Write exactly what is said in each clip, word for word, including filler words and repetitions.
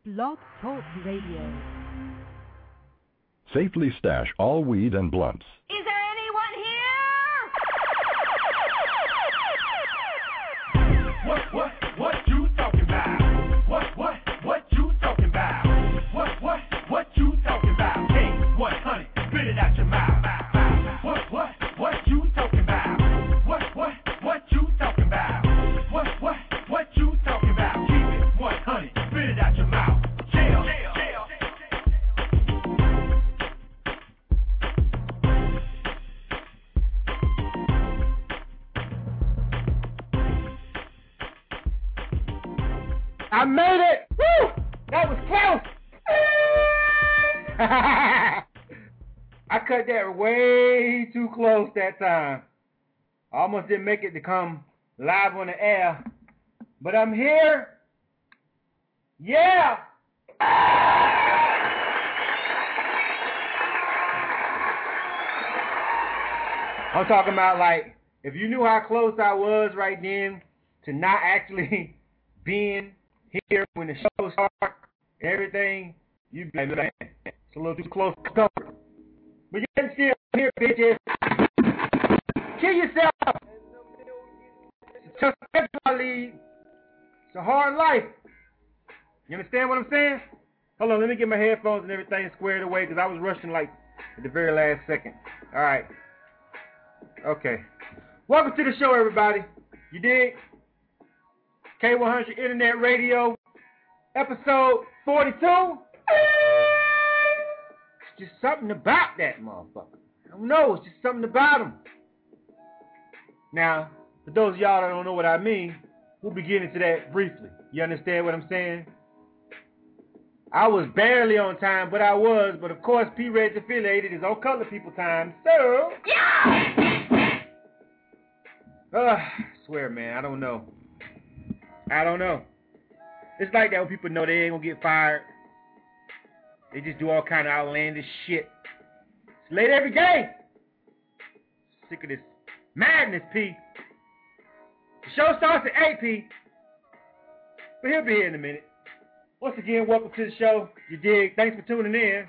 Blog Talk Radio. Safely stash all weed and blunts. Is there anyone here? What, what, what you talking about? What, what, what you talking about? What, what, what you talking about? Hey, one hundred, spit it out your mouth. What, what, what you talking about? What, what, what you talking about? What, what, what you talking about? Keep it one hundred, spit it out your mouth. Jail, jail, jail. I made it! Woo! That was close! I cut that way too close that time. I almost didn't make it to come live on the air. But I'm here. Yeah! I'm talking about, like, if you knew how close I was right then to not actually being here when the show starts, everything, you'd be like, man, it's a little too close to comfort. But you're still here, bitches. Kill yourself. It's just a lead. It's a hard life. You understand what I'm saying? Hold on, let me get my headphones and everything squared away because I was rushing like at the very last second. All right. Okay. Welcome to the show, everybody. You dig? K one hundred Internet Radio, episode forty-two. It's just something about that motherfucker. I don't know. It's just something about him. Now, for those of y'all that don't know what I mean, we'll be getting into that briefly. You understand what I'm saying? I was barely on time, but I was. But, of course, P-Red's affiliated is on Color People time. So, yeah! Uh, I swear, man, I don't know. I don't know. It's like that when people know they ain't gonna get fired. They just do all kind of outlandish shit. It's late every game. Sick of this madness, P. The show starts at eight, P. But he'll be here in a minute. Once again, welcome to the show. You dig? Thanks for tuning in.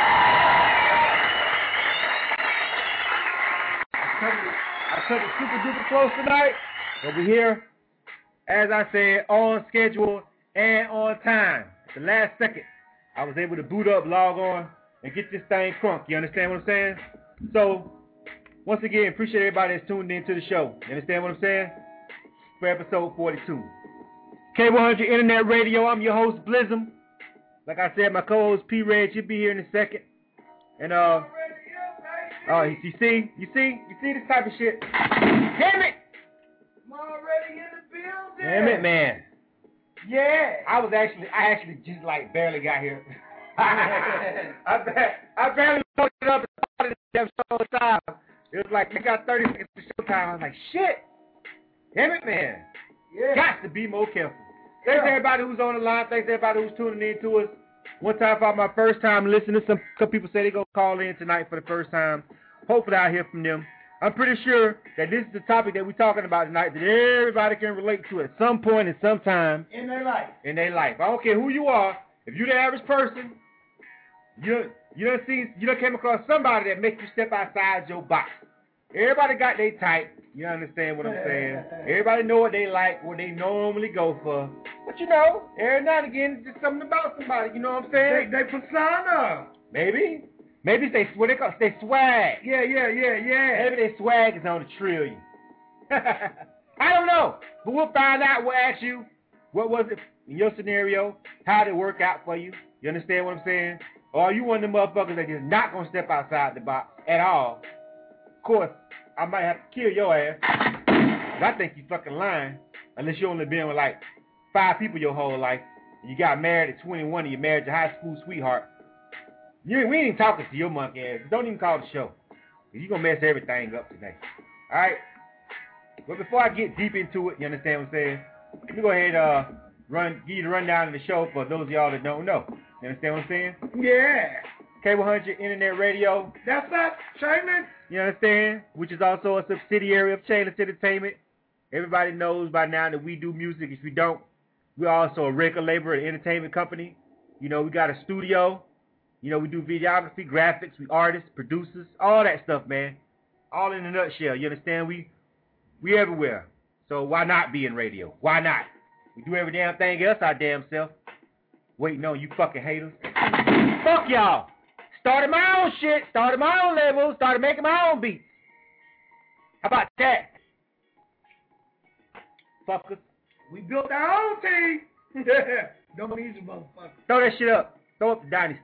I took it super duper close tonight. But we're here, as I said, on schedule and on time. At the last second, I was able to boot up, log on, and get this thing crunk. You understand what I'm saying? So, once again, appreciate everybody that's tuned in to the show. You understand what I'm saying? For episode forty-two. K one hundred Internet Radio, I'm your host, Blizzum. Like I said, my co-host, P-Red, should be here in a second. And, uh, oh, you see? You see? You see this type of shit? Damn it! I'm already in the building. Damn it, man. Yeah. I was actually, I actually just like barely got here. I, I barely loaded it up and started the damn show time. It was like, we got thirty seconds to show time. I was like, shit. Damn it, man. Yeah. Got to be more careful. Thanks to everybody who's on the line. Thanks to everybody who's tuning in to us. One time for my first time listeners. Some, some people say they're going to call in tonight for the first time. Hopefully I'll hear from them. I'm pretty sure that this is the topic that we're talking about tonight that everybody can relate to at some point in some time. In their life. In their life. I don't care who you are. If you're the average person, you you done seen, you done came across somebody that makes you step outside your box. Everybody got their type. You understand what I'm saying? Everybody know what they like, what they normally go for. But you know, every now and again, it's just something about somebody. You know what I'm saying? They, they persona. Maybe. Maybe it's they, what they call they swag. Yeah, yeah, yeah, yeah. Maybe their swag is on a trillion. I don't know. But we'll find out. We'll ask you, what was it in your scenario? How did it work out for you? You understand what I'm saying? Or are you one of them motherfuckers that is not going to step outside the box at all? Of course, I might have to kill your ass. But I think you fucking lying. Unless you only been with like five people your whole life. And you got married at twenty-one and you married your high school sweetheart. You, we ain't even talking to your monkey ass. Don't even call the show. You're going to mess everything up today. Alright? But before I get deep into it, you understand what I'm saying? Let me go ahead and uh, run, give you the rundown of the show for those of y'all that don't know. You understand what I'm saying? Yeah. K one hundred Internet Radio. That's us, Shameless. You understand? Which is also a subsidiary of Shameless Entertainment. Everybody knows by now that we do music. If we don't, we're also a record label and entertainment company. You know, we got a studio. You know, we do videography, graphics, we artists, producers, all that stuff, man. All in a nutshell. You understand? We we everywhere. So why not be in radio? Why not? We do every damn thing else our damn self. Wait, no, you fucking haters. Fuck y'all. Started my own shit. Started my own label. Started making my own beats. How about that? Fuckers. We built our own team. Don't need you, motherfucker. Throw that shit up. Throw up the dynasty.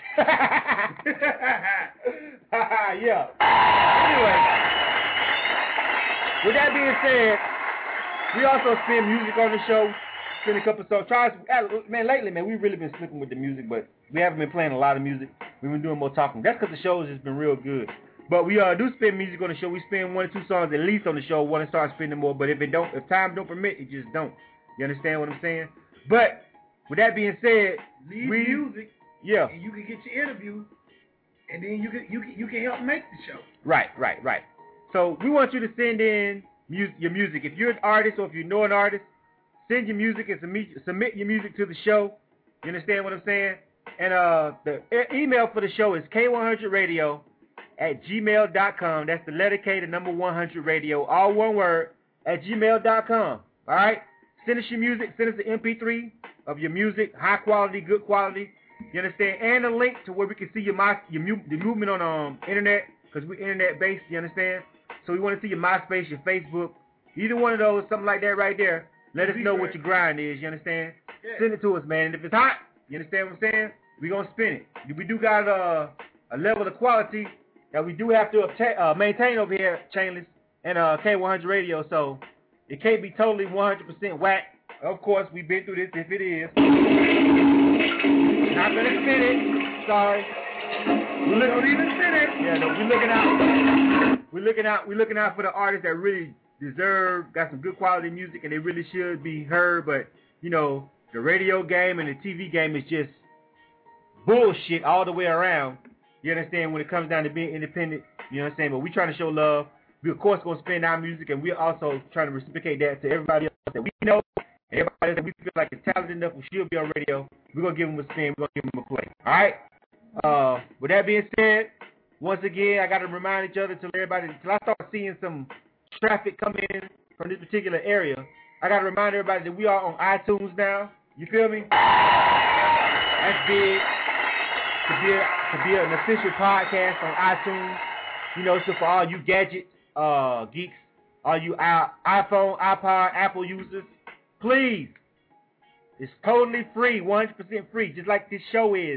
Yeah. Anyway, with that being said, we also spin music on the show. Spin a couple songs. Try, man, lately, man, we've really been slipping with the music, but we haven't been playing a lot of music. We've been doing more talking. That's because the show has just been real good. But we uh, do spin music on the show. We spin one or two songs at least on the show. Want to start spinning more, but if it don't, if time don't permit, it just don't. You understand what I'm saying? But with that being said, leave we, music. Yeah. And you can get your interview, and then you can you can you can help make the show. Right, right, right. So we want you to send in mu your music. If you're an artist or if you know an artist, send your music and submit, submit your music to the show. You understand what I'm saying? And uh, the e email for the show is K one hundred radio at gmail dot com. That's the letter K, the number one hundred radio, all one word, at gmail dot com. All right? Send us your music. Send us an M P three of your music, high quality, good quality. You understand? And a link to where we can see your my your mu the movement on um internet, because we're internet based. You understand? So we want to see your MySpace, your Facebook, either one of those, something like that right there. Let us know what your grind is. You understand? Yeah. Send it to us, man. And if it's hot, you understand what I'm saying? We gonna spin it. We do got a a level of quality that we do have to obtain, uh, maintain over here at Chainless and uh, K one hundred Radio. So it can't be totally one hundred percent whack. Of course, we've been through this. If it is. Not gonna spin it. Sorry. We look, don't even spin it. Yeah, no, we're looking out. We're looking out. We're looking out for the artists that really deserve, got some good quality music, and they really should be heard. But you know, the radio game and the T V game is just bullshit all the way around. You understand? When it comes down to being independent, you know what I'm saying. But we trying to show love. We of course gonna spin our music, and we're also trying to reciprocate that to everybody else that we know. Everybody that we feel like is talented enough who should be on radio, we're going to give them a spin. We're going to give them a play. All right? Uh, with that being said, once again, I got to remind each other, to everybody, until I start seeing some traffic come in from this particular area, I got to remind everybody that we are on iTunes now. You feel me? That's big. To be, a, to be an official podcast on iTunes. You know, so for all you gadget uh, geeks, all you iPhone, iPod, Apple users, please, it's totally free, one hundred percent free, just like this show is.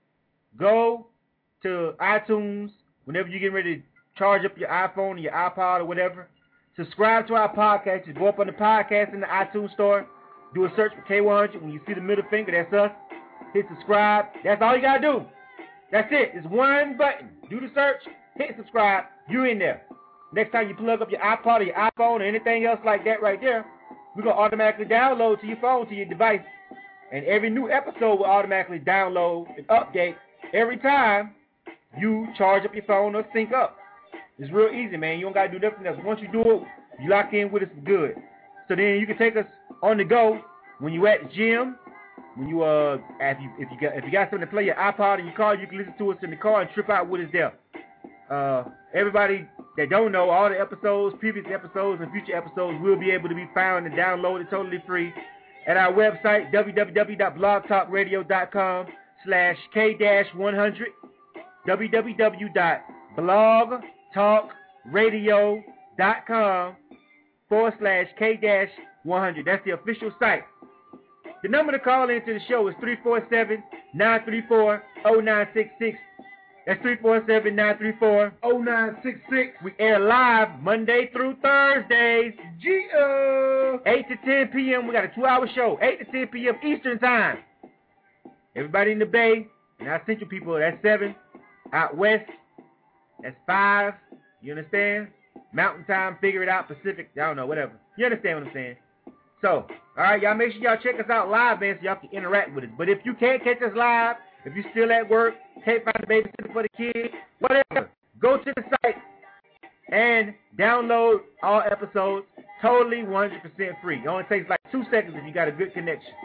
Go to iTunes whenever you're getting ready to charge up your iPhone or your iPod or whatever. Subscribe to our podcast. Just go up on the podcast in the iTunes store. Do a search for K one hundred. When you see the middle finger, that's us. Hit subscribe. That's all you got to do. That's it. It's one button. Do the search. Hit subscribe. You're in there. Next time you plug up your iPod or your iPhone or anything else like that right there, we're going to automatically download to your phone, to your device. And every new episode will automatically download and update every time you charge up your phone or sync up. It's real easy, man. You don't got to do nothing else. Once you do it, you lock in with us good. So then you can take us on the go when you at the gym. When you uh, if you if you got if you got something to play your iPod in your car, you can listen to us in the car and trip out with us there. Uh, everybody that don't know, all the episodes, previous episodes, and future episodes will be able to be found and downloaded totally free at our website, w w w dot blog talk radio dot com slash K one hundred, w w w dot blog talk radio dot com forward slash K one hundred. That's the official site. The number to call into the show is three four seven, nine three four, zero nine six six. That's three four seven, nine three four, zero nine six six. We air live Monday through Thursdays. G O eight to ten p m We got a two-hour show, eight to ten p m Eastern Time. Everybody in the Bay, and our Central people, that's seven. Out West, that's five. You understand? Mountain Time, figure it out. Pacific, I don't know, whatever. You understand what I'm saying? So, all right, y'all make sure y'all check us out live, man, so y'all can interact with us. But if you can't catch us live, if you're still at work, can't find a babysitter for the kids, whatever, go to the site and download all episodes totally one hundred percent free. It only takes like two seconds if you got a good connection.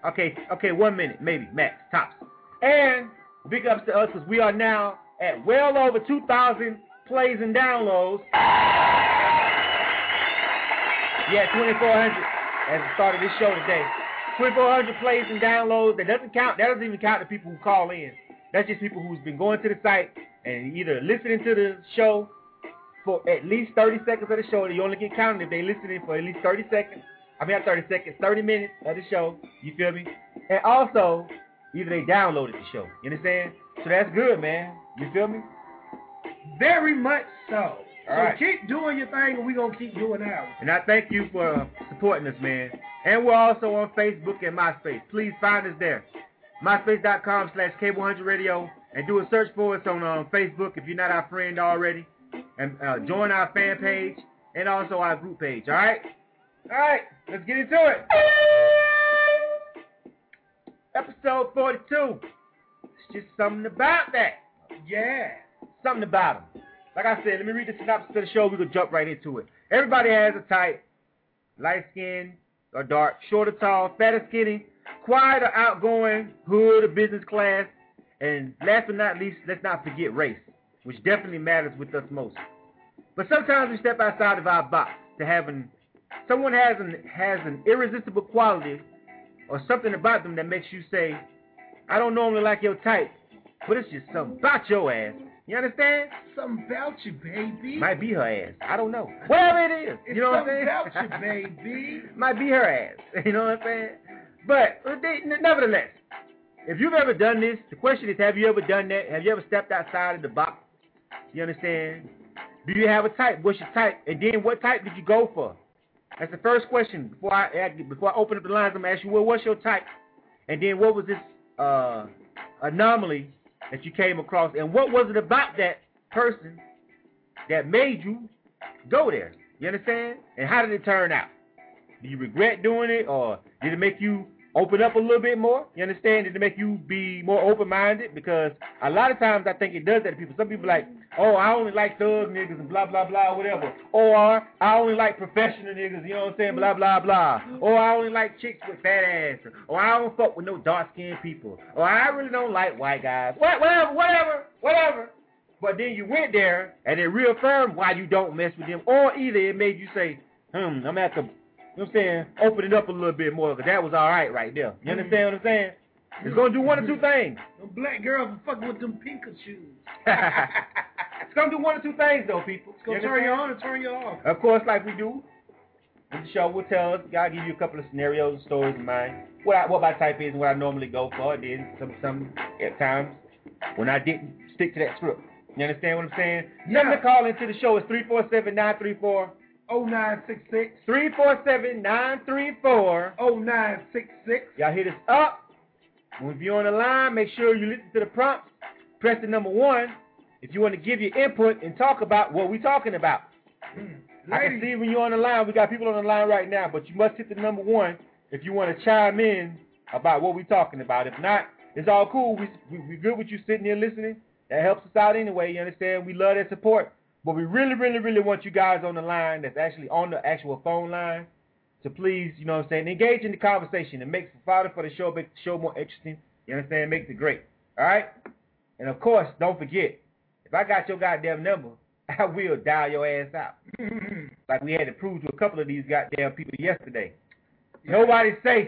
Okay, okay, one minute, maybe, max, tops. And big ups to us because we are now at well over two thousand plays and downloads. Yeah, twenty-four hundred as the start of this show today. twenty-four hundred plays and downloads. That doesn't count. That doesn't even count the people who call in. That's just people who's been going to the site and either listening to the show for at least thirty seconds of the show. You only get counted if they listening for at least thirty seconds. I mean, not thirty seconds, thirty minutes of the show. You feel me? And also, either they downloaded the show. You understand? So that's good, man. You feel me? Very much so. All so right. Keep doing your thing, and we're going to keep doing ours. And I thank you for supporting us, man. And we're also on Facebook and MySpace. Please find us there. MySpace.com slash K one hundred Radio. And do a search for us on um, Facebook if you're not our friend already. And uh, join our fan page and also our group page, all right? All right, let's get into it. Episode forty-two. It's just something about that. Yeah. Something about them. Like I said, let me read the synopsis of the show. We're going to jump right into it. Everybody has a type. Light skin or dark, short or tall, fat or skinny, quiet or outgoing, hood or business class. And last but not least, let's not forget race, which definitely matters with us most. But sometimes we step outside of our box to having someone has an has an irresistible quality or something about them that makes you say, I don't normally like your type, but it's just something about your ass. You understand? Something about you, baby. Might be her ass. I don't know. Whatever it is. It's You know what I'm saying? something about you, baby. Might be her ass. You know what I'm saying? But they, nevertheless, if you've ever done this, the question is, have you ever done that? Have you ever stepped outside of the box? You understand? Do you have a type? What's your type? And then what type did you go for? That's the first question. Before I before I open up the lines, I'm going to ask you, well, what's your type? And then what was this uh, anomaly that you came across? And what was it about that person that made you go there? You understand? And how did it turn out? Do you regret doing it, or did it make you open up a little bit more? You understand? Did it make you be more open-minded? Because a lot of times I think it does that to people. Some people are like, oh, I only like thug niggas and blah, blah, blah, whatever. Or I only like professional niggas, you know what I'm saying, blah, blah, blah. Or I only like chicks with fat ass. Or I don't fuck with no dark-skinned people. Or I really don't like white guys. What, whatever, whatever, whatever. But then you went there, and it reaffirmed why you don't mess with them. Or either it made you say, hmm, I'm going to have to, you know what I'm saying, open it up a little bit more, because that was all right right there. You understand what I'm saying? It's going to do one or two things. Them black girls are fucking with them Pikachu. It's going to do one or two things, though, people. It's going to turn you on and turn you off. Of course, like we do, the show will tell us, I'll give you a couple of scenarios and stories in mind. What, I, what my type is and what I normally go for. Then some, some at times when I didn't stick to that script. You understand what I'm saying? Yeah. Number to call into the show is three four seven, nine three four, oh nine six six. three four seven, nine three four. oh nine six six. Y'all hit us up. If you're on the line, make sure you listen to the prompts. Press the number one if you want to give your input and talk about what we're talking about. Mm. I can see when you're on the line, we got people on the line right now, but you must hit the number one if you want to chime in about what we're talking about. If not, it's all cool. We, we, we good with you sitting here listening. That helps us out anyway, you understand? We love that support. But we really, really, really want you guys on the line that's actually on the actual phone line to please, you know what I'm saying, engage in the conversation. It makes the father for the show, makes the show more interesting. You understand? It makes it great. All right? And, of course, don't forget, if I got your goddamn number, I will dial your ass out. Like we had to prove to a couple of these goddamn people yesterday. Nobody's safe.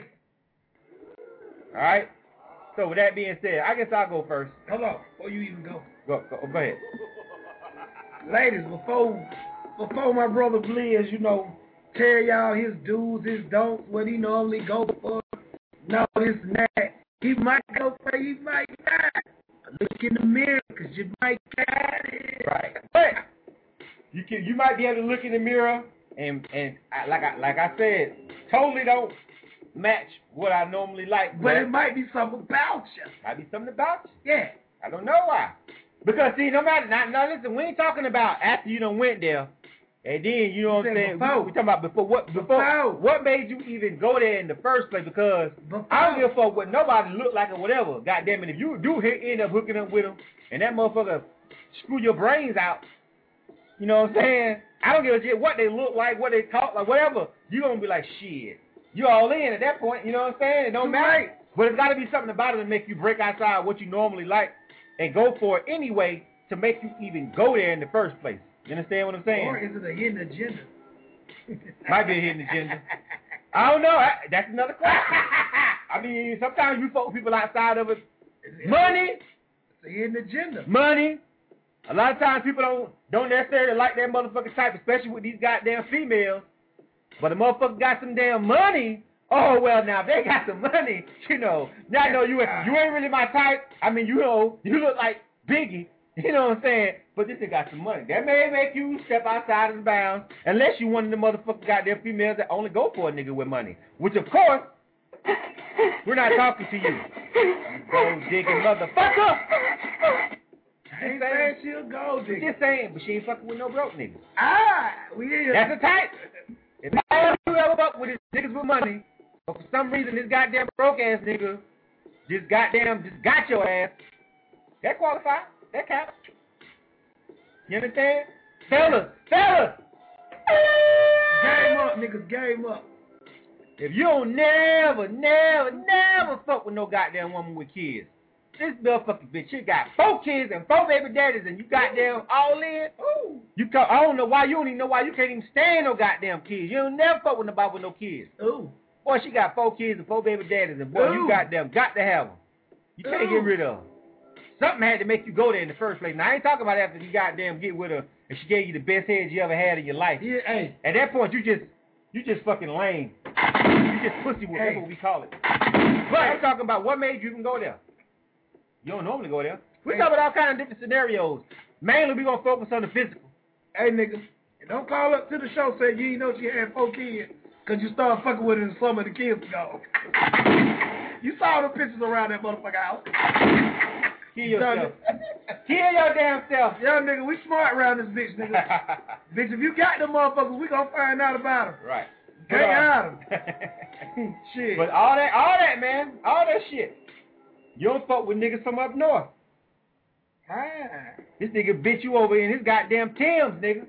All right? So, with that being said, I guess I'll go first. Hold on, before you even go. Go, go, go ahead. Ladies, before before my brother Blizz, you know, tell y'all his do's, his don'ts, what he normally go for, no, this and that. He might go for it, he might not. Look in the mirror, because you might got it. Right. But you can, you might be able to look in the mirror and, and I, like, I, like I said, totally don't match what I normally like. But it might be something about you. Might be something about you. Yeah. I don't know why. Because, see, no matter, now, now listen, we ain't talking about after you done went there, and then, you know what I'm saying, we, we talking about before, what before, Before. what made you even go there in the first place, because Before. I don't give a fuck what nobody look like or whatever, goddamn it, if you do hit, end up hooking up with them, and that motherfucker screw your brains out, you know what I'm saying, I don't give a shit what they look like, what they talk like, whatever, you gonna be like, shit, You all in at that point, you know what I'm saying? It don't Too matter. late. But it's got to be something about it to make you break outside what you normally like and go for it anyway to make you even go there in the first place. You understand what I'm saying? Or is it a hidden agenda? Might be a hidden agenda. I don't know. I, that's another question. I mean, sometimes you fuck with people outside of it. Money. It's a hidden agenda. Money. A lot of times people don't don't necessarily like that motherfucking type, especially with these goddamn females. But the motherfucker got some damn money. Oh, well, now, if they got some money, you know. Now, I know you, you ain't really my type. I mean, you know, you look like Biggie. You know what I'm saying? But this nigga got some money. That may make you step outside of the bounds, unless you one of the motherfucking goddamn females that only go for a nigga with money. Which, of course, we're not talking to you. You gold digging motherfucker. I ain't saying she a gold digger. Just saying, but she ain't fucking with no broke niggas. Ah, we is. That's a type. If all you ever fuck with is niggas with money, but for some reason this goddamn broke ass nigga just goddamn just got your ass, that qualify. That counts. You understand? Fellas, fellas! Game up, niggas, game up. If you don't never, never, never fuck with no goddamn woman with kids, this motherfucking bitch, you got four kids and four baby daddies and you goddamn all in. Ooh. You co- I don't know why, you don't even know why you can't even stand no goddamn kids. You don't never fuck with nobody with no kids. Ooh. Boy, she got four kids and four baby daddies and boy, Ooh. you goddamn got to have them. You can't Ooh. get rid of them. Something had to make you go there in the first place. Now, I ain't talking about after you goddamn get with her and she gave you the best head you ever had in your life. Yeah, hey. At that point, you just, you just fucking lame. You just pussy with, Hey. that's what we call it. But I'm talking about what made you even go there. You don't normally go there. We Hey. talk about all kind of different scenarios. Mainly, we gonna focus on the physical. Hey, niggas, don't call up to the show saying you ain't know she had four kids because you started fucking with her and some of the kids ago. You saw the pictures around that motherfucker house. Kill yourself. Kill your damn self. Yeah, nigga, we smart around this bitch, nigga. Bitch, if you got them motherfuckers, we gonna find out about them. Right. Take But, uh, out them. Shit. But all that, all that, man, all that shit. You don't fuck with niggas from up north. Ah. This nigga bit you over in his goddamn Tim's, nigga.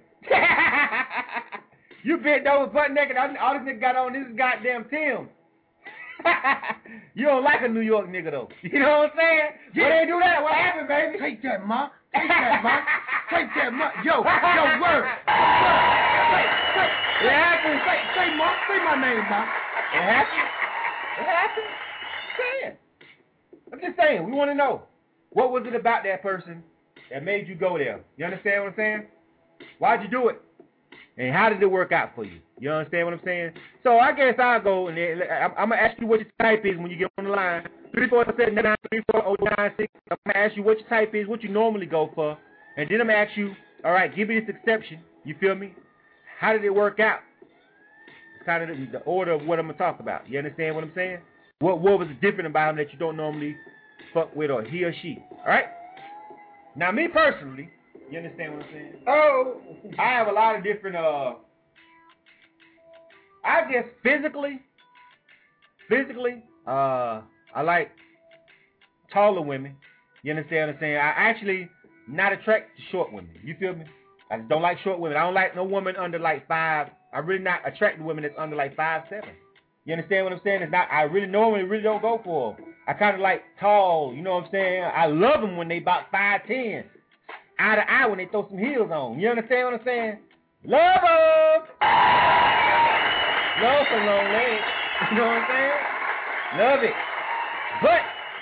You bent over butt naked. All all this nigga got on is his goddamn Tim's. You don't like a New York nigga, though. You know what I'm saying? Yeah. But they do that. What happened, baby? Take that, ma. Take that, ma. Take that, ma. Yo, yo, word. Say, say, It happened. say, say, ma. Say my name, ma. It happened. It happened. Say it. I'm just saying, we want to know, what was it about that person that made you go there? You understand what I'm saying? Why'd you do it? And how did it work out for you? You understand what I'm saying? So I guess I'll go, and then I'm, I'm going to ask you what your type is when you get on the line. three four seven nine three four zero nine six. I'm going to ask you what your type is, what you normally go for. And then I'm going to ask you, all right, give me this exception. You feel me? How did it work out? It's kind of the, the order of what I'm going to talk about. You understand what I'm saying? What what was different about him that you don't normally fuck with, or he or she? All right? Now, me personally, you understand what I'm saying? Oh. I have a lot of different, uh, I guess physically, physically, uh, I like taller women. You understand what I'm saying? I actually not attracted to short women. You feel me? I just don't like short women. I don't like no woman under like five. I really not attracted to women that's under like five seven. You understand what I'm saying? It's not. I really normally really don't go for them. I kind of like tall. You know what I'm saying? I love them when they about five ten. Eye to eye when they throw some heels on. You understand what I'm saying? Love them. Love some long legs. You know what I'm saying? Love it. But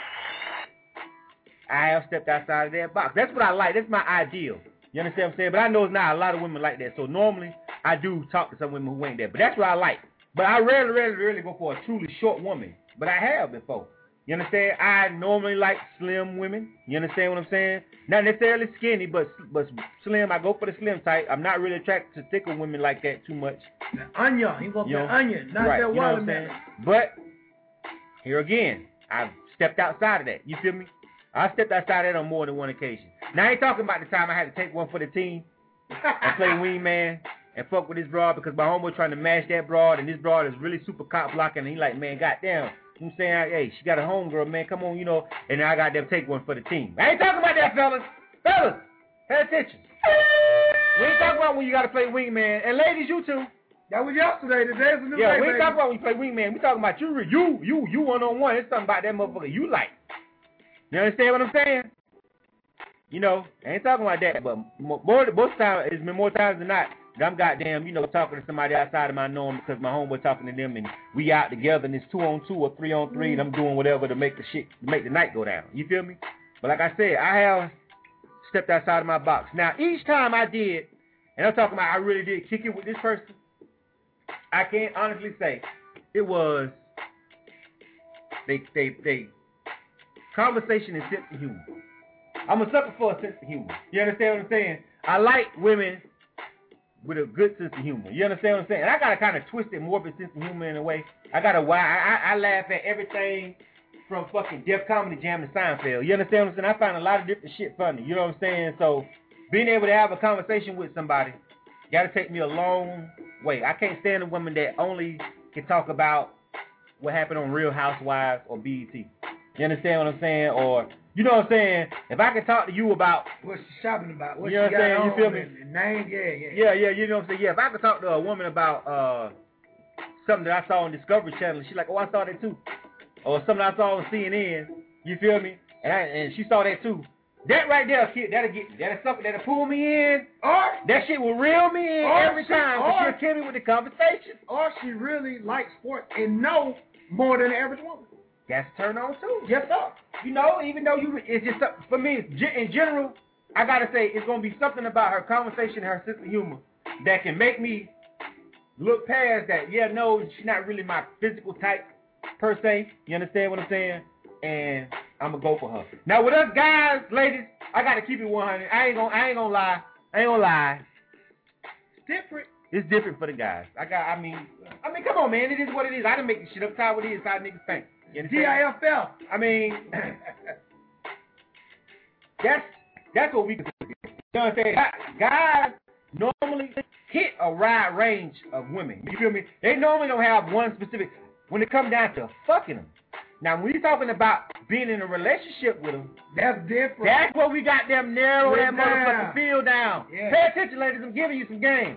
I have stepped outside of that box. That's what I like. That's my ideal. You understand what I'm saying? But I know it's not a lot of women like that. So normally I do talk to some women who ain't there. But that's what I like. But I rarely, rarely, rarely go for a truly short woman. But I have before. You understand? I normally like slim women. You understand what I'm saying? Not necessarily skinny, but but slim. I go for the slim type. I'm not really attracted to thicker women like that too much. The onion. He want You the know? onion, not Right, that you know what I'm watermelon. saying? But here again, I've stepped outside of that. You feel me? I stepped outside of that on more than one occasion. Now I ain't talking about the time I had to take one for the team and play wingman and fuck with this broad because my homeboy trying to mash that broad, and this broad is really super cop blocking, and he like, man, goddamn. You know what I'm saying? Hey, she got a homegirl, man. Come on, you know. And I got them take one for the team. I ain't talking about that, fellas. Fellas, pay attention. We ain't talking about when you got to play wingman. And ladies, you too. That was yesterday. Today's a new Yeah, day, we ain't baby. talking about when you play wingman. We talking about you, you, you, you one on one. It's something about that motherfucker you like. You understand what I'm saying? You know, I ain't talking about that, but more, most times, it's been more times than not, that I'm goddamn, you know, talking to somebody outside of my norm because my homeboy talking to them and we out together and it's two on two or three on three and I'm doing whatever to make the shit, to make the night go down. You feel me? But like I said, I have stepped outside of my box. Now, each time I did, and I'm talking about I really did kick it with this person, I can't honestly say it was they, they, they, conversation and sense of humor. I'm a sucker for a sense of humor. You understand what I'm saying? I like women with a good sense of humor. You understand what I'm saying? And I got a kind of twisted, morbid sense of humor in a way. I got a why. I, I, I laugh at everything from fucking Def Comedy Jam to Seinfeld. You understand what I'm saying? I find a lot of different shit funny. You know what I'm saying? So being able to have a conversation with somebody got to take me a long way. I can't stand a woman that only can talk about what happened on Real Housewives or B E T. You understand what I'm saying? Or, you know what I'm saying? If I can talk to you about what she's shopping about, what you know she what I'm got saying? on, You feel me? and name, yeah, yeah. Yeah, yeah, you know what I'm saying? Yeah, if I could talk to a woman about uh something that I saw on Discovery Channel, and she's like, oh, I saw that too. Or something I saw on C N N, you feel me? And I, and she saw that too. That right there, kid, that'll get me. That'll something that'll pull me in. Or that shit will reel me in or every she, time. Or, But she'll kill me with the conversation. Or she really likes sports and know more than the average woman. That's a turn on too. Yes, sir. You know, even though you, it's just for me. In general, I gotta say it's gonna be something about her conversation, her sense of humor, that can make me look past that. Yeah, no, she's not really my physical type per se. You understand what I'm saying? And I'm gonna go for her. Now with us guys, ladies, I gotta keep it one hundred. I ain't gonna, I ain't gonna lie. I ain't gonna lie. It's different. It's different for the guys. I got, I mean, I mean, come on, man. It is what it is. I didn't make this shit up. How it is. How niggas think. D I F L. I mean, that's that's what we do. You know what I'm saying? Guys normally hit a wide range of women. You feel me? They normally don't have one specific. When it comes down to fucking them. Now, when you're talking about being in a relationship with them, that's different. That's what we got them narrow that motherfucking field down. Yeah. Pay attention, ladies. I'm giving you some game.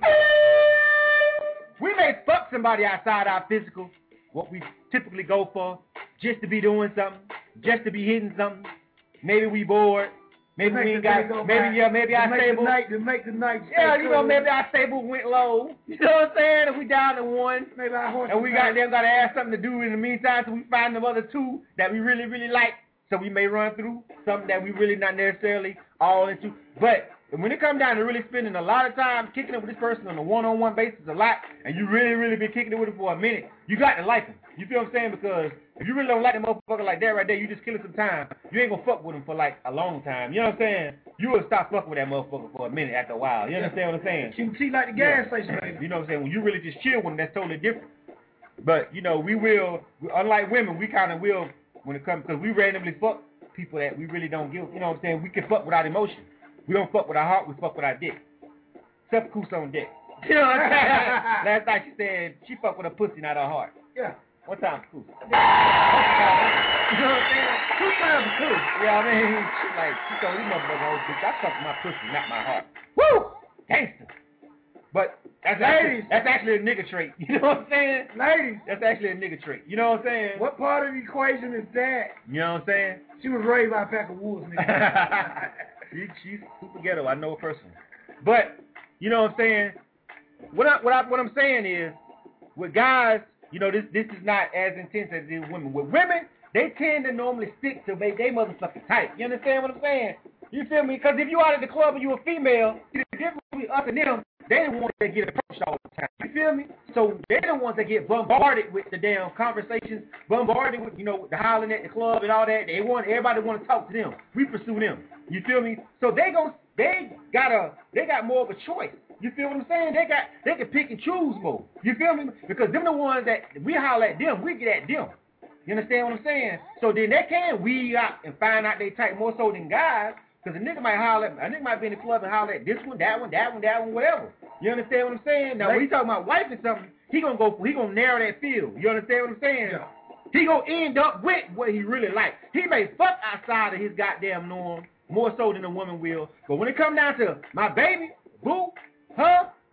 We may fuck somebody outside our physical, what we typically go for, just to be doing something, just to be hitting something. Maybe we bored. Maybe we ain't got. Maybe yeah. Maybe our stable. Night, to make the night. Yeah, you know, maybe our stable went low. You know what I'm saying? If we down to one, maybe our horse. And we got them got to have something to do in the meantime, so we find them other two that we really, really like. So we may run through something that we really not necessarily all into. But when it comes down to really spending a lot of time kicking it with this person on a one-on-one basis a lot, and you really, really been kicking it with him for a minute, you got to like him. You feel what I'm saying? Because if you really don't like a motherfucker like that right there, you just killing some time. You ain't gonna fuck with him for like a long time. You know what I'm saying? You will stop fucking with that motherfucker for a minute after a while. You understand what I'm saying? She see like the gas yeah. station, baby. You know what I'm saying? When you really just chill with them, that's totally different. But you know, we will, unlike women, we kind of will when it comes because we randomly fuck people that we really don't give. You know what I'm saying? We can fuck without emotion. We don't fuck with our heart. We fuck with our dick. Except Coos on dick. You know what I'm saying? Last night she said she fucked with her pussy, not her heart. Yeah. One time, Coos. You know what I'm saying? Two times, Coos. Yeah, I mean, she like she told these motherfuckers, old bitch, I fuck my pussy, not my heart. Woo, gangster. But that's ladies, actually, that's actually a nigga trait. You know what I'm saying? Ladies, that's actually a nigga trait. You know what I'm saying? What part of the equation is that? You know what I'm saying? She was raised by a pack of wolves, nigga. she, she's super ghetto. I know her personally. But you know what I'm saying? What I, what I, what I'm saying is, with guys, you know, this this is not as intense as it is with women. With women, they tend to normally stick to they, they motherfucking type. You understand what I'm saying? You feel me? Because if you out at the club and you a female, the difference between us and them, they the ones that get approached all the time. You feel me? So they're the ones that get bombarded with the damn conversations, bombarded with, you know, the hollering at the club and all that. They want everybody want to talk to them. We pursue them. You feel me? So they gon' they got a they got more of a choice. You feel what I'm saying? They got they can pick and choose more. You feel me? Because them the ones that we holler at them, we get at them. You understand what I'm saying? So then they can weed out and find out they type more so than guys. Because a nigga might holler at, a nigga might be in the club and holler at this one, that one, that one, that one, whatever. You understand what I'm saying? Now, when he talking about wife and something, he gonna go, he gonna narrow that field. You understand what I'm saying? Yeah. He gonna end up with what he really like. He may fuck outside of his goddamn norm more so than a woman will. But when it come down to my baby, boo, huh,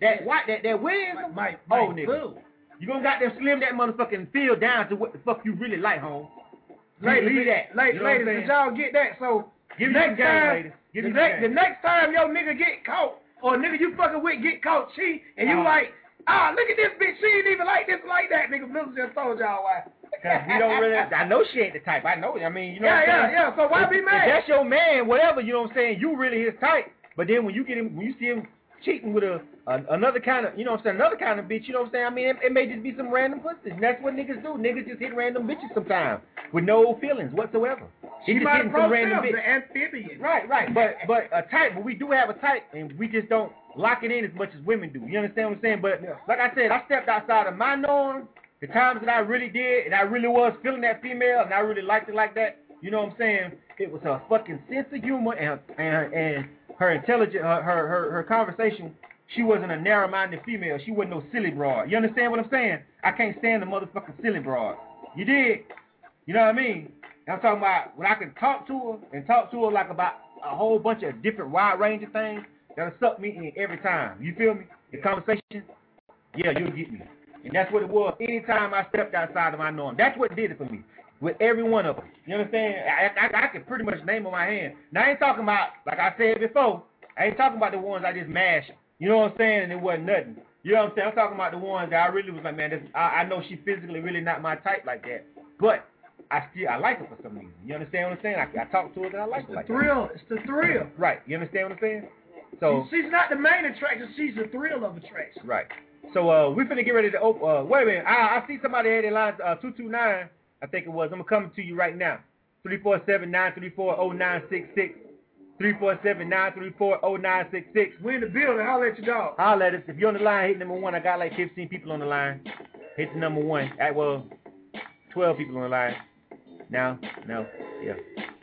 that white, that, that Williams, Mike, oh, Mike, nigga. Blue. You gonna got them slim that motherfucking field down to what the fuck you really like, home. Ladies, Leave that. ladies, You know what I'm ladies, saying? did y'all get that? So Give me next some game, time, ladies. Give the, me some next, the game. next time your nigga get caught or nigga you fucking with get caught cheat and you Uh-huh. like, ah, look at this bitch, she ain't even like this like that, nigga. Blizzard just told y'all why. Cause we don't really. I know she ain't the type. I know. I mean, you know. Yeah, what I'm yeah, saying? yeah. So why if, be if mad? that's your man, whatever. You know what I'm saying? You really his type. But then when you get him, when you see him cheating with a, a another kind of, you know what I'm saying, another kind of bitch. You know what I'm saying? I mean, it, it may just be some random pussies. And that's what niggas do. Niggas just hit random bitches sometimes with no feelings whatsoever. He She just might hitting have some broke random them, bitch. the amphibian. Right, right. But but a type, but we do have a type, and we just don't lock it in as much as women do. You understand what I'm saying? But Yeah. like I said, I stepped outside of my norm. The times that I really did, and I really was feeling that female, and I really liked it like that. You know what I'm saying? It was her fucking sense of humor and and and her intelligence, her her her, her conversation. She wasn't a narrow-minded female. She wasn't no silly broad. You understand what I'm saying? I can't stand the motherfucking silly broad. You did? You know what I mean? And I'm talking about when I can talk to her and talk to her like about a whole bunch of different wide range of things that'll suck me in every time. You feel me? The conversation, yeah, you'll get me. And that's what it was. Anytime I stepped outside of my norm, that's what did it for me. With every one of them. You understand? I, I, I can pretty much name on my hand. Now, I ain't talking about, like I said before, I ain't talking about the ones I just mashed. You know what I'm saying? And it wasn't nothing. You know what I'm saying? I'm talking about the ones that I really was like, man, this, I, I know she physically really not my type like that. But I still, I like her for some reason. You understand what I'm saying? I, I talk to her and I like It's her the like thrill. It's the thrill. that. Right. You understand what I'm saying? So, She's not the main attraction. She's the thrill of attraction. right. So, uh, we're finna get ready to open, uh, wait a minute. I, I see somebody had their lines, uh, two two nine, I think it was. I'm gonna come to you right now. three four seven, nine three four, oh nine six six. three four seven, nine three four, oh nine six six. We in the building. Holler at your dog. Holler at us. If you're on the line, hit number one. I got like fifteen people on the line. Hit the number one. At, well, twelve people on the line. Now, no, yeah.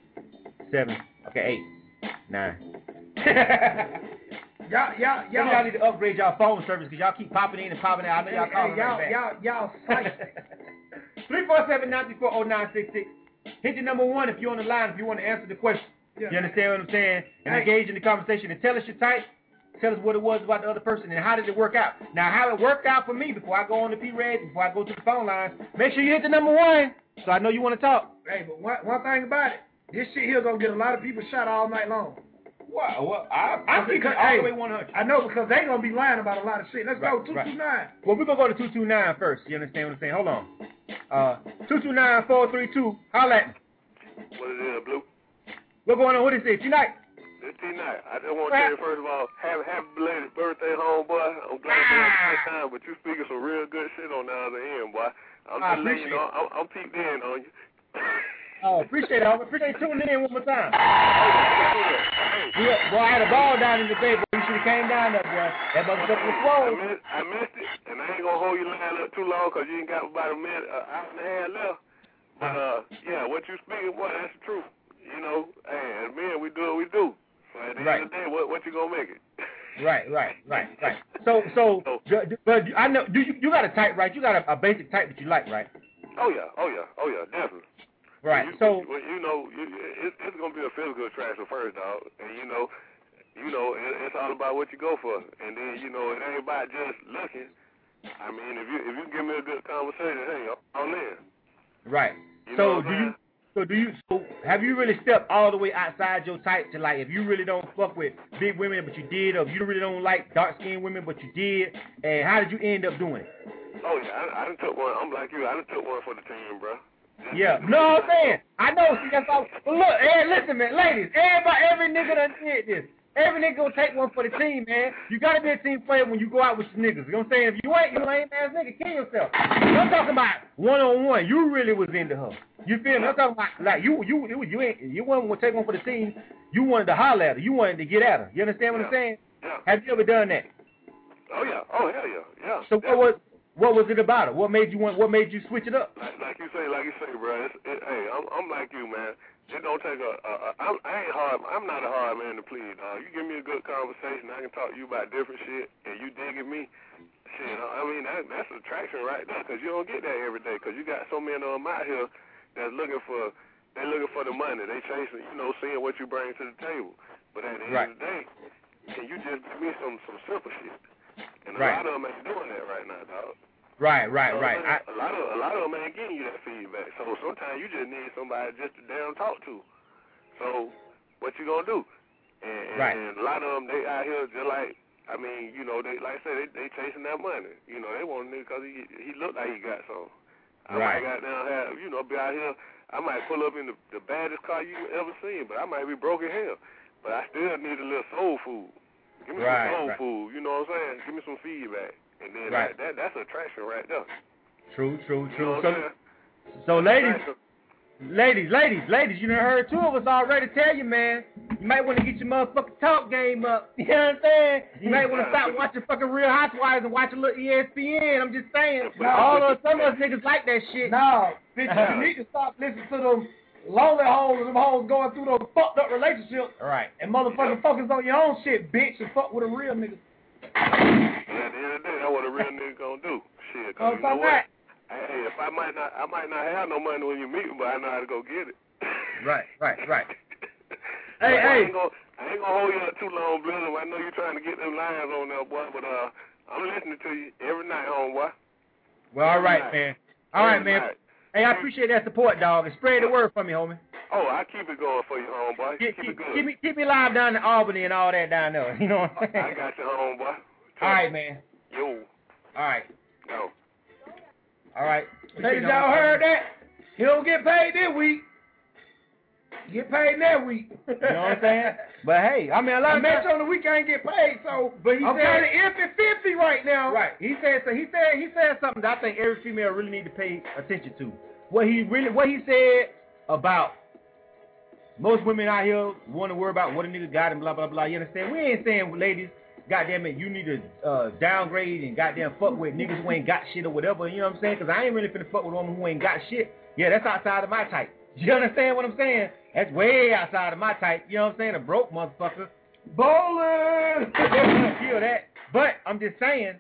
Seven. Okay, eight. Nine. Y'all, y'all, Y'all, y'all, need to upgrade y'all phone service because y'all keep popping in and popping out. I know y'all hey, calling hey, y'all, right back. y'all, y'all, spicy. three four seven, nine three four, oh nine six six. Hit the number one if you're on the line, if you want to answer the question. Yeah. You understand what I'm saying? And Hey. engage in the conversation and tell us your type. Tell us what it was about the other person and how did it work out. Now, how it worked out for me before I go on the P-Reds, before I go to the phone lines, make sure you hit the number one so I know you want to talk. Hey, but one, one thing about it, this shit here gonna get a lot of people shot all night long. Wow, well, I, I keep it Because, all hey, the way one hundred. I know because they gonna be lying about a lot of shit. Let's Right, go two right. two nine. Well, we're going to go to two two nine first. You understand what I'm saying? Hold on. Uh, two two nine, four three two. Holla at me. What it is, Blue? What's going on? What is it? Tonight? It's T-Night. I just want to tell you, first of all, happy, happy belated birthday, homeboy. I'm glad you had a good time, but you speaking some real good shit on the other end, boy. I'm I just letting appreciate you know, I'm, I'm peeped in on you. Oh, appreciate it. I appreciate you tuning in one more time. Hey, Yeah, boy, I had a ball down in the bay, boy. You should have came down there, boy. That motherfucker was I, swole. missed, I missed it, and I ain't going to hold you line up too long because you ain't got about a minute, uh, hour and a half left. But, uh, yeah, what you speaking, boy, that's the truth. You know, hey, as men, we do what we do. So at the Right. end of the day, what, what you going to make it? Right, right, right, right. So, so, d- d- but I know, do you, you got a type, right? You got a, a basic type that you like, right? Oh, yeah, oh, yeah, oh, yeah, definitely. Right. You, So, well, you know, you, it, it's gonna be a physical attraction first, dog, and you know, you know, it, it's all about what you go for, and then you know, it ain't about just looking. I mean, if you if you give me a good conversation, hey, I'm in. right. You So, know what do I'm you, so do you, so have you really stepped all the way outside your type to like, if you really don't fuck with big women, but you did, or if you really don't like dark-skinned women, but you did, and how did you end up doing it? Oh yeah, I, I done took one. I'm like you. I done took one for the team, bro. Yeah, no, I'm saying, I know, see, that's all, but look, hey, listen, man, ladies, everybody, every nigga done did this. Every nigga gonna take one for the team, man. You gotta be a team player when you go out with your niggas. You know what I'm saying? If you ain't, you lame ass nigga, kill yourself. I'm talking about one-on-one. You really was into her. You feel me? I'm talking about, like, you, you, you, you ain't, you wasn't gonna take one for the team. You wanted to holler at her. You wanted to get at her. You understand what I'm Yeah. saying? Yeah. Have you ever done that? Oh yeah. Oh hell yeah. Yeah. So what was, what was it about it? What made you want, what made you switch it up? Like, like you say, like you say, bro. It's, it, hey, I'm, I'm like you, man. It don't take a. a, a I'm, I ain't hard. I'm not a hard man to please, dog. You give me a good conversation, I can talk to you about different shit, and you digging me. Shit, I mean that that's attraction right there, cause you don't get that every day, cause you got so many of them out here that's looking for. They looking for the money. They chasing, you know, seeing what you bring to the table. But at the Right. end of the day, can you just give me some some simple shit? And a right. lot of them ain't doing that right now, dog. Right, right, so, right. Man, I, a lot of a lot of them ain't getting you that feedback. So sometimes you just need somebody just to damn talk to. So what you gonna do? And, right. and a lot of them, they out here just like, I mean, you know, they like I said, they, they chasing that money. You know, they want a nigga because he he look like he got some. I right. might got down have, you know, be out here. I might pull up in the, the baddest car you ever seen, but I might be broke as hell. But I still need a little soul food. Give me right, some soul right. food. You know what I'm saying? Give me some feedback, and then right. that, that that's attraction right there. True, true, true. You know so, so ladies, ladies, ladies, ladies, you done heard two of us already tell you, man. You might want to get your motherfucking talk game up. You know what I'm saying? You might want to stop watching fucking Real Housewives and watch a little E S P N. I'm just saying. No. All those some of us niggas like that shit. No, bitch, you need to stop listening to them lonely hoes and them hoes going through those fucked up relationships. Right. And motherfucking focus on your own shit, bitch, and fuck with a real nigga. And at the end of the day, that's what a real nigga gonna do. Shit, cause you know what? Hey, if I might not, I might not have no money when you meet me, but I know how to go get it. Right, right, right. Hey, hey, I hey. Ain't gonna, I ain't gonna hold you up too long, Blizzard. I know you're trying to get them lines on there, boy, but uh, I'm listening to you every night, homeboy. Well, all right, night. man. All right, every man. Night. Hey, I appreciate that support, dog, and spread the word for me, homie. Oh, I keep it going for you, homeboy. Keep, keep, keep, it good. keep me, keep me live down in Albany and all that down there. You know what I'm saying? I got you, homeboy. All right, man. Yo. All right. Yo. All right. Ladies, y'all heard that? He don't get paid this week. He get paid next week. You know what I'm saying? But hey, I mean, a lot I of met times, you on the week, I ain't get paid, so but he I'm said, kind of iffy fifty right now. right. He said so. He said he said something that I think every female really need to pay attention to. What he really, what he said about most women out here want to worry about what a nigga got and blah blah blah. You understand? We ain't saying, ladies, goddamn it, you need to uh, downgrade and goddamn fuck with niggas who ain't got shit or whatever. You know what I'm saying? Because I ain't really finna fuck with a woman who ain't got shit. Yeah, that's outside of my type. You understand what I'm saying? That's way outside of my type. You know what I'm saying? A broke motherfucker. Bowling! Kill that. But I'm just saying,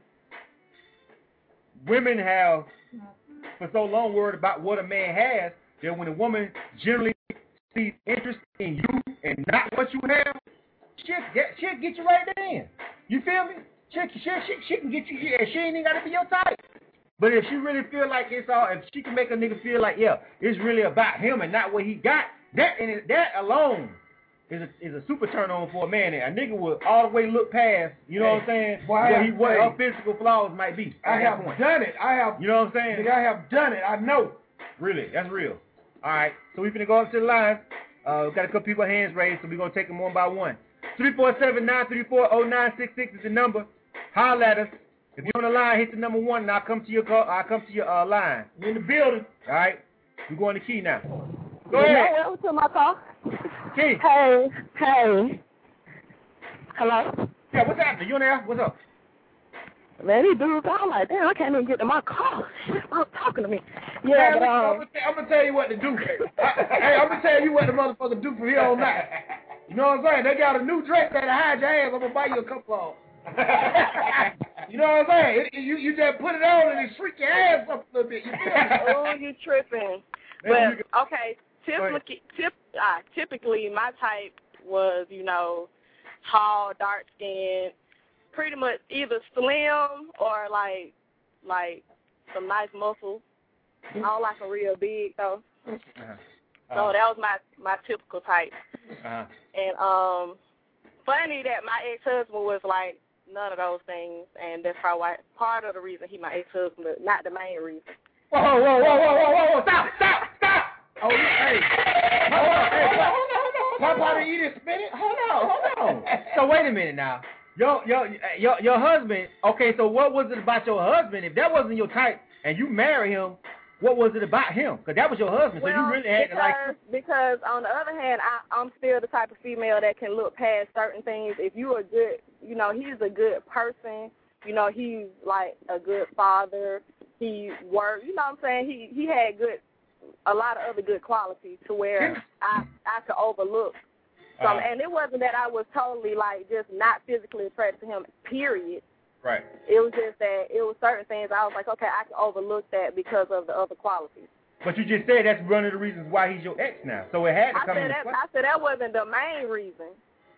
women have for so long worried about what a man has that when a woman generally sees interest in you and not what you have, she'll get, she'll get you right then. You feel me? She, she, she, she can get you. Yeah, she ain't even got to be your type. But if she really feel like it's all, if she can make a nigga feel like, yeah, it's really about him and not what he got, that and it, that alone is a, is a super turn on for a man. And a nigga will all the way look past, you know hey, what I'm saying, boy, what, have, he, what hey, her physical flaws might be. I have point. done it. I have. You know what I'm saying? Nigga, I have done it. I know. Really, that's real. All right, so we're going to go up to the line. Uh, we've got a couple people hands raised, so we're going to take them one by one. three four seven, nine three four, zero nine six six is the number. Holler at us. If you're on the line, hit the number one, and I'll come to your call. I'll come to your uh, line. You're in the building. All right, we're going to Key now. Go ahead. Welcome to my call. Key. Hey, hey. Hello? Yeah, what's happening? You on there? What's up? Man, these dudes, I'm like, damn, I can't even get to my car. Stop talking to me. Yeah, Man, but, I'm, um, gonna, I'm gonna tell you what to do. I, hey, I'm gonna tell you what the motherfucker do from here on out. You know what I'm saying? They got a new dress that'll hide your ass. I'm gonna buy you a couple of. You know what I'm saying? It, it, you you just put it on and it shrink your ass up a little bit. You feel me? oh, you tripping. But, okay, typically, tip, uh, typically my type was, you know, tall, dark-skinned, pretty much either slim or, like, like some nice muscles. I don't like a real big, though. Uh-huh. So that was my, my typical type. Uh-huh. And um, funny that my ex-husband was like none of those things, and that's probably why, part of the reason he my ex-husband, but not the main reason. Whoa, whoa, whoa, whoa, whoa, whoa, whoa, stop, stop, stop. Oh, hey. Hold on, hey, hold on, hold on. Papa to eat his spinach? Hold on, hold on. So wait a minute now. Your, your, your, your husband, okay, so what was it about your husband? If that wasn't your type and you marry him, what was it about him? Because that was your husband, well, so you really had because, to like... Because on the other hand, I, I'm still the type of female that can look past certain things. If you're a good, you know, he's a good person, you know, he's like a good father, he worked, you know what I'm saying, he, he had good, a lot of other good qualities to where I, I could overlook. So, uh, and it wasn't that I was totally like just not physically attracted to him, period. Right. It was just that it was certain things I was like, okay, I can overlook that because of the other qualities. But you just said that's one of the reasons why he's your ex now. So it had to I come said into that, play. I said that wasn't the main reason.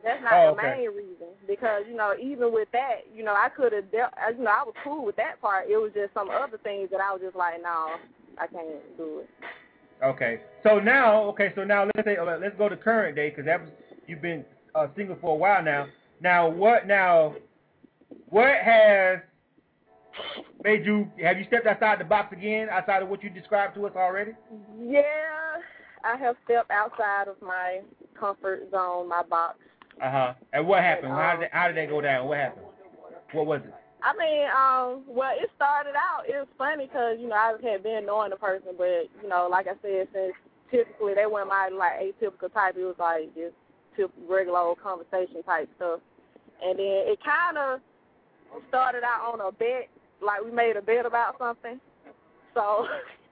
That's not Oh, the okay. main reason. Because, you know, even with that, you know, I could have dealt, you know, I was cool with that part. It was just some other things that I was just like, no, I can't do it. Okay. So now, okay, so now let's say, uh, let's go to current day, because that was, you've been uh, single for a while now. Now, what now, what has made you, have you stepped outside the box again, outside of what you described to us already? Yeah, I have stepped outside of my comfort zone, my box. Uh-huh. And what happened? And, how, um, did that, how did that go down? What happened? What was it? I mean, um, well, it started out, it was funny because, you know, I had been knowing the person, but, you know, like I said, since typically they weren't my, like, atypical type, it was, like, just typical, regular old conversation type stuff. And then it kind of started out on a bet, like we made a bet about something. So,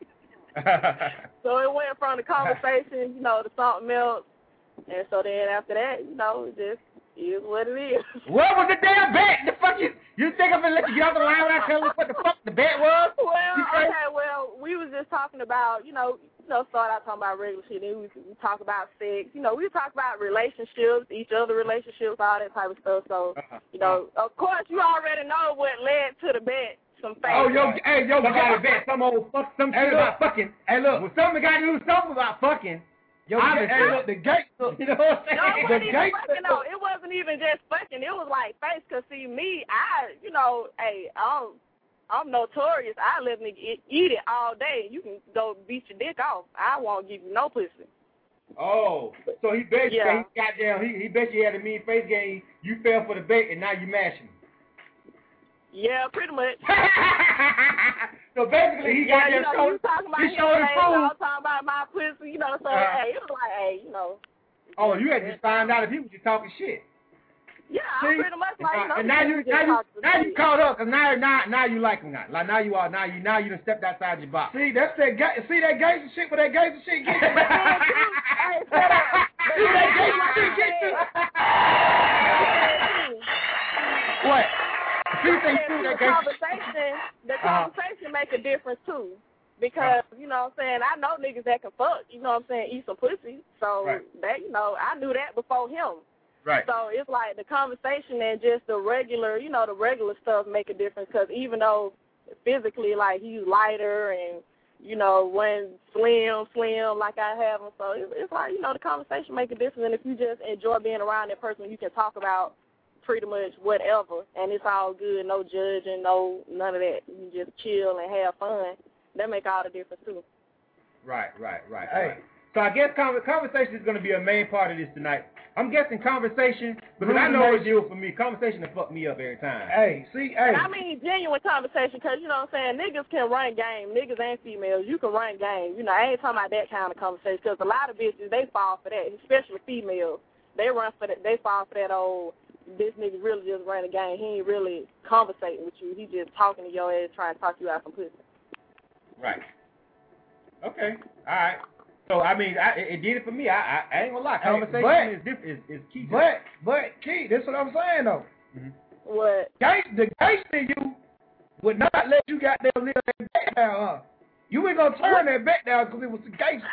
so it went from the conversation, you know, to something else. And so then after that, you know, it just is what it is. What was the damn bet? The fuck you, you think I'm going to let you get off the line without telling us what the fuck the bet was? Well, okay, well, we was just talking about, you know, you know, start out talking about regular shit, then we, we talk about sex, you know, we talk about relationships, each other relationships, all that type of stuff. So, you know, of course, you already know what led to the bet. Some facts. Oh, yo, hey, yo, somebody bet some old fuck, some shit about fucking. Hey, look. Well, something got to do something about fucking. Yo, Obviously. hey, look, the gate, look, You know what I'm No, it saying? wasn't The even gate- fucking, though. It wasn't even just fucking. It was like face, because, see, me, I, you know, hey, I'm, I'm notorious. I let nigga eat, eat it all day. You can go beat your dick off. I won't give you no pussy. Oh, so he bet you, Yeah. he goddamn, he, he bet you had a mean face game, you fell for the bait, and now you mashing. Yeah, pretty much. So basically, he got Yeah, you that know, you talking about he his showed face, the I food. was talking about my pussy, you know, so, Uh-huh. hey, it was like, hey, you know. Oh, you had to just find out if he was just talking shit. Yeah, See? I'm pretty much like, you know, and now you, just now you, talk to now me. you caught up, cause now, now, now you like him now. Like now you are, now you, now you done stepped outside your box. See, that's that ga- see that gangster shit where that gangster shit get you? Hey, shut up. See that gangster shit get you? What? See, I they said, do see, that the gangsta- conversation, the Uh-huh. conversation make a difference too, because you know what I'm saying, I know niggas that can fuck, you know what I'm saying, eat some pussy, so Right. that, you know, I knew that before him. Right. So it's like the conversation and just the regular, you know, the regular stuff make a difference, because even though physically, like, he's lighter and, you know, when slim, slim like I have him, so it's, it's like, you know, the conversation make a difference, and if you just enjoy being around that person, you can talk about pretty much whatever, and it's all good, no judging, no none of that. You just chill and have fun. That make all the difference too. Right, right, right, Hey. right. So I guess con- conversation is going to be a main part of this tonight. I'm guessing conversation, because I know what it do for me. Conversation will fuck me up every time. Hey, see, hey. And I mean genuine conversation, because, you know what I'm saying, niggas can run game, niggas and females, you can run game. You know, I ain't talking about that kind of conversation, because a lot of bitches, they fall for that, especially females. They run for that, they fall for that old, this nigga really just ran a game. He ain't really conversating with you. He just talking to your ass, trying to talk you out some pussy. Right. Okay. All right. So I mean, I, it, it did it for me. I, I, I ain't gonna lie. Hey, Conversation but- is, diff- is is key. to But, but, Key, this is what I'm saying, though. What? Gang, the gangster in you would not let you goddamn live that back down, huh? You ain't gonna turn that back down because it was the gangster.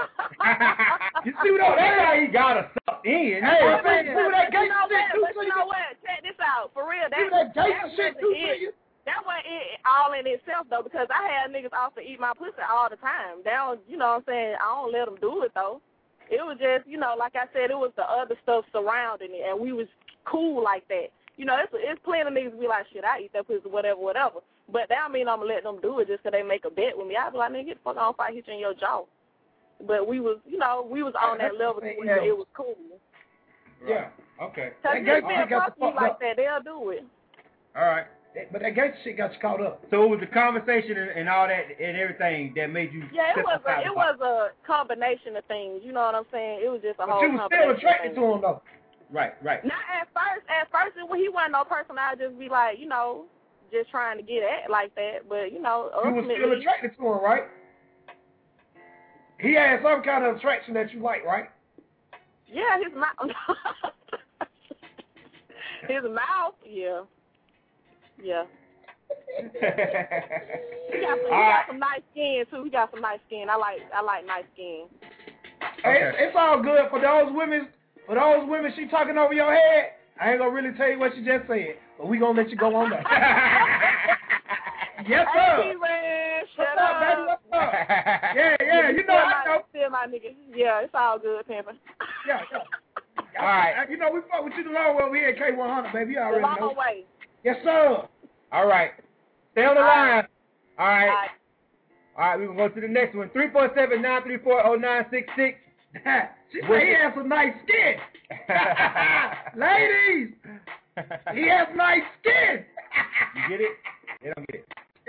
You see what I'm That's how saying? he got us sucked in. Hey, That's what I'm man, saying. see what that But you know gangster shit what? do But to you you? know what? Check this out. For real, that, See what that gangster that shit wasn't do to it. you? That wasn't it all in itself, though, because I had niggas off to eat my pussy all the time. They don't, you know what I'm saying, I don't let them do it, though. It was just, you know, like I said, it was the other stuff surrounding it, and we was cool like that. You know, it's, it's plenty of niggas be like, shit, I eat that pussy, whatever, whatever. But that don't mean I'm going to let them do it just because they make a bet with me. I be like, nigga, get the fuck on if I hit you in your jaw. But we was, you know, we was on that level to where it was cool. Yeah. Okay. Because That niggas gangster been got fuck the you fuck like up. that, they'll do it. All right. But that gangster shit got you caught up. So it was the conversation and, and all that and everything that made you. Yeah, it step was outside a, the it box. was a combination of things. You know what I'm saying? It was just a But whole you was still combination attracted of to things. him, though. Right. Right. Not at first. At first, it, he wasn't no person I'd just be like, you know, just trying to get at like that. But, you know, You was ultimately. still attracted to him, right? He had some kind of attraction that you like, right? Yeah, his mouth. His mouth, yeah. Yeah. He got, some, he got some nice skin, too. He got some nice skin. I like I like nice skin. Hey, it's, it's all good for those women For those women she talking over your head, I ain't gonna really tell you what she just said, but we gonna let you go on that. Yes, sir. Hey, man, What's shut up, up. baby? What's up? Yeah, yeah, you know, I know. Still my nigga. Yeah, it's all good, pimpin'. Yeah, yeah. All right. You know, we fuck with you the long way over here at K one hundred, baby. You The already long know. way. Yes, sir. All right. Stay on the All line. right. All right. All right. All right, we're going to go to the next one. three four seven, nine three four, zero nine six six. She said he has some nice skin. Ladies, he has nice skin. You get it? They don't get it.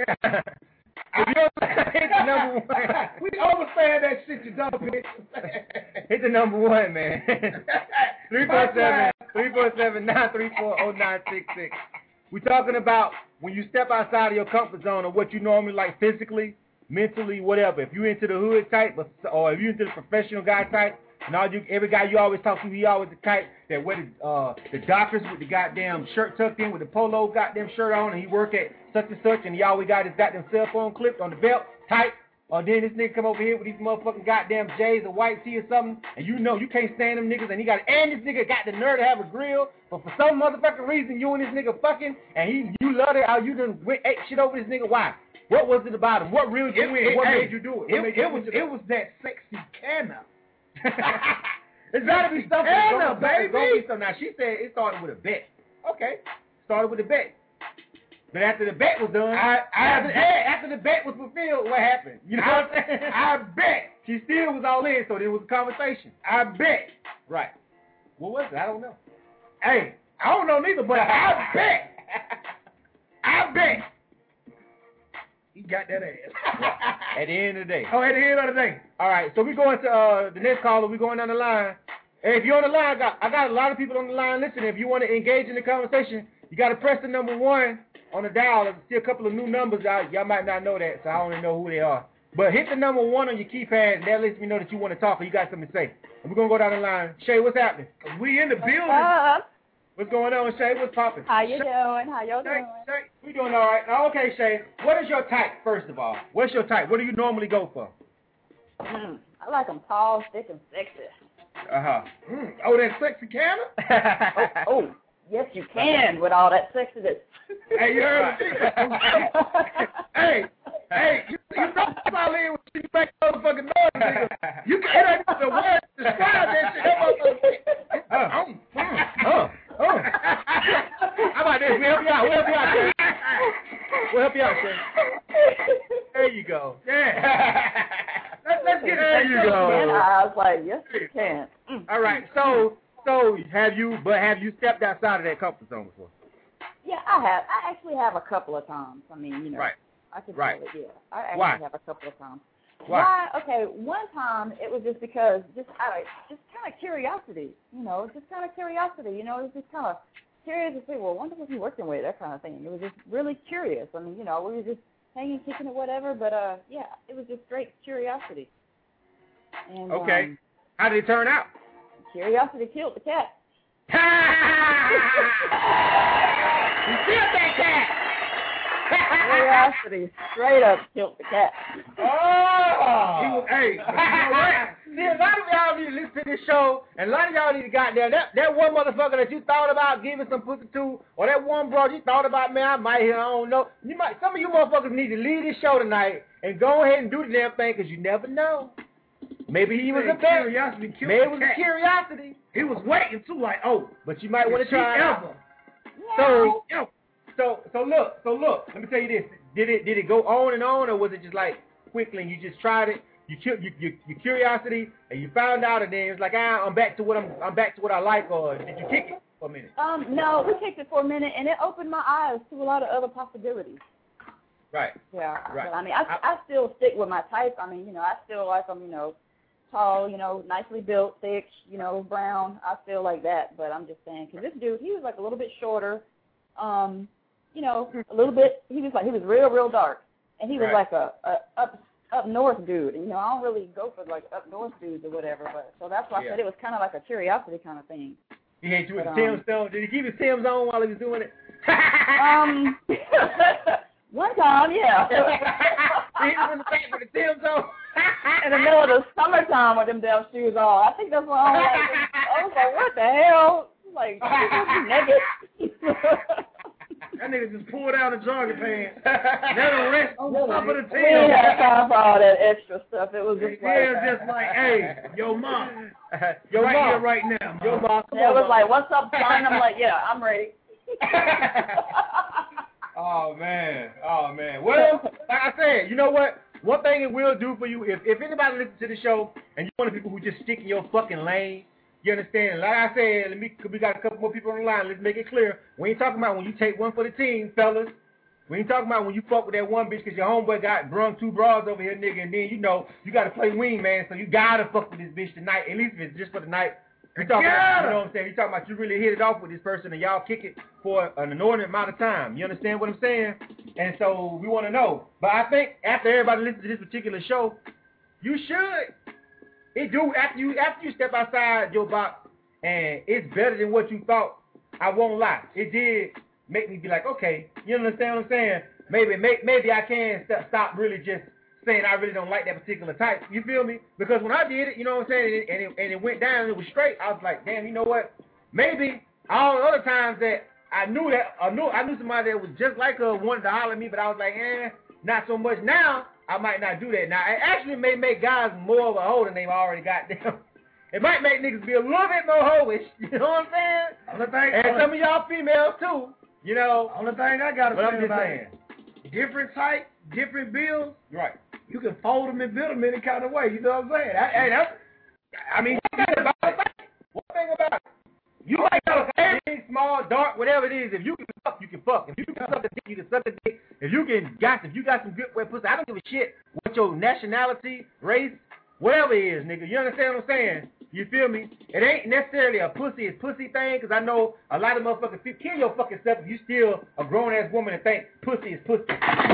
If you don't hit the number one. We overstand that shit, you dumb bitch. Hit the number one, man. three four seven, three four seven, nine three four, zero nine six six. We're talking about when you step outside of your comfort zone of what you normally like physically, mentally, whatever. If you're into the hood type, or if you're into the professional guy type, and all you, every guy you always talk to, he always the type that wear the, uh, the doctors with the goddamn shirt tucked in with the polo goddamn shirt on, and he work at such and such, and he always got his goddamn cell phone clipped on the belt, tight. Or then this nigga come over here with these motherfucking goddamn J's or white tee or something, and you know you can't stand them niggas, and he got, and this nigga got the nerve to have a grill, but for some motherfucking reason you and this nigga fucking, and he, you love it how you done went ate shit over this nigga. Why? What was it about him? What reeled you in? What hey, made you do it? What It, made it, you was, do it was that sexy canna. It's gotta be something. Canna, It's gonna- it's gonna baby. be something. Now she said it started with a bet. Okay, started with a bet. But after the bet was done, I, I after, bet. hey, after the bet was fulfilled, what happened? You know I, what I'm saying? I bet. She still was all in, so there was a conversation. I bet. Right. What was it? I don't know. Hey, I don't know neither, but I bet. I bet. He got that ass. At the end of the day. Oh, at the end of the day. All right, so we're going to uh, the next caller. We're going down the line. Hey, if you're on the line, I got, I got a lot of people on the line listening. If you want to engage in the conversation, you got to press the number one on the dial. There's still a couple of new numbers out. Y'all might not know that, so I don't even know who they are. But hit the number one on your keypad, and that lets me know that you want to talk or you got something to say. And we're going to go down the line. Shay, what's happening? We in the building. Uh, What's going on, Shay? What's popping? how you doing? How y'all Shay, doing? Shay, we doing all right. Now, okay, Shay, what is your type, first of all? What's your type? What do you normally go for? Mm, I like them tall, thick, and sexy. Uh-huh. Mm. Oh, that sexy canna? Oh, oh, yes, you can with all that sexiness. Hey, you heard me? Hey, hey, you, you know I'm in when you make motherfucking noise, nigga. You can't even the word to describe that shit. That motherfucker. Uh, Oh, oh, oh. How about this? We'll help you out. We'll help you out, Shay. We'll help you out, Shay. There you go. yeah. Let's, let's get There it. you And go. I was like, yes, you can. Mm. All right. So, so have you? But have you stepped outside of that comfort zone before? Yeah, I have. I actually have a couple of times. I mean, you know. Right. I could Right. tell it, yeah. I actually Why? have a couple of times. Why? Why? Okay, one time it was just because, just out of, just kind of curiosity, you know, just kind of curiosity, you know, it was just kind of curious to see, well, I wonder what he's working with, that kind of thing. It was just really curious. I mean, you know, we were just hanging, kicking it, whatever, but, uh, yeah, it was just straight curiosity. And, Okay. um, How did it turn out? curiosity killed the cat. You killed that cat. Curiosity straight up killed the cat. Oh. He was, hey, but you know what? See, a lot of y'all need to listen to this show, and a lot of y'all need to goddamn that that one motherfucker that you thought about giving some pussy to, or that one bro you thought about, man, I might hear, I don't know. You might, some of you motherfuckers need to leave this show tonight and go ahead and do the damn thing, because you never know. Maybe he was a bet. Curiosity killed Maybe it the was cat. a curiosity, He was waiting too, like, oh, but you might want to if she try it out. ever. So, Yo, so, so look, so look. Let me tell you this: did it, did it go on and on, or was it just like quickly? And you just tried it. You, you, you, your curiosity, and you found out, and then it's like, ah, I'm back to what I'm, I'm back to what I like, or did you kick it for a minute? Um, no, we kicked it for a minute, and it opened my eyes to a lot of other possibilities. Right. Yeah. Right. But, I mean, I, I still stick with my type. I mean, you know, I still like them, you know, tall, you know, nicely built, thick, you know, brown. I still like that. But I'm just saying, because this dude, he was like a little bit shorter, um, you know, a little bit. He was like, he was real, real dark, and he was Right. like a, a up up north dude. You know, I don't really go for like up north dudes or whatever. But so that's why Yeah. I said it was kind of like a curiosity kind of thing. He hit you with But, the um, Tim's on. Did he keep his Tim's on while he was doing it? Um, one time, yeah. He hit you in the back with the Tim's on. In the middle of the summertime with them damn shoes on. I think that's why I don't like them. Oh, was like, what the hell? Like, naked. That nigga just pulled out a jogging pants. Let him rest on top of the We didn't tail. have time for all that extra stuff. It was just like, Yeah, just like, hey, yo, mom. Yo, right mom. here, right now, mom. Yo, mom. Come it on, was mom. like, what's up, son? I'm like, yeah, I'm ready. Oh, man. Oh, man. Well, like I said, you know what? One thing it will do for you, if, if anybody listens to the show and you're one of the people who just stick in your fucking lane, you understand? Like I said, let me, we got a couple more people on the line. Let's make it clear. We ain't talking about when you take one for the team, fellas. We ain't talking about when you fuck with that one bitch because your homeboy got brung two bras over here, nigga, and then, you know, you got to play wing, man, so you got to fuck with this bitch tonight, at least if it's just for the night. You talking about, you know what I'm saying? You talking about you really hit it off with this person and y'all kick it for an inordinate amount of time. You understand what I'm saying? And so we want to know. But I think after everybody listens to this particular show, you should. It do after you after you step outside your box and it's better than what you thought. I won't lie. It did make me be like, okay, you understand what I'm saying? Maybe maybe, maybe I can st- stop really just saying I really don't like that particular type. You feel me? Because when I did it, you know what I'm saying, and it, and it went down and it was straight, I was like, damn, you know what? Maybe all the other times that I knew that I knew I knew somebody that was just like her wanted to holler at me, but I was like, eh, not so much. Now I might not do that. Now it actually may make guys more of a hoe than they've already got them. It might make niggas be a little bit more hoish. You know what I'm saying? Only thing, And only, some of y'all females too. You know. only thing I got to But I'm say just about saying. it, different type, different bills, Right. you can fold them and build them any kind of way. You know what I'm saying? I, hey, that's, I mean, One thing about it, one thing about it, you might have a big, small, dark, whatever it is. If you can fuck, you can fuck. If you can suck a dick, you can suck a dick. If you can gossip, if you got some good wet pussy, I don't give a shit what your nationality, race, whatever it is, nigga. You understand what I'm saying? You feel me? It ain't necessarily a pussy is pussy thing, because I know a lot of motherfuckers feel, kill your fucking self if you still a grown-ass woman and think pussy is pussy.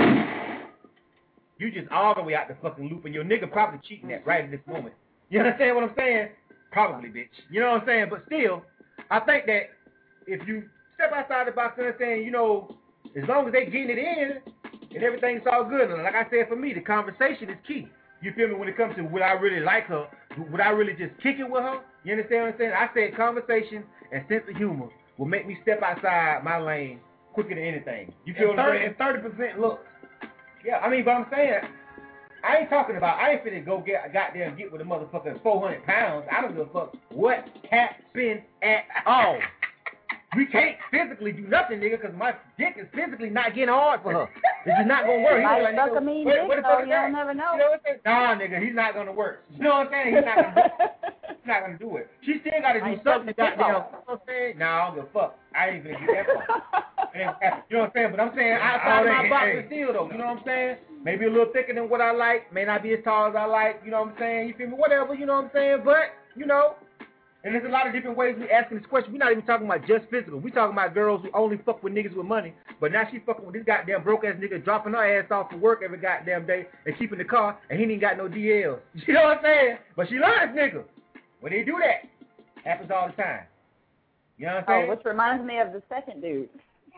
You just all the way out the fucking loop, and your nigga probably cheating that right at this moment. You understand what I'm saying? Probably, bitch. You know what I'm saying? But still, I think that if you step outside the box and understand, you know, as long as they getting it in and everything's all good, and like I said, for me, the conversation is key. You feel me? When it comes to would I really like her, would I really just kick it with her? You understand what I'm saying? I said conversation and sense of humor will make me step outside my lane quicker than anything. You feel and what I'm thirty, saying? and thirty percent looks. Yeah, I mean, but I'm saying, I ain't talking about, I ain't finna go get, goddamn get with a motherfucker four hundred pounds. I don't give a fuck what happens at all. We can't physically do nothing, nigga, because my dick is physically not getting hard for her. It's just not gonna work. He Might like, suck nigga, a mean what- dick, what the though, fuck is you don't that? never know. You know what I'm saying? Nah, nigga, he's not gonna work. You know what I'm saying? He's not gonna do it. He's not gonna do it. She still gotta do Might something to suck the dick goddamn, you know off. what I'm saying? Nah, I don't give a fuck. I ain't gonna get that far. It ain't happen. You know what I'm saying? But I'm saying outside of my Hey, box hey. is still though. You know what I'm saying? Maybe a little thicker than what I like. May not be as tall as I like. You know what I'm saying? You feel me? Whatever. You know what I'm saying? But you know, and there's a lot of different ways we asking this question. We're not even talking about just physical. We're talking about girls who only fuck with niggas with money. But now she fucking with this goddamn broke ass nigga dropping her ass off for work every goddamn day and keeping the car, and he ain't got no D Ls. You know what I'm saying? But she loves this nigga. When they do that, happens all the time. You know what I'm Oh, saying? which reminds me of the second dude.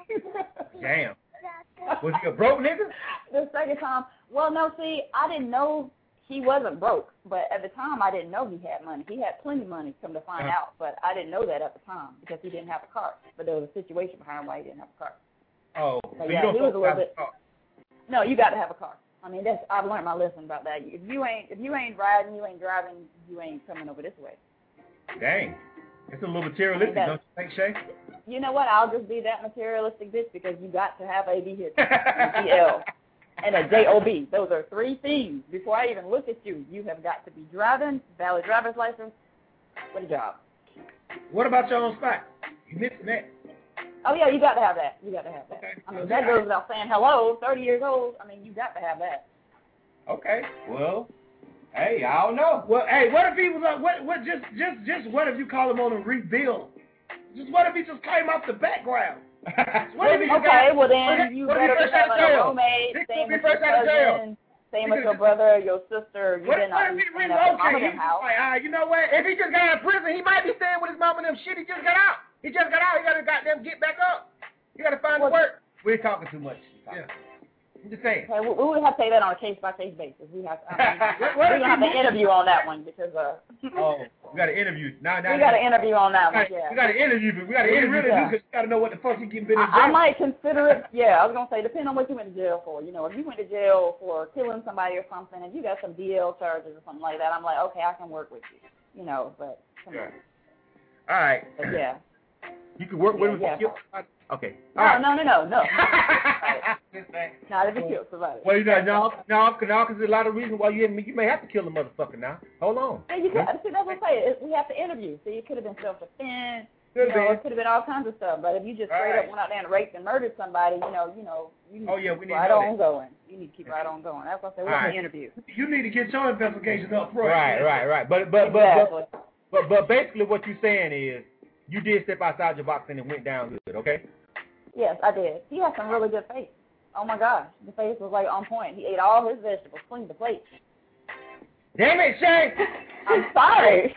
Damn. Was he a broke nigga? The second time. Well, no, see, I didn't know he wasn't broke, but at the time I didn't know he had money. He had plenty of money, come to find Uh-huh. out, but I didn't know that at the time because he didn't have a car. But there was a situation behind why he didn't have a car. Oh, So, so yeah, you don't he was fuck a little with bit- oh. No, you got to have a car. I mean, that's I've learned my lesson about that. If you ain't if you ain't riding, you ain't driving, you ain't coming over this way. Dang. It's a little materialistic, That- don't you think, Shay? You know what? I'll just be that materialistic bitch because you got to have a vehicle, a G L, and a J O B. Those are three things. Before I even look at you, you have got to be driving, valid driver's license, with a job. What about your own spot? You missing that? Oh, yeah, you got to have that. You got to have that. Okay. I mean, that goes without saying hello, thirty years old. I mean, you got to have that. Okay. Well, hey, I don't know. Well, hey, what if he was uh, what what just just just what if you call him on a rebuild? Just what if he just came off the background? What if he just Okay, got- well, what then if- you what if he better be first out of having a jail? roommate, He same could be with your first out of jail. cousin, same He with could your just- brother, your sister. You What if, better what not if be he staying at the mom relocate? of He's them just house. like, ah, you know what? If he just got out of prison, he might be staying with his mom and them shit. He just got out. He just got out. He got to goddamn get back up. He got to find Well, work. We're talking too much. Yeah. I'm just saying. Okay, we, we would have to take that on a case by case basis. We have to. I mean, we're gonna have to interview on that one because uh. Oh, we got to interview. Now, now, we got to interview on that one. We Yeah. We got to interview. We got to interview really yeah. do because you got to know what the fuck you can been in jail. I, I might consider it. Yeah, I was gonna say, depending on what you went to jail for. You know, if you went to jail for killing somebody or something, and you got some D L charges or something like that, I'm like, okay, I can work with you. You know, but. Yeah. All right. But yeah. You can work with yeah, him. yeah. Okay. No, All right. no, no, no, no. Not if you kill somebody. Well, you know, no, no, no, because there's a lot of reasons why you you may have to kill the motherfucker now. Hold on. Yeah, you could, see, that's what I'm saying. It, we have to interview. See, it could have been self-defense. Could You know, it could have been all kinds of stuff. But if you just straight right. up went out there and raped and murdered somebody, you know, you know, you need oh, to yeah, keep we need right to know on that. going. You need to keep right on going. That's what I said. We have right. to interview. You need to get your investigation up front. Right, right, right. But but exactly. but, but but but basically what you're saying is you did step outside your box and it went down good, okay? Yes, I did. He had some really good face. Oh my gosh, the face was like on point. He ate all his vegetables, cleaned the plate. Damn it, Shay! I'm sorry.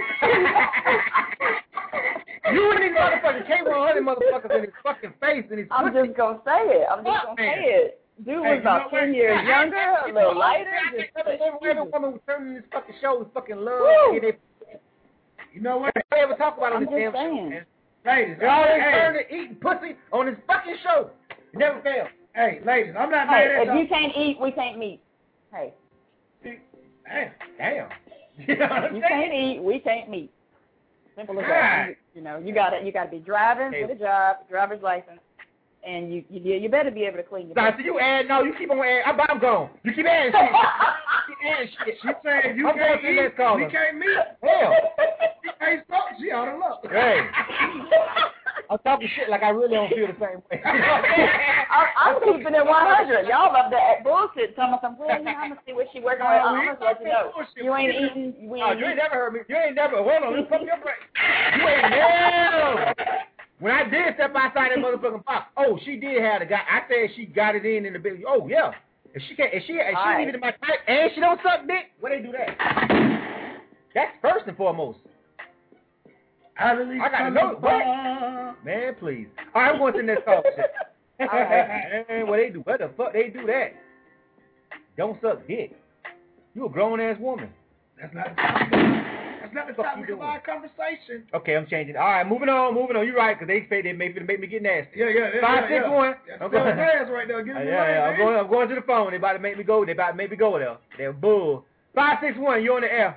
You and these motherfuckers K one hundred motherfuckers in his fucking face and his I'm pussy. just gonna say it. I'm just gonna say it. Dude was Hey, about you know ten what? years I- younger, I- a little I- lighter. I- Just, Every, every, every woman who turns this fucking show is fucking love. Woo! They, You know what? they ever talk about it on I'm this just damn show, saying. man. Ladies, They always hey, turn to eating pussy on this fucking show. It never fails. hey, ladies, I'm not Hey, mad at if y'all. you can't eat, we can't meet. Hey, Damn. Damn. You know what I'm you saying? can't eat, we can't meet. Simple as God. that. You, you know, you gotta you gotta be driving Hey. with a job, driver's license, and you you you better be able to clean your. Nah, so you add, no, you keep on adding. I'm, I'm gone. You keep adding shit. You keep adding shit. She said you I'm going can't to the next eat, caller. we can't meet. Hell. She ain't something, she out of luck. Hey. I'm talking shit like I really don't feel the same way. I, I'm keeping it one hundred. Y'all love to act bullshit. Tell me something. Well, you know, I'm gonna see what she working on. I'm gonna let you know. You ain't eating. We No, ain't you ain't eating. never heard me. You ain't never. Hold on, let me pump your brain. You ain't never. When I did step outside that motherfucking box, oh, she did have the guy. I said she got it in in the baby. Oh yeah. If she can't, if she, if she All right. even in my type and she don't suck dick, where they do that? That's first and foremost. I really I gotta know what? Man, please. All right, I'm going to the next call. All right. Man, what they do? What the fuck they do that? Don't suck dick. You a grown ass woman. That's not the topic. That's not the Fuck topic you of doing? our conversation. Okay, I'm changing. All right, moving on, moving on. You're right, because they say they may make me get nasty. Yeah, yeah, yeah. Five, yeah, six, yeah. one. That's I'm still going. glass right there. Get Uh, him yeah, yeah, I'm going. I'm going to the phone. They about to make me go. They about to make me go there. They're bull. Five, six, one. You're on the air.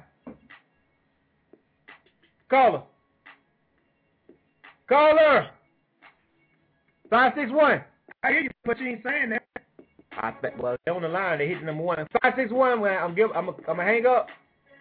Caller. Caller. Five, six, one. I hear you, but you ain't saying that. I bet, well, they're on the line. They hit the number one. Five, six, one. When I'm give, I'm, I'm gonna hang up.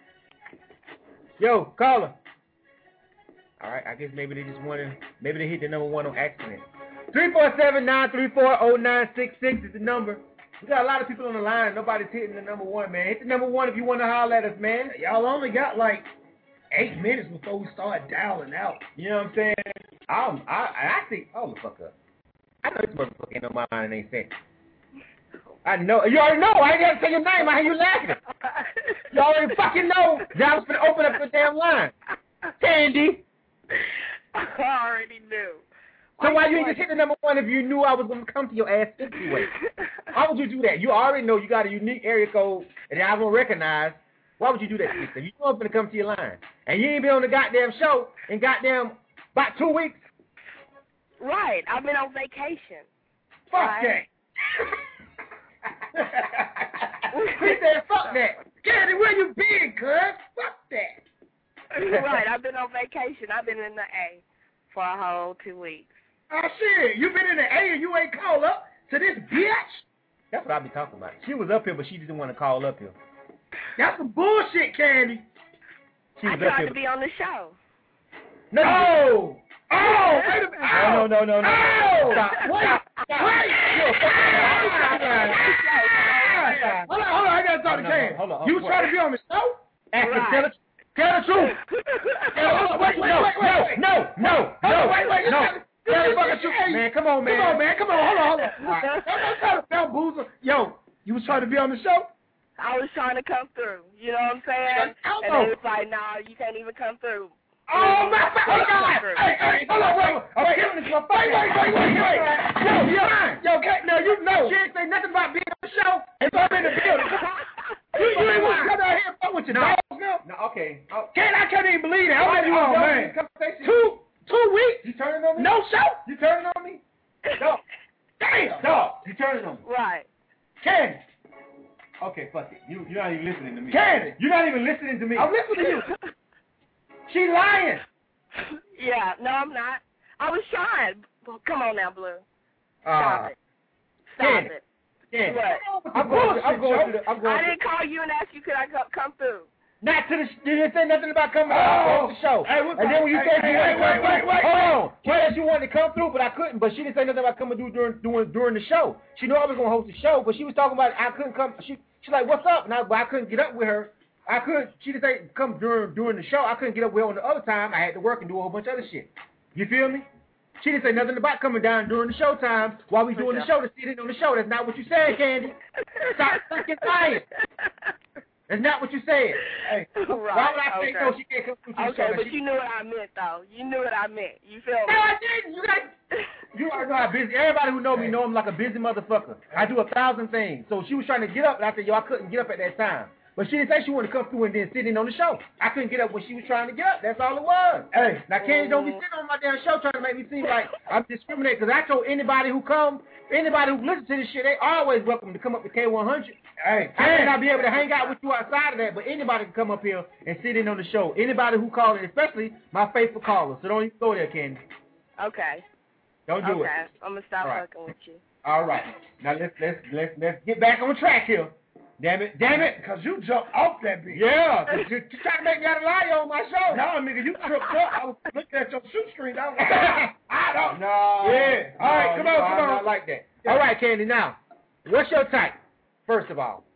Yo, caller. All right, I guess maybe they just wanted, maybe they hit the number one on accident. Three four seven nine three four zero nine six six is the number. We got a lot of people on the line. Nobody's hitting the number one, man. Hit the number one if you want to holler at us, man. Y'all only got like eight minutes before we start dialing out. You know what I'm saying? I'm, I, I think, oh, the fuck up. I know this motherfucker ain't on my line and ain't saying. I know. You already know. I ain't got to say your name. I hear you laughing. You already fucking know that I was going to open up the damn line. Candy. I already knew. So why you ain't just hit the number one if you knew I was going to come to your ass anyway? Why would you do that? You already know you got a unique area code and I won't recognize. Why would you do that, sister? You know I'm going to come to your line. And you ain't been on the goddamn show in goddamn about two weeks. Right. I've been on vacation. Fuck Right. that. He said, fuck that. Candy, where you been, cuz? Fuck that. Right. I've been on vacation. I've been in the A for a whole two weeks. Oh, shit. You been in the A and you ain't called up to this bitch? That's what I be talking about. She was up here, but she didn't want to call up here. That's some bullshit, Candy. She I was up tried here. to be on the show. No, Oh! Oh! Wait a minute. no, no, no, no, no. Oh! Stop. Wait! Stop. Wait! Yo, fuck that. Hold on, hold on. I got to talk to No, no, Candy. hold on, You hold on. trying to be on the show? Ask her, Right. tell, her, tell the truth. Hey, hold on, wait, wait, no, wait, wait, no, wait. no, no, Hold no, on, wait, wait. no. This Tell the is- fucking truth. hey, Man, come on, man. Come on, man. Come on. Hold on, hold on. All right. Don't, don't try to bamboozle. Yo, you was trying to be on the show? I was trying to come through. You know what I'm saying? Hold And on. they was like, nah, you can't even come through. Oh, my God. Hey, hey, hold on, wait. I'm killing this motherfucker. Wait, wait, wait, wait, wait. Yo, yo, yo, okay, now you know show. She didn't say nothing about being on the show. If I'm in the building. You, you ain't want to come out here and fuck with your no. dogs now? No, okay. Oh. Can't, I can't even believe it. I'm like, oh, man. Two, two weeks? You turning on me? No show? You turning on me? No. Damn. Dog. You turning on me? Right. Candy. Okay, fuck it. You, you're not even listening to me. Candy. You're not even listening to me. I'm listening to you. She lying. Yeah, no, I'm not. I was trying. Come on now, Blue. Stop uh, it. Stop Candy. it. Yeah. What? I'm going. I'm going to the. I'm going I to didn't call you and ask you could I co- come through. Not to the. You didn't say nothing about coming oh. to the show. Hey, and then when you hey, said hey, you hey, wanted to come wait, through, wait, wait, hold on. She said you wanted to come through, but I couldn't. But she didn't say nothing about coming through during during during the show. She knew I was gonna host the show, but she was talking about I couldn't come. She she's like, what's up? And I, but I couldn't get up with her. I couldn't. She didn't say come during during the show. I couldn't get up with her on the other time. I had to work and do a whole bunch of other shit. You feel me? She didn't say nothing about coming down during the show time while we doing the show to sit in on the show. That's not what you said, Candy. Stop fucking lying. That's not what you said. Hey, right, why would I okay. say no? She can't come through the Okay, show. but she, you knew what I meant, though. You knew what I meant. You feel me? No, I didn't. You got. You already know how busy. Everybody who know me know I'm like a busy motherfucker. I do a thousand things. So she was trying to get up, and I said, yo, I couldn't get up at that time. But she didn't say she wanted to come through and then sit in on the show. I couldn't get up when she was trying to get up. That's all it was. Hey, now Candy don't be sitting on my damn show trying to make me seem like I'm discriminating. Because I told anybody who come, anybody who listens to this shit, they always welcome to come up to K one hundred. Hey, I may not be able to hang out with you outside of that, but anybody can come up here and sit in on the show. Anybody who calls, especially my faithful callers. So don't even go there, Candy. Okay. Don't do okay. it. Okay, I'm gonna stop right. fucking with you. All right. Now let's let's let's let's get back on track here. Damn it, damn it, because you jumped off that bitch. Yeah, you, you trying to make me out a liar on my show. No, nigga, you tripped up. I was looking at your shoestring. I was like, I don't know. Yeah. All right, no, come on, come on. I like that. Yeah. All right, Candy, now, what's your type, first of all?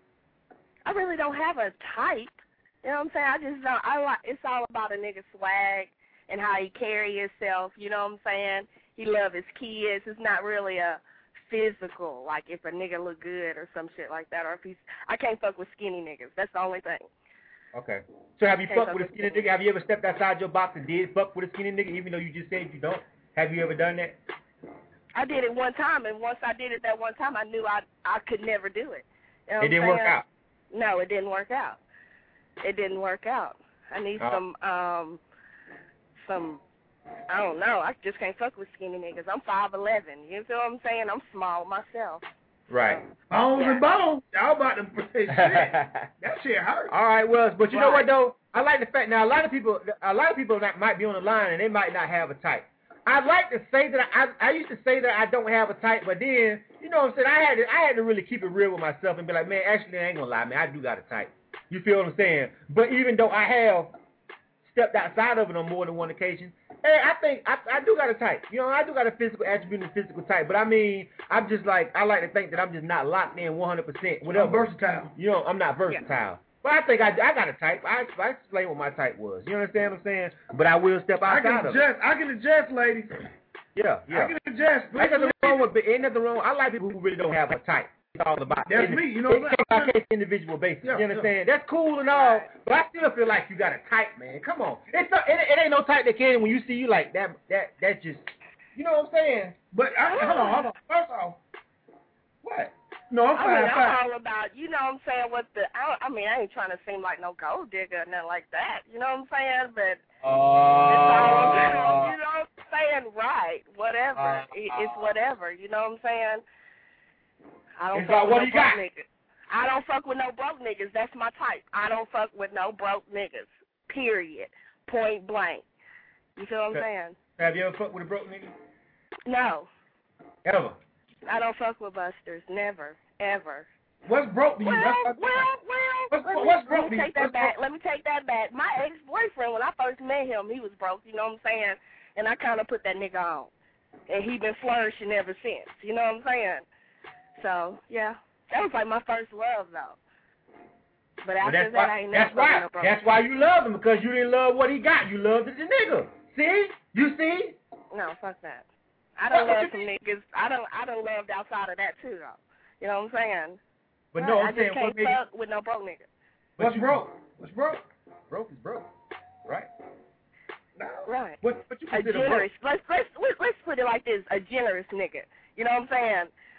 I really don't have a type. You know what I'm saying? I just don't. I like. It's all about a nigga swag and how he carry himself. You know what I'm saying? He love his kids. It's not really a physical, like if a nigga look good or some shit like that, or if he's, I can't fuck with skinny niggas. That's the only thing. Okay. So have you Can't fucked with a skinny nigga? Have you ever stepped outside your box and did fuck with a skinny nigga, even though you just said you don't? Have you ever done that? I did it one time, and once I did it that one time, I knew I I could never do it. You know it didn't saying? work out. No, it didn't work out. It didn't work out. I need uh, some um some. I don't know. I just can't fuck with skinny niggas. I'm five eleven. You feel what I'm saying? I'm small myself. Right. Bones yeah. and bones. Y'all about to shit. That shit hurt. All right, well, but you right. know what though? I like the fact now. A lot of people, a lot of people that might be on the line and they might not have a type. I like to say that I, I used to say that I don't have a type, but then you know what I'm saying. I had to, I had to really keep it real with myself and be like, man, actually, I ain't gonna lie, man. I do got a type. You feel what I'm saying? But even though I have stepped outside of it on more than one occasion. Hey, I think I, I do got a type. You know, I do got a physical attribute and a physical type. But I mean, I'm just like, I like to think that I'm just not locked in one hundred percent. Whatever. I'm versatile. You know, I'm not versatile. Yeah. But I think I, I got a type. I, I explain what my type was. You understand what I'm saying? But I will step outside I can of adjust, it. I can adjust, ladies. Yeah, yeah. I can adjust. Ain't nothing wrong with it. Ain't nothing wrong. I like people who really don't have a type. It's all about That's it. me, you know what I'm saying? Case individual basis. Yeah, you understand? Yeah. That's cool and all, but I still feel like you got a type, man. Come on. It's not, it, it ain't no type that can when you see you like that, that, that just, you know what I'm saying? But, I, hold on, hold on. First off, what? No, I'm I fine, mean, fine. I'm all about, you know what I'm saying, what the, I, I mean, I ain't trying to seem like no gold digger or nothing like that, you know what I'm saying, but uh, it's all about, you know what I'm saying, right, whatever, uh, it, it's whatever, you know what I'm saying. I don't it's fuck about what with no he broke got. niggas. I don't fuck with no broke niggas, that's my type. I don't fuck with no broke niggas, period, point blank. You feel what I'm saying? Have you ever fucked with a broke nigga? No. Ever? I don't fuck with busters. Never. Ever. What's broke to you? Well, What's, well, well. what's, let me, what's broke let me to you? take that What's back. broke? Let me take that back. My ex-boyfriend, when I first met him, he was broke, you know what I'm saying? And I kind of put that nigga on. And he been flourishing ever since, you know what I'm saying? So, yeah. That was like my first love, though. But after well, that, why, I ain't never that's why, no broke. That's why you love him, because you didn't love what he got. You loved the nigga. See? You see? No, fuck that. I don't love some niggas. I don't I don't love outside of that, too, though. You know what I'm saying? But no, I I'm just saying, can't what made fuck with no broke nigga. What's broke? What's broke? Broke is broke, right? No. Right. What, what you A consider generous. broke? Let's let's let's put it like this: a generous nigga. You know what I'm saying?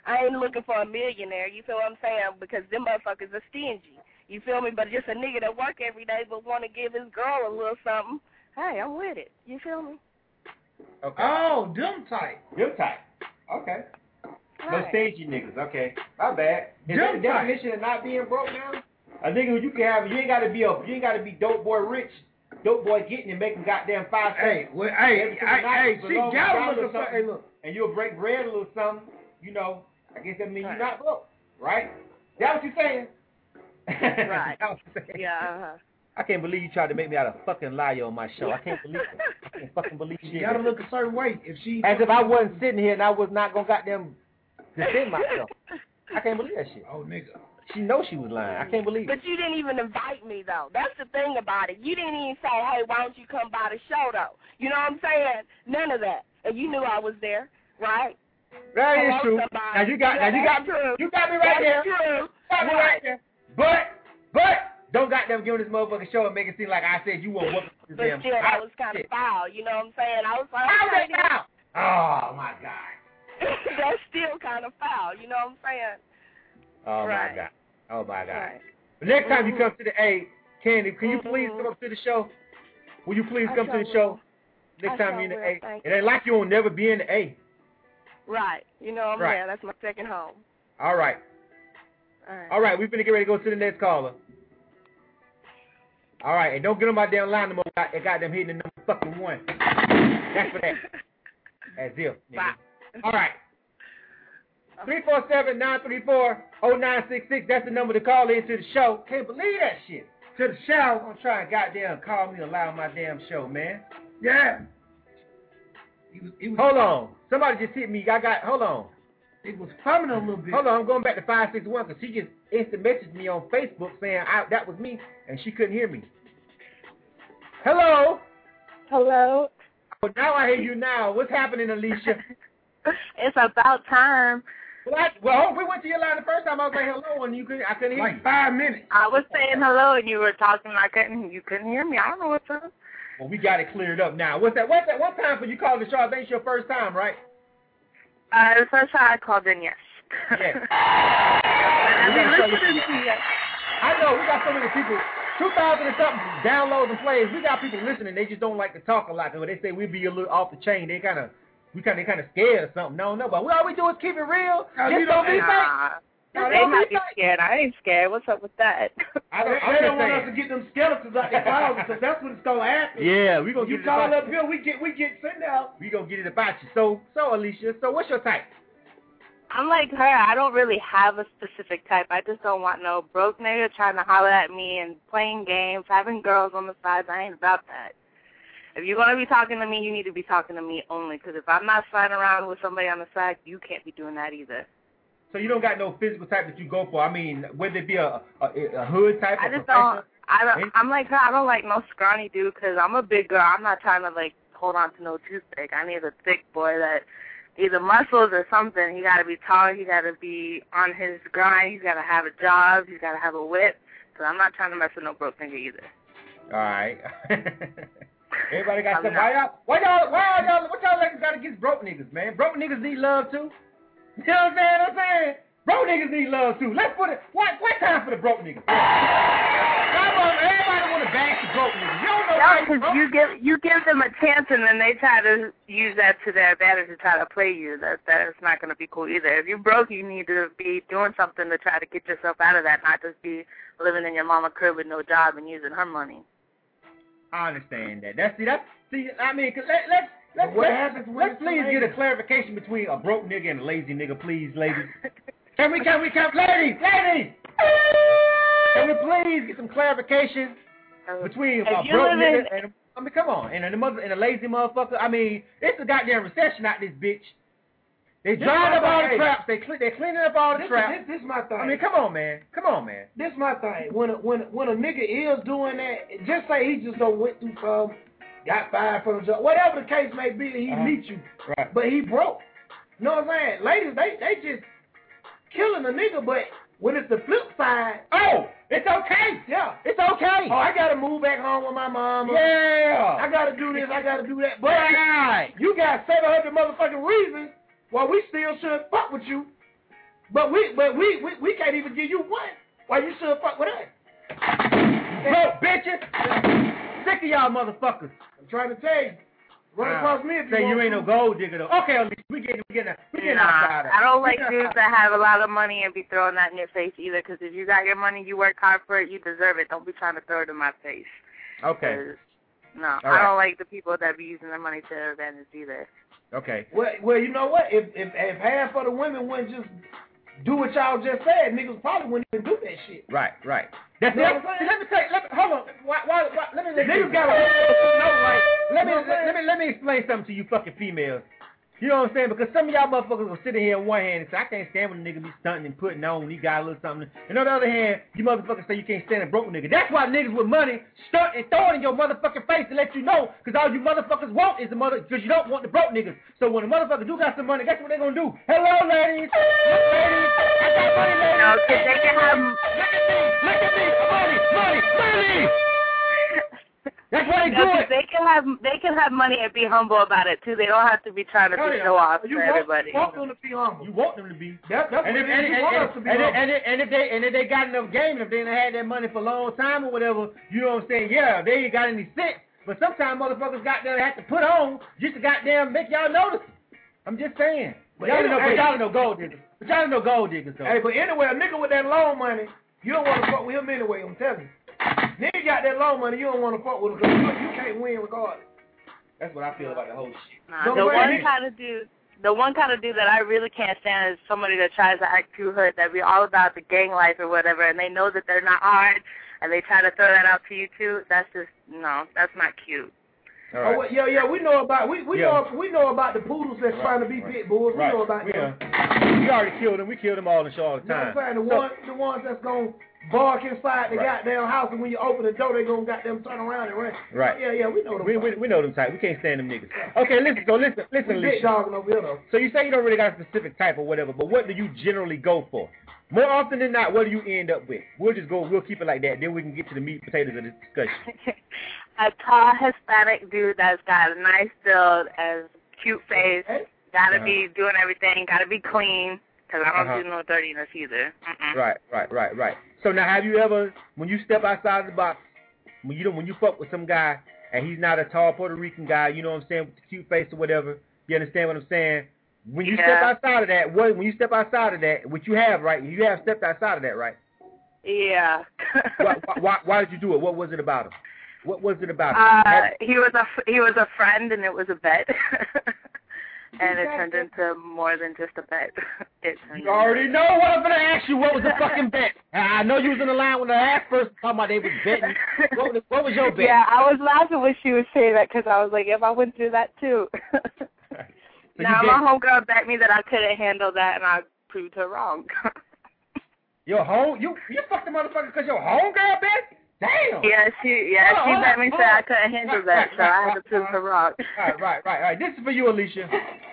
I ain't looking for a millionaire. You feel what I'm saying? Because them motherfuckers are stingy. You feel me? But just a nigga that work every day but want to give his girl a little something. Hey, I'm with it. You feel me? Okay. Oh, them type. Them type. Okay. No Right. stingy niggas. Okay. My bad. Is that the Them type. definition of not being broke now? A nigga who you can have, you ain't gotta be a, you ain't gotta be dope boy rich. Dope boy getting and making goddamn five cents. Hey, well, hey, Every single hey, night, hey, for see, long y'all McDonald's looking or for, hey, something, look. and you'll break bread a little something, you know, I guess that means Right. you're not broke, right? That what you saying? Right. That what you saying? Yeah, uh-huh. I can't believe you tried to make me out a fucking liar on my show. I can't believe it. I can't fucking believe You shit. gotta look a certain way. If she, As if I wasn't sitting here and I was not gonna goddamn defend myself. I can't believe that shit. Oh, nigga. She knows she was lying. I can't believe it. But you didn't even invite me, though. That's the thing about it. You didn't even say, hey, why don't you come by the show, though? You know what I'm saying? None of that. And you knew I was there, right? That is Hello, true. somebody. Now you got, Yeah, now you got, that's true. you got me right That's there. true. You got me right there. But, but, don't goddamn give this motherfucking show and make it seem like I said you won't whoop this But damn still, that was kind of foul. You know what I'm saying? I was like, How's okay, that now? Oh my god. that's still kind of foul. You know what I'm saying? Oh Right. my god. Oh my god. Right. The next time you Mhm. come to the A, Candy, can you Mhm. please come up to the show? Will you please I come to sure the show? will. Next I time sure you're in the will. A. Thank It ain't like you will never be in the A. Right. You know I'm Right. there. That's my second home. All right. All right. All right, we're finna get ready to go to the next caller. All right, and don't get on my damn line no more. I got them hitting the number fucking one. That's for that. As if. nigga. Bye. All right. three four seven, nine three four, oh nine six six. That's the number to call into the show. Can't believe that shit. To the show. Don't try and goddamn call me and lie on my damn show, man. Yeah. He was, he was, Hold on. Somebody just hit me. I got, hold on. It was coming a little bit. Hold on, I'm going back to five six one because she just instant messaged me on Facebook saying I, that was me and she couldn't hear me. Hello. Hello. Oh, now I hear you now. What's happening, Alicia? It's about time. Well, I, well, we went to your line the first time. I was like, hello, and you couldn't, I couldn't hear you. Like five minutes. I was saying hello and you were talking and I couldn't, you couldn't hear me. I don't know what's up. Well, we got it cleared up now. What's that? What's that? What time for you calling the show? I think it's your first time, right? Uh, the first time I called in, yes. Yes. I've been We gotta listening show to you. I know, we got so many people, two thousand and something downloads and plays. We got people listening. They just don't like to talk a lot. When they say we be a little off the chain, they kind of, we kind of kind of scared or something. No, no, but all we do is keep it real. Oh, Just you don't be don't- fake. Nah, Just they don't might be be fake. scared. I ain't scared. What's up with that? I They, don't, I'm they just don't want us to saying. get them skeletons out their closets, because that's what's going to happen. Yeah, we gonna You get it call about up here, we get we get sent out. We gonna get it about you. So, so Alicia, so what's your type? I'm like her. I don't really have a specific type. I just don't want no broke nigga trying to holler at me and playing games, having girls on the sides. I ain't about that. If you're going to be talking to me, you need to be talking to me only, because if I'm not sliding around with somebody on the side, you can't be doing that either. So you don't got no physical type that you go for. I mean, whether it be a a, a hood type I or just professional. don't, I don't, I'm like her. I don't like no scrawny dude, because I'm a big girl. I'm not trying to, like, hold on to no toothpick. I need a thick boy that either muscles or something. He got to be tall. He got to be on his grind. He's got to have a job. He's got to have a whip. So I'm not trying to mess with no broke nigga either. All right. Everybody got I'm stuff. not. Why y'all? Why y'all? Why y'all? What y'all ladies got against broke niggas, man? Broke niggas need love too. You know what I'm saying? I'm saying broke niggas need love too. Let's put it. What? What time for the broke niggas? Come on, everybody want to bash the broke niggas. You don't know No, why because broke. you give you give them a chance, and then they try to use that to their advantage to try to play you. That that's not going to be cool either. If you're broke, you need to be doing something to try to get yourself out of that, not just be living in your mama crib with no job and using her money. I understand that. That's see. That's see. I mean, cause let, let's let's But what let's, happens when let's it's please a get a lady? clarification between a broke nigga and a lazy nigga, please, ladies. Can we, can we, can ladies, ladies? Can we please get some clarification between If a you broke live nigga in- and a, I mean, come on, and a mother and a lazy motherfucker? I mean, it's a goddamn recession out this bitch. They This drying up my all the thing. traps. They cle- they cleaning up all the This, traps. this, this is my thing. I mean, come on, man. Come on, man. This is my thing. When a, when when a nigga is doing that, just say he just don't went through some, got fired from the job, whatever the case may be, he Uh-huh. meet you, Right. but he broke. You know what I'm saying? Ladies, they they just killing a nigga, but when it's the flip side, Oh, it's okay. yeah. It's okay. Oh, I gotta move back home with my mama. Yeah. I gotta do this. I gotta do that. But Right. you got seven hundred motherfucking reasons why we still should fuck with you. But we, but we, we, we can't even give you one. Why you should fuck with us? Broke bitches. Sick of y'all motherfuckers. I'm trying to tell you. Run Uh, across me if you say want you ain't to. no gold digger though. Okay, Alicia, we getting we getting we getting Nah, outside of it. I don't like We getting dudes outside. that have a lot of money and be throwing that in your face either. Because if you got your money, you work hard for it, you deserve it. Don't be trying to throw it in my face. Okay. 'Cause, No, All I right. don't like the people that be using their money to their advantage either. Okay. Well, well, you know what? If if if half of the women wouldn't just do what y'all just said, niggas probably wouldn't even do that shit. Right, right. That's You know it. what I'm saying? Let me say. Let me, hold on. Why, why, why, let me. Let me Niggas gotta know, like, Let me you know what I'm let, let me saying? let me explain something to you fucking females. You know what I'm saying? Because some of y'all motherfuckers will sit in here on one hand and say, I can't stand when a nigga be stunting and putting on when he got a little something. And on the other hand, you motherfuckers say you can't stand a broke nigga. That's why niggas with money stunt and throw it in your motherfucking face to let you know. Because all you motherfuckers want is the mother, because you don't want the broke niggas. So when a motherfucker do got some money, guess what they gonna do? Hello, ladies. Look, ladies. I got money, ladies. No, because they can have... Look at me. Look at me. Money, money, money. That's why they No, do 'cause it. they can have they can have money and be humble about it too. They don't have to be trying to Oh, be yeah. show off You to want, everybody. you want them to be humble. You want them to be. That, that's And what if, it is. and, You and, want and, us to be and, humble. and, if- and if they and if they got enough game, and if they done had that money for a long time or whatever, you know what I'm saying? Yeah, they ain't got any sense. But sometimes motherfuckers got there have to put on just to goddamn make y'all notice. I'm just saying. But But y'all know, anyway- but y'all know gold diggers. But y'all know gold diggers though. Hey, but anyway, a nigga with that loan money, you don't want to fuck with him anyway, I'm telling you. Nigga got that loan money, you don't want to fuck with him because you, you can't win regardless. That's what I feel about the whole shit. Nah, No the way. one kind of dude, the one kind of dude that I really can't stand is somebody that tries to act too hood, that be all about the gang life or whatever, and they know that they're not hard, and they try to throw that out to you too. That's just no, that's not cute. All Oh, right. well, yeah, yeah, we know about we we Yeah. know we know about the poodles that's Right, trying to be right. pit bulls. We Right. know about we, them. uh, we already killed them. We killed them all in the show all the You know time. what I'm saying? The So- ones the ones that's gonna bark inside the Right. goddamn house, and when you open the door, they gonna goddamn turn around and run. Right. Yeah, yeah, we know them. We, we, we know them type. We can't stand them niggas. Okay, listen. So listen, listen, we big listen. dogging over here though. So you say you don't really got a specific type or whatever, but what do you generally go for? More often than not, what do you end up with? We'll just go. We'll keep it like that. Then we can get to the meat and potatoes of this discussion. A tall Hispanic dude that's got a nice build, as cute face, gotta Uh-huh. be doing everything, gotta be clean, because I don't Uh-huh. do no dirtiness either. Mm-mm. Right, right, right, right. So now, have you ever, when you step outside the box, when you don't, when you fuck with some guy and he's not a tall Puerto Rican guy, you know what I'm saying, with the cute face or whatever, you understand what I'm saying? When you Yeah. step outside of that, what, when you step outside of that, which you have, right? You have stepped outside of that, right? Yeah. why, why, why did you do it? What was it about him? What was it about him? Uh, Have- he was a he was a friend, and it was a bet, and it turned into more than just a bet. It turned You already know what I'm gonna ask you. What was the fucking bet? I know you was in the line when the last person talking about they was betting. What was, what was your bet? Yeah, I was laughing when she was saying that because I was like, if I went through that too. So now you my bet- homegirl bet me that I couldn't handle that, and I proved her wrong. Your home, you you fucked the motherfucker because your homegirl bet? Damn. yeah, she yeah Hold she on, bet me hold said on. I couldn't handle Right, that, right, so I right, had to prove right. her wrong. Right, right, right, right. This is for you, Alicia.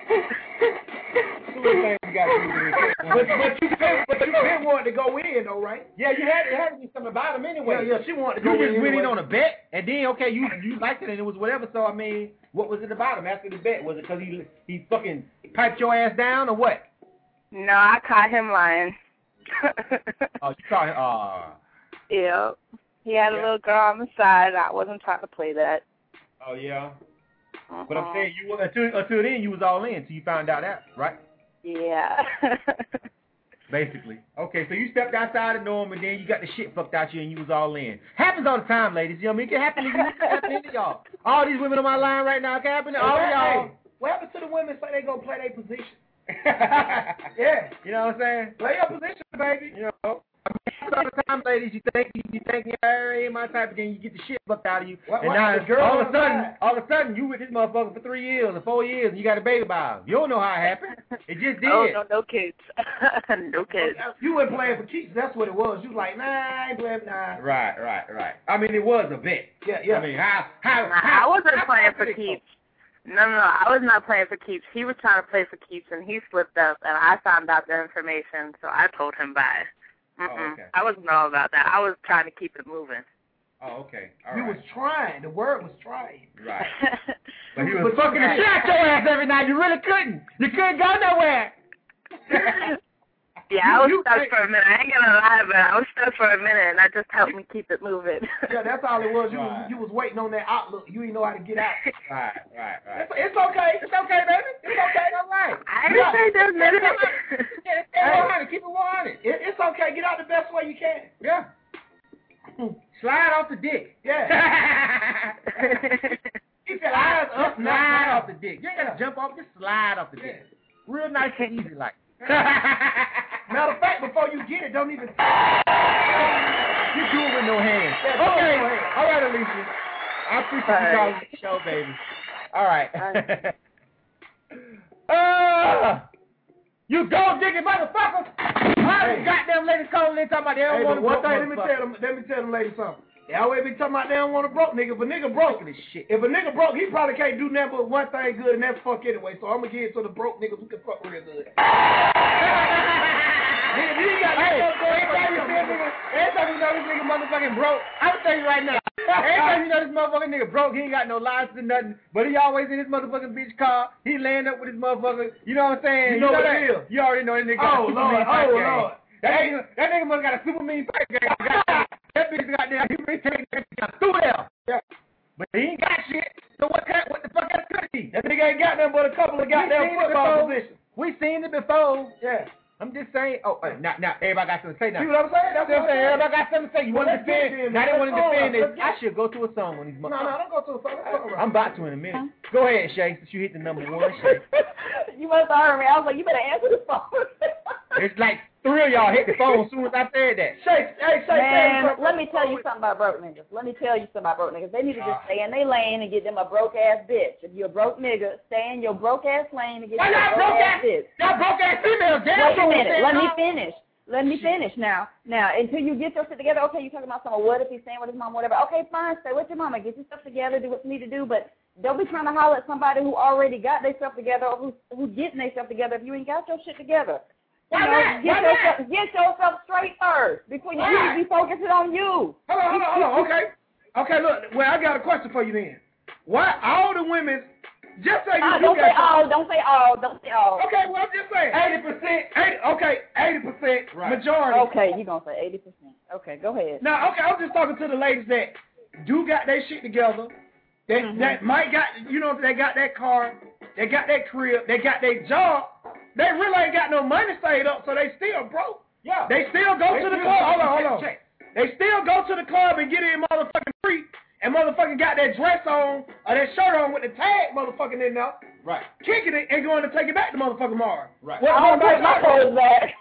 Two little things we got to do. But but you been but you been wanting to go in though, right? Yeah, you had it had to be something about him anyway. Yeah, yeah, she wanted to You go just in went in anyway. on a bet, and then okay, you you liked it, and it was whatever. So I mean, what was it about him after the bet? Was it because he he fucking piped your ass down or what? No, I caught him lying. Oh, you caught him. Oh, Yeah. He had a Yeah. little girl on the side. I wasn't trying to play that. oh yeah. Uh-huh. But I'm saying you until until then you was all in until you found out that, right? Yeah. Basically. Okay, so you stepped outside the norm and then you got the shit fucked out you and you was all in. Happens all the time, ladies. You know what I mean? It can happen to you. It can happen to y'all. All these women on my line right now, it can happen to all of y'all. Hey, what happened to the women say they gonna play their position? Yeah. You know what I'm saying? Play your position, baby. You know. I mean, happens all the time, ladies. You think you think yeah, ain't my type, and then you get the shit fucked out of you. What- and what, now the girl all on of a the sudden, side? all of a sudden, you with this motherfucker for three years or four years, and you got a baby by him. You don't know how it happened. It just did. Oh, no, no kids. no kids. You weren't playing for keeps. That's what it was. You was like, nah, I ain't playing, nah. Right, right, right. I mean, it was a bet. Yeah, yeah. I mean, how, how, Nah, how I wasn't how playing for did it go? keeps. No, no, no, I was not playing for keeps. He was trying to play for keeps, and he slipped up, and I found out the information, so I told him bye. Mm-mm. Oh, okay. I wasn't all about that. I was trying to keep it moving. Oh, okay. All You right. was trying. The word was trying. Right. But he was But you fucking the had- shit out your ass every night. You really couldn't. You couldn't go nowhere. Yeah, you, I was you, stuck hey, for a minute. I ain't gonna lie, but I was stuck for a minute, and that just helped me keep it moving. Yeah, that's all it was. You Right. was you was waiting on that outlook. You didn't know how to get out. Right, right, right. It's, it's okay. It's okay, baby. It's okay. All right. I didn't say that minute. Stay one hundred. Keep it one hundred. It, it's okay. Get out the best way you can. Yeah. Slide off the dick. Yeah. Keep your eyes up. Slide not off the dick. You ain't got to jump off. Just slide off the dick. Real nice and easy like. Matter of fact, before you get it, don't even. You do it with no hands. Yeah, Okay. no hands. All right, Alicia. I appreciate you calling the show, baby. All right. uh, you gold digging motherfucker. All Hey. these goddamn ladies calling in talking about they don't Hey, want but to one broke thing, let me motherfucker. tell them, let me tell them ladies something. They always be talking about they don't want a broke nigga. If a nigga broke, This shit. if a nigga broke, he probably can't do nothing but one thing good, and that's fuck anyway. So I'm gonna give it to the broke niggas who can fuck real good. Nigga, you ain't got Hey, no every time you see a nigga, every time you know this nigga motherfucking broke, I'm gonna tell you right now. Every time you know this motherfucking nigga broke, he ain't got no license or nothing, but he always in his motherfucking bitch car. He laying up with his motherfucker. You know what I'm saying? You know what that? it is. You already know that nigga got Oh a super Lord, mean pipe oh game. Lord. That nigga, that nigga must got a super mean pipe game. That bitch got there. He been taking that shit through there. Yeah. But he ain't got shit. So what kind, what the fuck else could he? That nigga ain't got nothing but a couple of We goddamn seen it football before. positions. We seen it before. Yeah. I'm just saying. Oh, uh, now, now everybody got something to say now. See what I'm saying? That's You know what what I'm saying? I'm saying. Everybody got something to say. You want to Let's get it defend? then. Now they want to Let's go. defend this. Let's get I it. should go to a song on these No, no, motherfuckers. don't go to a song. Let's go. I'm about to in a minute. Go ahead, Shay, since you hit the number one, Shay. You must have heard me. I was like, you better answer the phone. It's like three of y'all hit the phone as soon as I said that. Shay, hey, Shay, Man, let me tell you something about broke niggas. Let me tell you something about broke niggas. They need to just stay in their lane and get them a broke ass bitch. If you're a broke nigga, stay in your broke ass lane and get Why them a y'all broke broke ass ass? bitch. Y'all broke ass females. Damn Wait a sure minute. said Let me no. finish. Let me finish now. Now, until you get your shit together, okay, you're talking about someone, what if he's staying with his mom, whatever. Okay, fine, stay with your mama, get your stuff together, do what you need to do, but don't be trying to holler at somebody who already got their stuff together or who, who's getting their stuff together if you ain't got your shit together. You Why know, not? get, Why yourself, not? get yourself straight first before you, Why? you be focusing on you. Hold on, hold on, hold on. Okay. Okay, look. Well, I got a question for you then. Why all the women, just say you, Uh, you don't say got all, don't say all, don't say all. Okay, well, I'm just saying. eighty percent. eighty, okay, eighty percent Right. majority. Okay, you're going to say eighty percent. Okay, go ahead. Now, okay, I'm just talking to the ladies that do got their shit together. That, Mhm. that might got, you know, they got that car, they got that crib, they got their job. They really ain't got no money saved up, so they still broke. Yeah. They still go They to the still club. go Hold on, to hold check, on. check. They still go to the club and get in motherfucking free and motherfucking got that dress on or that shirt on with the tag motherfucking in there, Right. kicking it and going to take it back to motherfucking Mars. Right. What, I what don't about take my that? clothes back.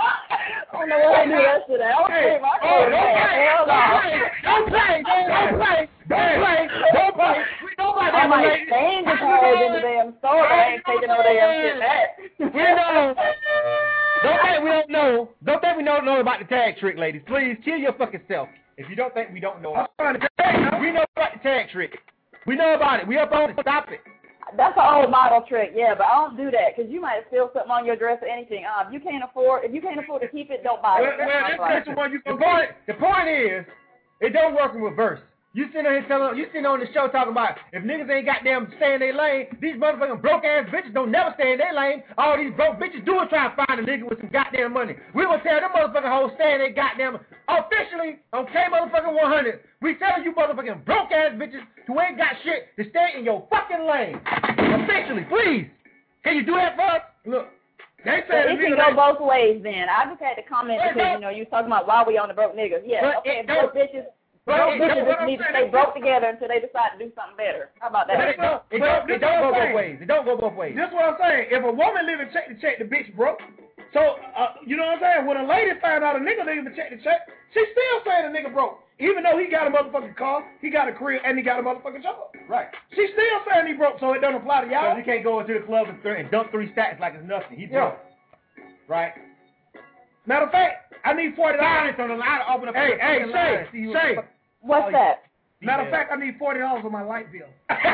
I don't know why I do that shit. I don't Hey, take my oh, clothes don't back. play, Hell no. don't play, don't play, don't play, don't play, don't play. We know about I that, might lady. change the clothes in the damn store, but I ain't taking no damn shit back. We know. Don't think we don't know. Don't think we don't know about the tag trick, ladies. Please kill your fucking self. If you don't think we don't know, I'm trying to tell you, we know about the tag trick. We know about it. We up on it. Stop it. That's an old model trick, yeah, but I don't do that because you might steal something on your dress or anything. Uh, if you can't afford, if you can't afford to keep it, don't buy Well, it. That's well, my this- advice. this is one you The gonna point, the point is, it don't work in reverse. You sitting on here telling, you sitting on the show talking about if niggas ain't goddamn stay in their lane, these motherfucking broke ass bitches don't never stay in their lane. All these broke bitches do is try to find a nigga with some goddamn money. We gonna tell them motherfucking hoes stay in their goddamn officially on K motherfucking one hundred. We telling you motherfucking broke ass bitches who ain't got shit to stay in your fucking lane. Officially, please. Can you do that for us? Look, they So said it can go both ways then. I just had to comment But it because, don't- you know, you was talking about why we on the broke niggas. Yeah, But okay, it broke don't- bitches, but broke it bitches don't- just need to stay broke together until they decide to do something better. How about But that? it don't, it But don't, this it don't what go I'm both saying. ways. It don't go both ways. This is what I'm saying. If a woman living check to check, the bitch broke. So, uh, you know what I'm saying? When a lady find out a nigga living check to check, she still saying the nigga broke. Even though he got a motherfucking car, he got a crib, and he got a motherfucking job. Right. She still saying he broke, so it don't apply to y'all. Because you can't go into the club and, th- and dump three stacks like it's nothing. He broke. Right? Matter of fact, I need forty dollars. Silence on the line to open up Hey, the hey, fucking line and see Shay, who Shay. the fuck- What's that? Matter of fact, I need forty dollars on my light bill.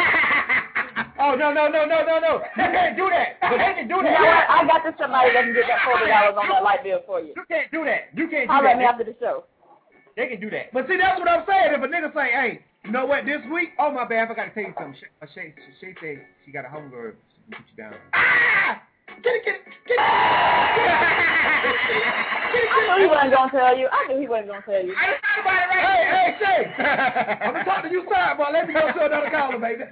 Oh, no, no, no, no, no, no. You can't do that. But they can do You that. know what? I got to somebody that can get that forty dollars on that light bill for you. You can't do that. You can't do Holler at me that. after the show. They can do that. But see, that's what I'm saying. If a nigga say, hey, you know what, this week, Oh, my bad. I forgot to tell you something. Shay, uh, Shay, Shay said she got a homegirl. She can put you down. ah, get it, get it, get it. he wasn't gonna tell you. I knew he wasn't gonna tell you. I didn't talk about it right Hey, hey, Shay. I'm gonna talk to you side, boy. Let me go to another caller, baby.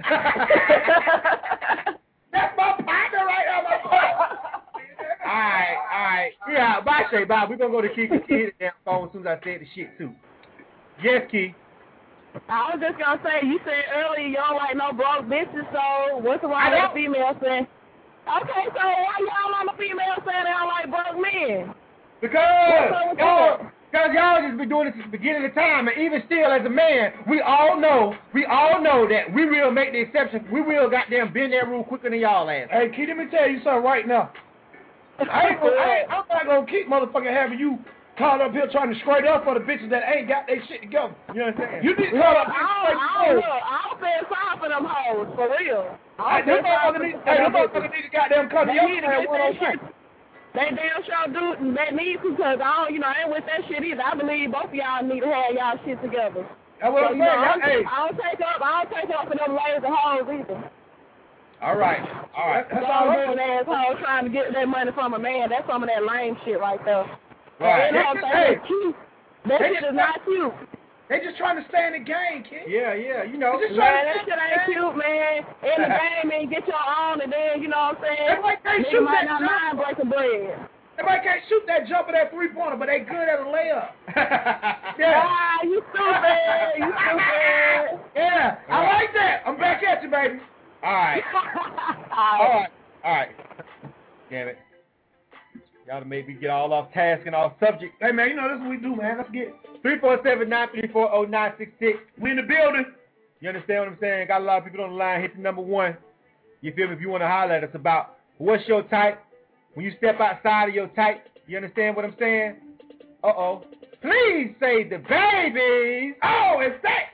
That's my partner right now, my boy. All right, all right. Yeah, bye, Shay. Bye. We're going to go to Key. Key hit the damn phone as soon as I said the shit, too. Yes, Key. I was just going to say, you said earlier you don't like no broke bitches, so what's wrong with the female saying? Okay, so why y'all on the female saying they don't like broke men? Because y'all, because y'all just been doing this at the beginning of the time, and even still, as a man, we all know, we all know that we will make the exception. We will goddamn bend that rule quicker than y'all ass. Hey, Key, let me tell you something right now. I ain't gonna, I ain't, I'm not gonna keep motherfucking having you caught up here trying to straight up for the bitches that ain't got their shit together. You understand? You need to call up I don't, I don't, I don't feel sorry for them hoes, for real. I don't feel sorry for them. Hey, them motherfuckers need to goddamn come to your man one on one. They damn sure do that need to, because I don't, you know, I ain't with that shit either. I believe both of y'all need to have y'all shit together. That's what so, I'm saying. You know, I, don't, hey. I don't take up, I don't take up for them ladies and hoes either. All right, all right. That's all I'm an asshole trying to get that money from a man. That's some of that lame shit right there. Right. You know what I'm saying? Cute. That shit is not cute. They just trying to stay in the game, kid. Yeah, yeah, you know. Man, that shit ain't cute, man. In the game, and get your own, and then, you know what I'm saying? Everybody can't Nigga shoot might that not mind breaking bread. Everybody can't shoot that jumper, that three-pointer, but they good at a layup. Yeah. Ah, you stupid. You stupid. Yeah, I like that. I'm back at you, baby. All right. All right. All right. Damn it. Y'all done made me get all off task and off subject. Hey, man, you know this is what we do, man. Let's get it. three four seven, nine three four, oh nine six six. We in the building. You understand what I'm saying? Got a lot of people on the line. Hit the number one. You feel me? If you want to holler at us about what's your type, when you step outside of your type, you understand what I'm saying? Uh-oh. Please say the babies. Oh, it's that.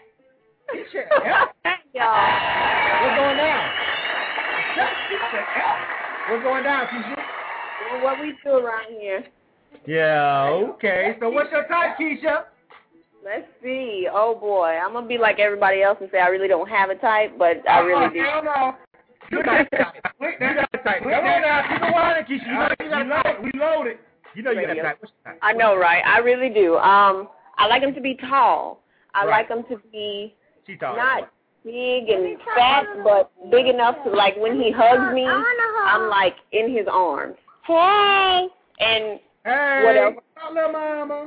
Thank y'all. What's going down? What's going down, Keisha? Well, what we do around here? Yeah, okay. So what's your type, Keisha? Let's see. Oh, boy. I'm going to be like everybody else and say I really don't have a type, but I really do. Hell no. You got a type. You got a type. Come on now. Keep it one, Keisha. You know you got a type. We loaded. You know you got a type. What's your type? I know, right? I really do. Um, I like them to be tall. I Right. like them to be She tall. not big and fat, but big enough to, like, when he hugs me, I'm, like, in his arms. Hey! And Hey. what else? Hello, mama.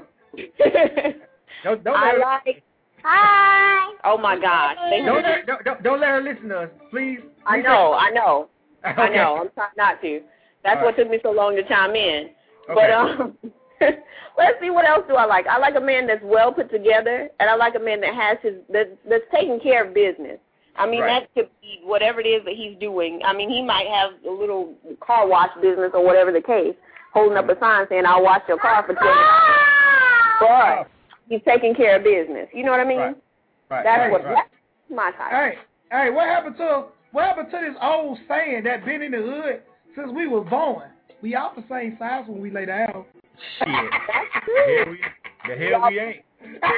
Don't, don't I let her, like... Hi! Oh, my gosh. They don't, let, don't, don't, don't let her listen to us, please. I know, I know. Okay. I know. I'm trying not to. That's All what right. took me so long to chime in. Okay. But um, let's see, what else do I like? I like a man that's well put together, and I like a man that has his that, that's taking care of business. I mean, Right. that could be whatever it is that he's doing. I mean, he might have a little car wash business or whatever the case, holding up a sign saying, I'll wash your car for ten minutes. But he's taking care of business. You know what I mean? Right. Right. That's right. what right. that's my type. Hey, hey, what happened to what happened to this old saying that been in the hood since we was born? We all the same size when we lay down. Shit. That's The true. hell we, the hell we ain't.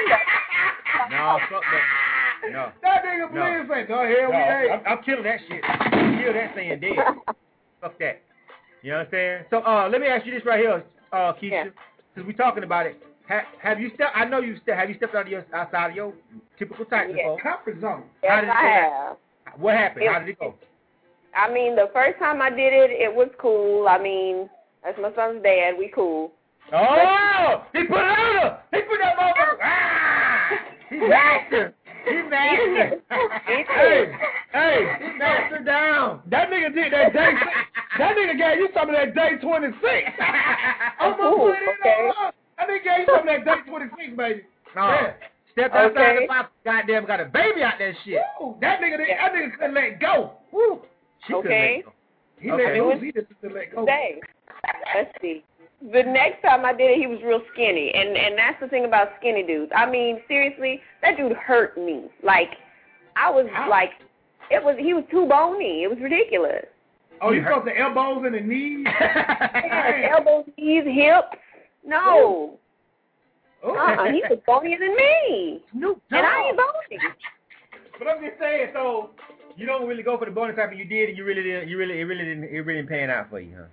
No, fuck that. No. That nigga No. please say, no, hell No, we ain't. I'm, I'm killing that shit. Kill that saying dead. Fuck that. You understand? So, uh, let me ask you this right here, uh, Keisha. Yeah. Since we're talking about it, ha, have you stepped? I know you stepped. Have you stepped out of your outside of your typical type Yeah. before? Comfort zone. How Yes, did it I go? have. What happened? It- How did it go? I mean, the first time I did it, it was cool. I mean, that's my son's dad. We cool. Oh, he put it on her. He put that motherfucker. Ah, he master. He master. Hey, hey, he master down. That nigga did that day. That nigga gave you some of that day twenty-six. I'm gonna Ooh, put it okay. on. That nigga gave you some of that day twenty-six, baby. No. Yeah. Stepped outside Okay. the box. Goddamn, got a baby out that shit. Woo, that nigga, did, that nigga couldn't let go. Woo. She couldn't Okay. let go. He Okay. let loose. He just couldn't let go. Thanks. Let's see. The next time I did it, he was real skinny, and and that's the thing about skinny dudes. I mean, seriously, that dude hurt me. Like, I was How? like, it was he was too bony. It was ridiculous. Oh, you felt the elbows and the knees? Yeah, elbows, knees, hips. No. Ooh. Uh-uh, he was bonier than me, Snoop and I ain't Dogg. bony. But I'm just saying, so you don't really go for the bonus type, and you did, and you really didn't, you really, it really didn't, it really didn't pan out for you, huh? It, it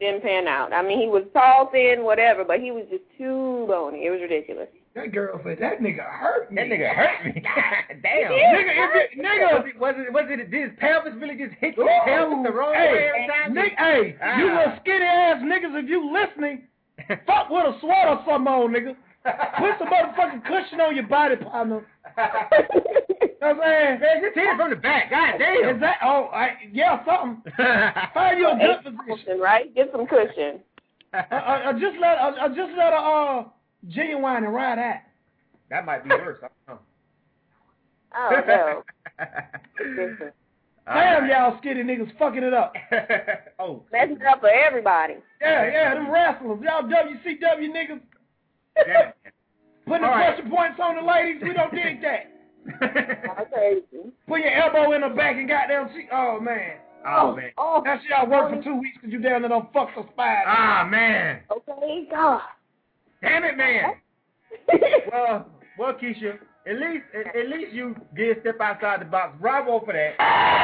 didn't pan out. I mean, he was tall, thin, whatever, but he was just too bony. It was ridiculous. That girl said, that nigga hurt me. That nigga hurt me. Damn. Nigga, if it, nigga. Was it, was it, was it, did his pelvis really just hit your pelvis the wrong hey, way every time? Nick, hey, ah. you little skinny ass niggas, if you listening, fuck with a sweater or something on, nigga. Put some motherfucking cushion on your body, partner. You know what I'm saying? Man, just hit it from the back. God damn. Is that, oh, I, yeah, something. Find you a good position. Right? Get some cushion. uh, uh, uh, just let, uh, uh, just let a, uh, genuine and ride that. That might be worse. I don't know. Oh, no. Damn, y'all skinny niggas fucking it up. Oh. Messing it up for everybody. Yeah, yeah, them wrestlers. Y'all W C W niggas. Yeah. Putting the right. pressure points on the ladies, we don't dig that. Okay. Put your elbow in the back and goddamn see. Oh, man. Oh, man. Oh, that shit I worked for two weeks because you down there don't fuck the spine. Ah, man. Okay, God. Damn it, man. well, well, Keisha, at least at, at least you did step outside the box. Bravo for that.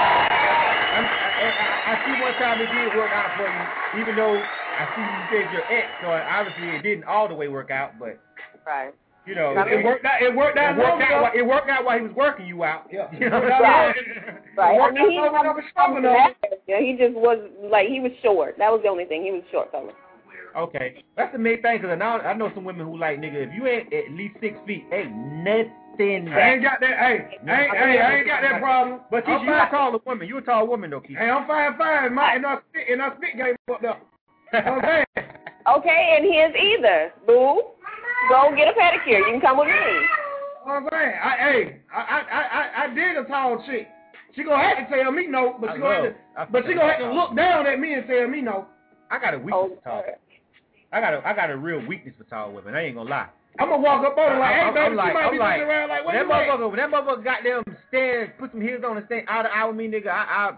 I, I, I see one time it did work out for you, even though I see you said your ex, so obviously it didn't all the way work out, but right. You know, it, it worked out. It worked out. It worked out, while, it worked out while he was working you out. Yeah. You know, right. right. I mean, he, was yeah, he just was like he was short. That was the only thing. He was short color. Okay, that's the main thing. Cause I know I know some women who like nigga. If you ain't at least six feet, ain't nothing. I ain't got that. Hey, I ain't, hey, I ain't got that problem. But Keisha, you a tall woman. You a tall woman though, Keisha. Hey, I'm five five. My and I spit and I spit game up there. Okay. Okay, and his either. Boo. Go get a pedicure. You can come with me. I'm saying, I, hey, I, I, I, I dig a tall chick. She gonna have to tell me no, but she gonna have to, but she gonna have to look down at me and tell me no. I got a weakness oh, for tall. I got a, I got a real weakness for tall women. I ain't gonna lie. I'm gonna walk up on her like, hey, baby, I'm like, she might I'm be like, looking around like, what that you motherfucker, when that motherfucker got them stand, put some heels on and stand out of eye with me, nigga, I, I,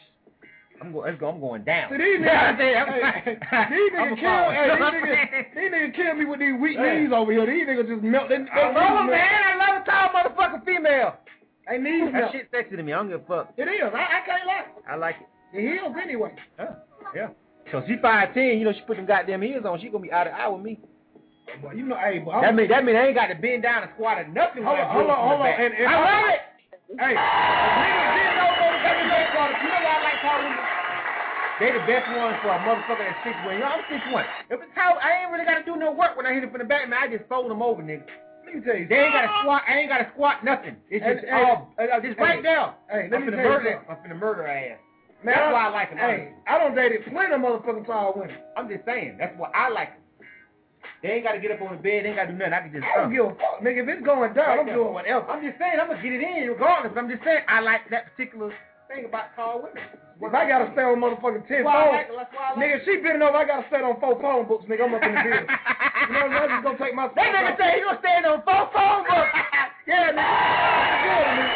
I'm going, I'm going down. See, these niggas, hey, these niggas kill, hey, these niggas, these niggas kill me with these weak knees over here. These niggas just melt. They, they I love them, man. I love a tall motherfucking female. They need that shit sexy to me. I don't give a fuck. It is. I, I can't lie. I like it. The heels anyway. Yeah. Yeah. So she five ten, you know, she put them goddamn heels on, she gonna be out of eye with me. Well, you know, hey, but that mean that mean I ain't got to bend down and squat or nothing. Hold on, hold on, hold on. And, and I love it. Hey, niggas didn't know those baby face called. You know why I like tall women? They the best ones for a motherfucker that's six one. You know, I'm six one. If it's how I ain't really gotta do no work when I hit it from the back, man. I just fold them over, nigga. Let me tell you, they ain't gotta squat. I ain't gotta squat nothing. It's just hey, all, hey, uh, just right hey, down. Hey, let I'm me finna tell murder. you I'm finna murder her ass. Man, that's I, why I like them. Hey, I don't dated plenty of motherfucking tall women. I'm just saying. That's why I like them. They ain't got to get up on the bed. They ain't got to do nothing. I can just. I don't give a fuck, nigga. If it's going down, right I'm down. doing whatever. I'm just saying. I'm gonna get it in regardless. But I'm just saying. I like that particular thing about tall women. If I gotta stay on motherfucking ten phones, like like nigga, she been over. I gotta stay on four phone books, nigga. I'm up in the bill. You know, I'm just gonna take my. That nigga say you gonna stand on four phone books. Yeah, nigga. Good, nigga.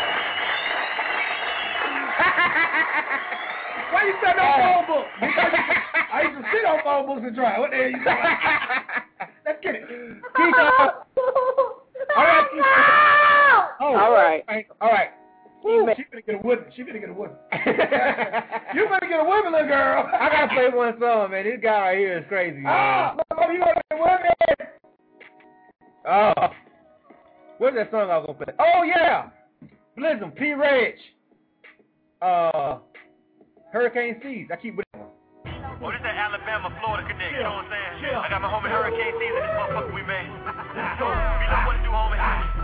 Why you stand on phone books? I used to sit on phone books and try. What the hell you doing? Let's get it. Keisha. All right, Keisha. Oh, all right. All right. Ooh, she finna get a whipping. She finna get a whipping. You finna get a whipping, little girl. I gotta play one song, man. This guy right here is crazy, man. Ah, oh, you wanna get a whipping? Oh. What's that song I was gonna play? Oh, yeah. Listen, P. Reg. Uh, Hurricane Seas. I keep with it. Oh, this is that Alabama, Florida connection, you know what I'm saying? Yeah. I got my homie Hurricane Seas in this motherfucker we made. Let's go. You know what to do, homie?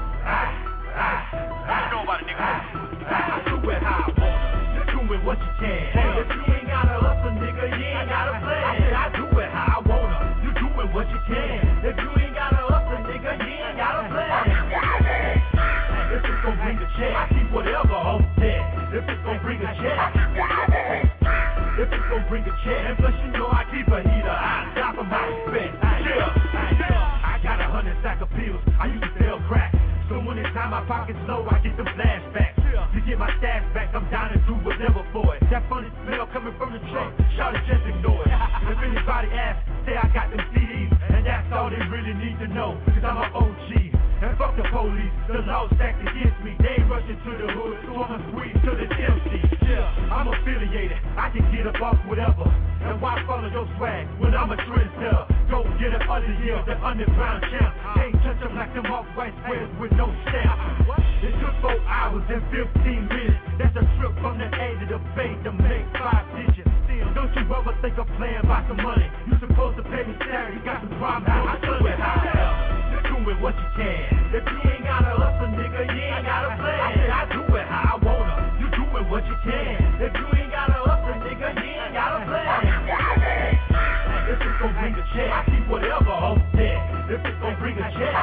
You know about it, nigga. I do it how I wanna. You doing what you can. If you ain't got a hustle, nigga, you ain't got a plan. I said I do it how I wanna. You doing what you can. If you ain't got a hustle, nigga, you ain't got a plan. If it's gon' bring a check, I keep whatever home dead. If it's gon' bring a check, if it's gon' bring a check, and plus you know I keep a heater on top of my bed. Yeah, I got a hundred sack of pills. I used to sell crack. So when it's time my pockets low, I get them flashbacks. To get my stash back, I'm down to do whatever for it. That funny smell coming from the trunk, shout it, just ignore it. If anybody asks, say I got them C Ds, and that's all they really need to know, because I'm an O G. And fuck the police, the law stacked against me. They ain't rushing to the hood, so I'ma squeeze to the M C. Yeah, I'm affiliated, I can get up off whatever. And why follow your swag when I'm a trendsetter? Go get it under here, the underground champ. Can't touch them like them off-white squares with no stamp. It took four hours and fifteen minutes. That's a trip from the A to the B to make five digits. Don't you ever think of playing by some money? You supposed to pay me salary, you got some problems. I do it however. You're doing what you can. If you ain't gotta hustle, nigga, you ain't gotta play. I said I do it how I wanna. You doing what you can. If you ain't gotta hustle, nigga, you ain't gotta play. If it's gon' bring a check, I keep whatever on deck. If it's gon' bring a check,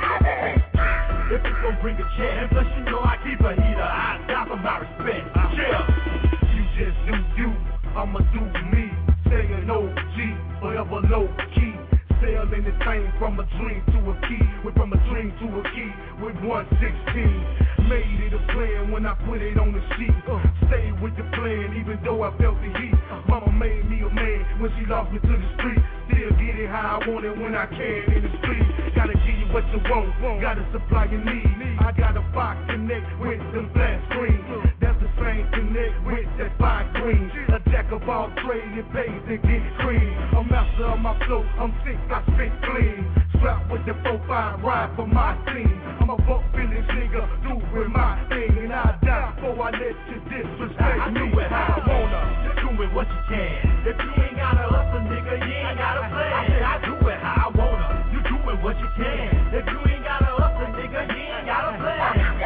if it's gon' bring a check, and plus you know I keep a heater. I die for my respect. Yeah, you just do you. I'ma do me, staying O G, forever low key. Sailing the thing from a dream to a key, went from a dream to a key with one sixteen. Made it a plan when I put it on the sheet. Uh, stayed with the plan even though I felt the heat. Mama made me a man when she lost me to the street. Still get it how I want it when I can in the street. Gotta give you what you want, gotta supply your need. I got a box connect with them flat screens. That's the same connect with that fine green. A jack of all trades, it pays and get cream. A master of my flow, I'm sick, I spit clean. Strap with the four five ride for my team. I'm a buck village nigga, do with my thing. And I die before I let you disrespect I me. I do it how I wanna, you're doing what you can. If you ain't gotta hustle, nigga, you ain't gotta play. I said I do it how I wanna, you doing what you can. If you ain't gotta hustle, nigga, you ain't gotta play.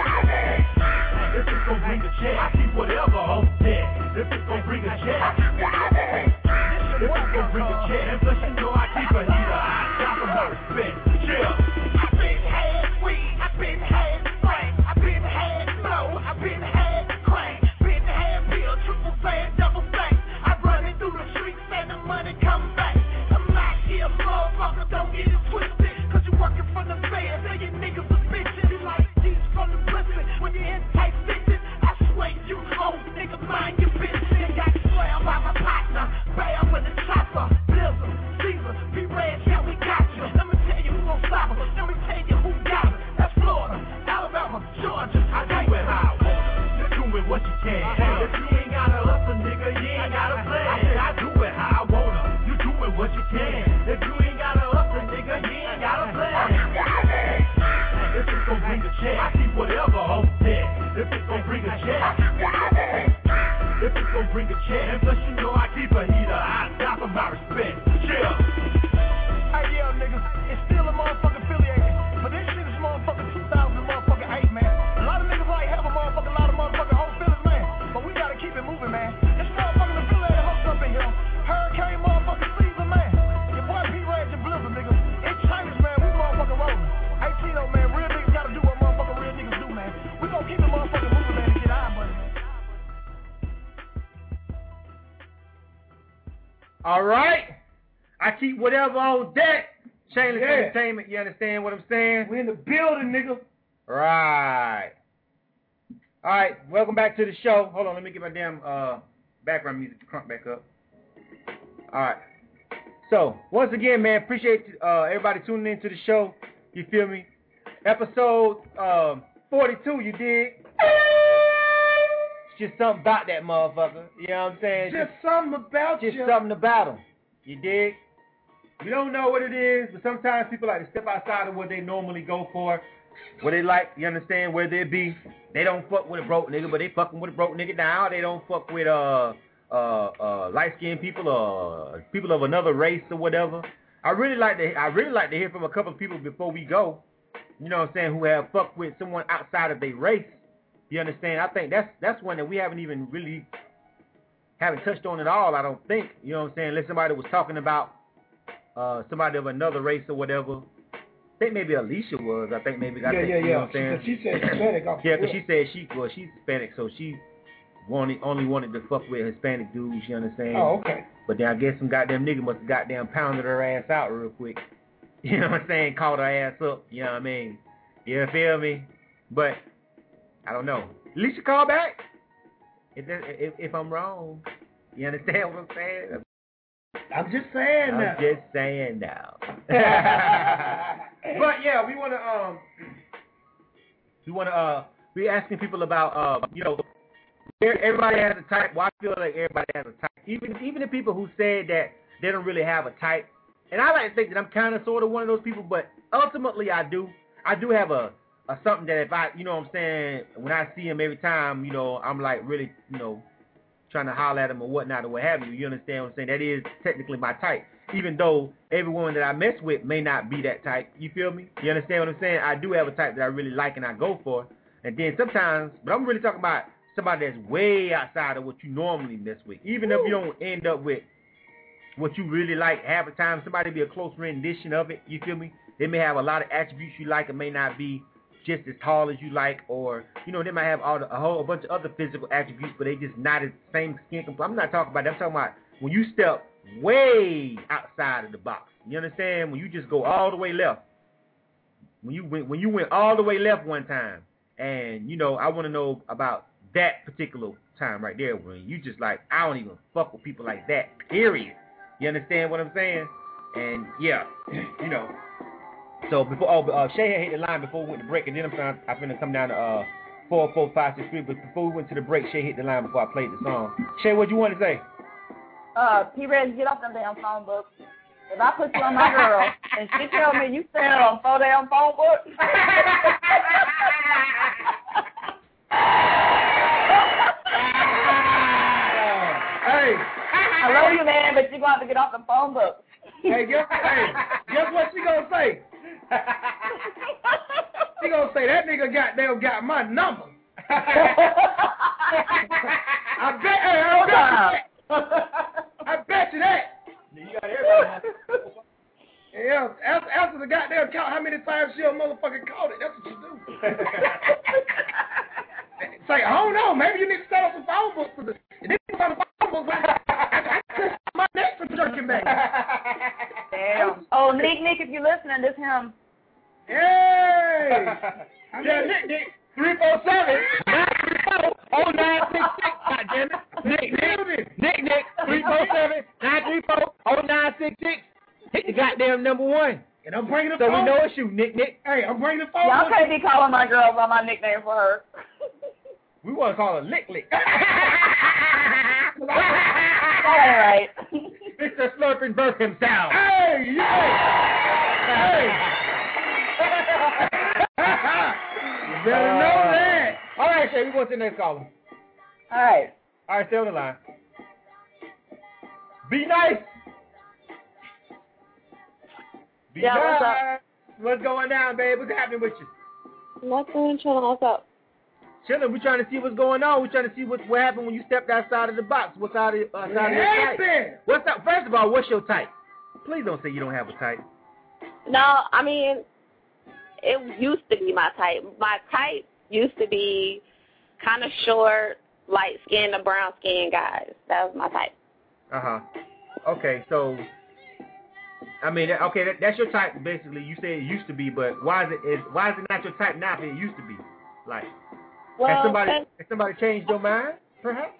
If it's gon' bring a check, I keep whatever on deck. If it's gon' bring a check, if it's gon' bring a check, and plus you know I keep a heater. I got for my respect. Yeah. I've been had weed, I've been had spray, I've been had flow, I've been had crank, been had bill, triple fat, double stack. I run it through the streets and the money come back. I'm out here, motherfucker, don't get it twisted, cause you working for the feds and your niggas are bitches. You like these from the prison when you're in tight stitches. I swear you old nigga, mind your business. Got slammed by my partner, bam with the chopper, Blizzard, Caesar, P-Red, yeah we got you. Let me tell you who gon' stop us, let me tell you who got us. That's Florida, Alabama, Georgia. I do it how I want. You're doing what you can. If you ain't gotta hustle, nigga, you ain't gotta play. I said I do it how I wanna. You doing what you can. If you ain't gotta hustle, nigga, you ain't gotta play. If it's gon' bring a check, I keep whatever on deck. If it's gon' bring a check, if it's gon' bring a check, and plus you know I keep a heater. I die for my respect. Yeah. Hey, yeah, niggas, it's still a motherfucking affiliated, but this shit is motherfucking two thousand motherfucking eight, man. A lot of niggas like have a motherfucking lot of motherfucking whole feelings, man. But we gotta keep it moving, man. It's motherfucking affiliated hosts up in here. Hurricane motherfucking Caesar, man. Your boy P-Rage and Blizzard, niggas. It's Chambers, man. We motherfucking rolling. eighteen oh, man. Real niggas gotta do what motherfucking real niggas do, man. We gonna keep it motherfucking moving, man, to get our money, man. All right. I keep whatever on deck. Shameless Yeah. entertainment. You understand what I'm saying? We in the building, nigga. Right. All right. Welcome back to the show. Hold on. Let me get my damn uh, background music to crunk back up. All right. So, once again, man, appreciate uh, everybody tuning in to the show. You feel me? Episode um, forty-two, you dig? It's just something about that motherfucker. You know what I'm saying? Just, just something about Just you. something about him. You dig? We don't know what it is, but sometimes people like to step outside of what they normally go for. What they like, you understand, where they be. They don't fuck with a broke nigga, but they fucking with a broke nigga now. They don't fuck with uh uh uh light-skinned people or people of another race or whatever. I really like to I really like to hear from a couple of people before we go. You know what I'm saying, who have fucked with someone outside of their race. You understand? I think that's that's one that we haven't even really haven't touched on at all, I don't think. You know what I'm saying? Unless somebody was talking about uh, somebody of another race or whatever. I think maybe Alicia was. I think maybe. I yeah, think, yeah, you know yeah. what I'm saying? She, she said Hispanic. Yeah, because she said she, well, she's Hispanic, so she wanted, only wanted to fuck with Hispanic dudes, you understand? Oh, okay. But then I guess some goddamn nigga must have goddamn pounded her ass out real quick. You know what I'm saying? Called her ass up, you know what I mean? You feel me? But, I don't know. Alicia, call back. If, if, if I'm wrong. You understand what I'm saying? I'm just saying I'm now. just saying now. But yeah, we wanna um we wanna uh be asking people about uh you know everybody has a type. Well, I feel like everybody has a type. even even the people who said that they don't really have a type, and I like to think that I'm kind of sort of one of those people, but ultimately I do. I do have a, a something that if I, you know what I'm saying, when I see him every time, you know, I'm like really, you know, trying to holler at him or whatnot or what have you. You understand what I'm saying? That is technically my type, even though every woman that I mess with may not be that type. You feel me? You understand what I'm saying? I do have a type that I really like and I go for. And then sometimes, but I'm really talking about somebody that's way outside of what you normally mess with. Even Ooh. If you don't end up with what you really like, half the time somebody be a close rendition of it. You feel me? They may have a lot of attributes you like. It may not be just as tall as you like, or, you know, they might have all the, a whole a bunch of other physical attributes, but they just not as same skin complexion. I'm not talking about that. I'm talking about when you step way outside of the box. You understand? When you just go all the way left. When you went, when you went all the way left one time, and, you know, I want to know about that particular time right there when you just like, I don't even fuck with people like that, period. You understand what I'm saying? And, yeah, you know. So, before, oh, uh, Shay had hit the line before we went to break, and then I'm trying, I'm finna come down to uh, four four five six three, but before we went to the break, Shay hit the line before I played the song. Shay, what you want to say? Uh, P-Rez, get off them damn phone books. If I put you on my girl, and she tell me you stand on four damn phone books, hey, I love you, man, but you're going to have to get off the phone books. Hey, guess, hey, guess what she gonna say? She gonna say, that nigga goddamn got my number. I bet, hey, I bet you that. I bet you that. You got everybody. Yeah, after, after the goddamn count how many times she'll motherfucking call it, that's what you do. Say, I don't know, maybe you need to set up some phone books for this. And then you on the phone books, I got my neck for jerking back. Damn. Oh, Nick, Nick, if you're listening, this him. Hey! Yeah, Nick, Nick, three four seven, nine three four, oh nine six six, goddammit. Nick, Nick, Nick, Nick, three four seven, nine three four, oh nine six six. Hit the goddamn number one. And I'm bringing the so phone. So we know it's you, Nick, Nick. Hey, I'm bringing the phone. Y'all can't be calling my girl by my nickname for her. We want to call her Lick Lick. All right. Mister Slurping Burke himself. Hey, yeah. Hey. You better uh, know that. All right, Shay, we want to the next caller. All right. All right, stay on the line. Be nice. Be yeah, nice. what's up? What's going on, babe? What's happening with you? Nothing, chilling. What's up? Chilling. We're trying to see what's going on. We're trying to see what, what happened when you stepped outside of the box. What's out of, uh, outside of your type? What's up? First of all, what's your type? Please don't say you don't have a type. No, I mean, it used to be my type. My type used to be kind of short, light-skinned, and brown-skinned guys. That was my type. Uh-huh. Okay, so, I mean, okay, that, that's your type, basically. You say it used to be, but why is it, is, why is it not your type now if it used to be? Like, well, has somebody, has somebody changed your mind, perhaps?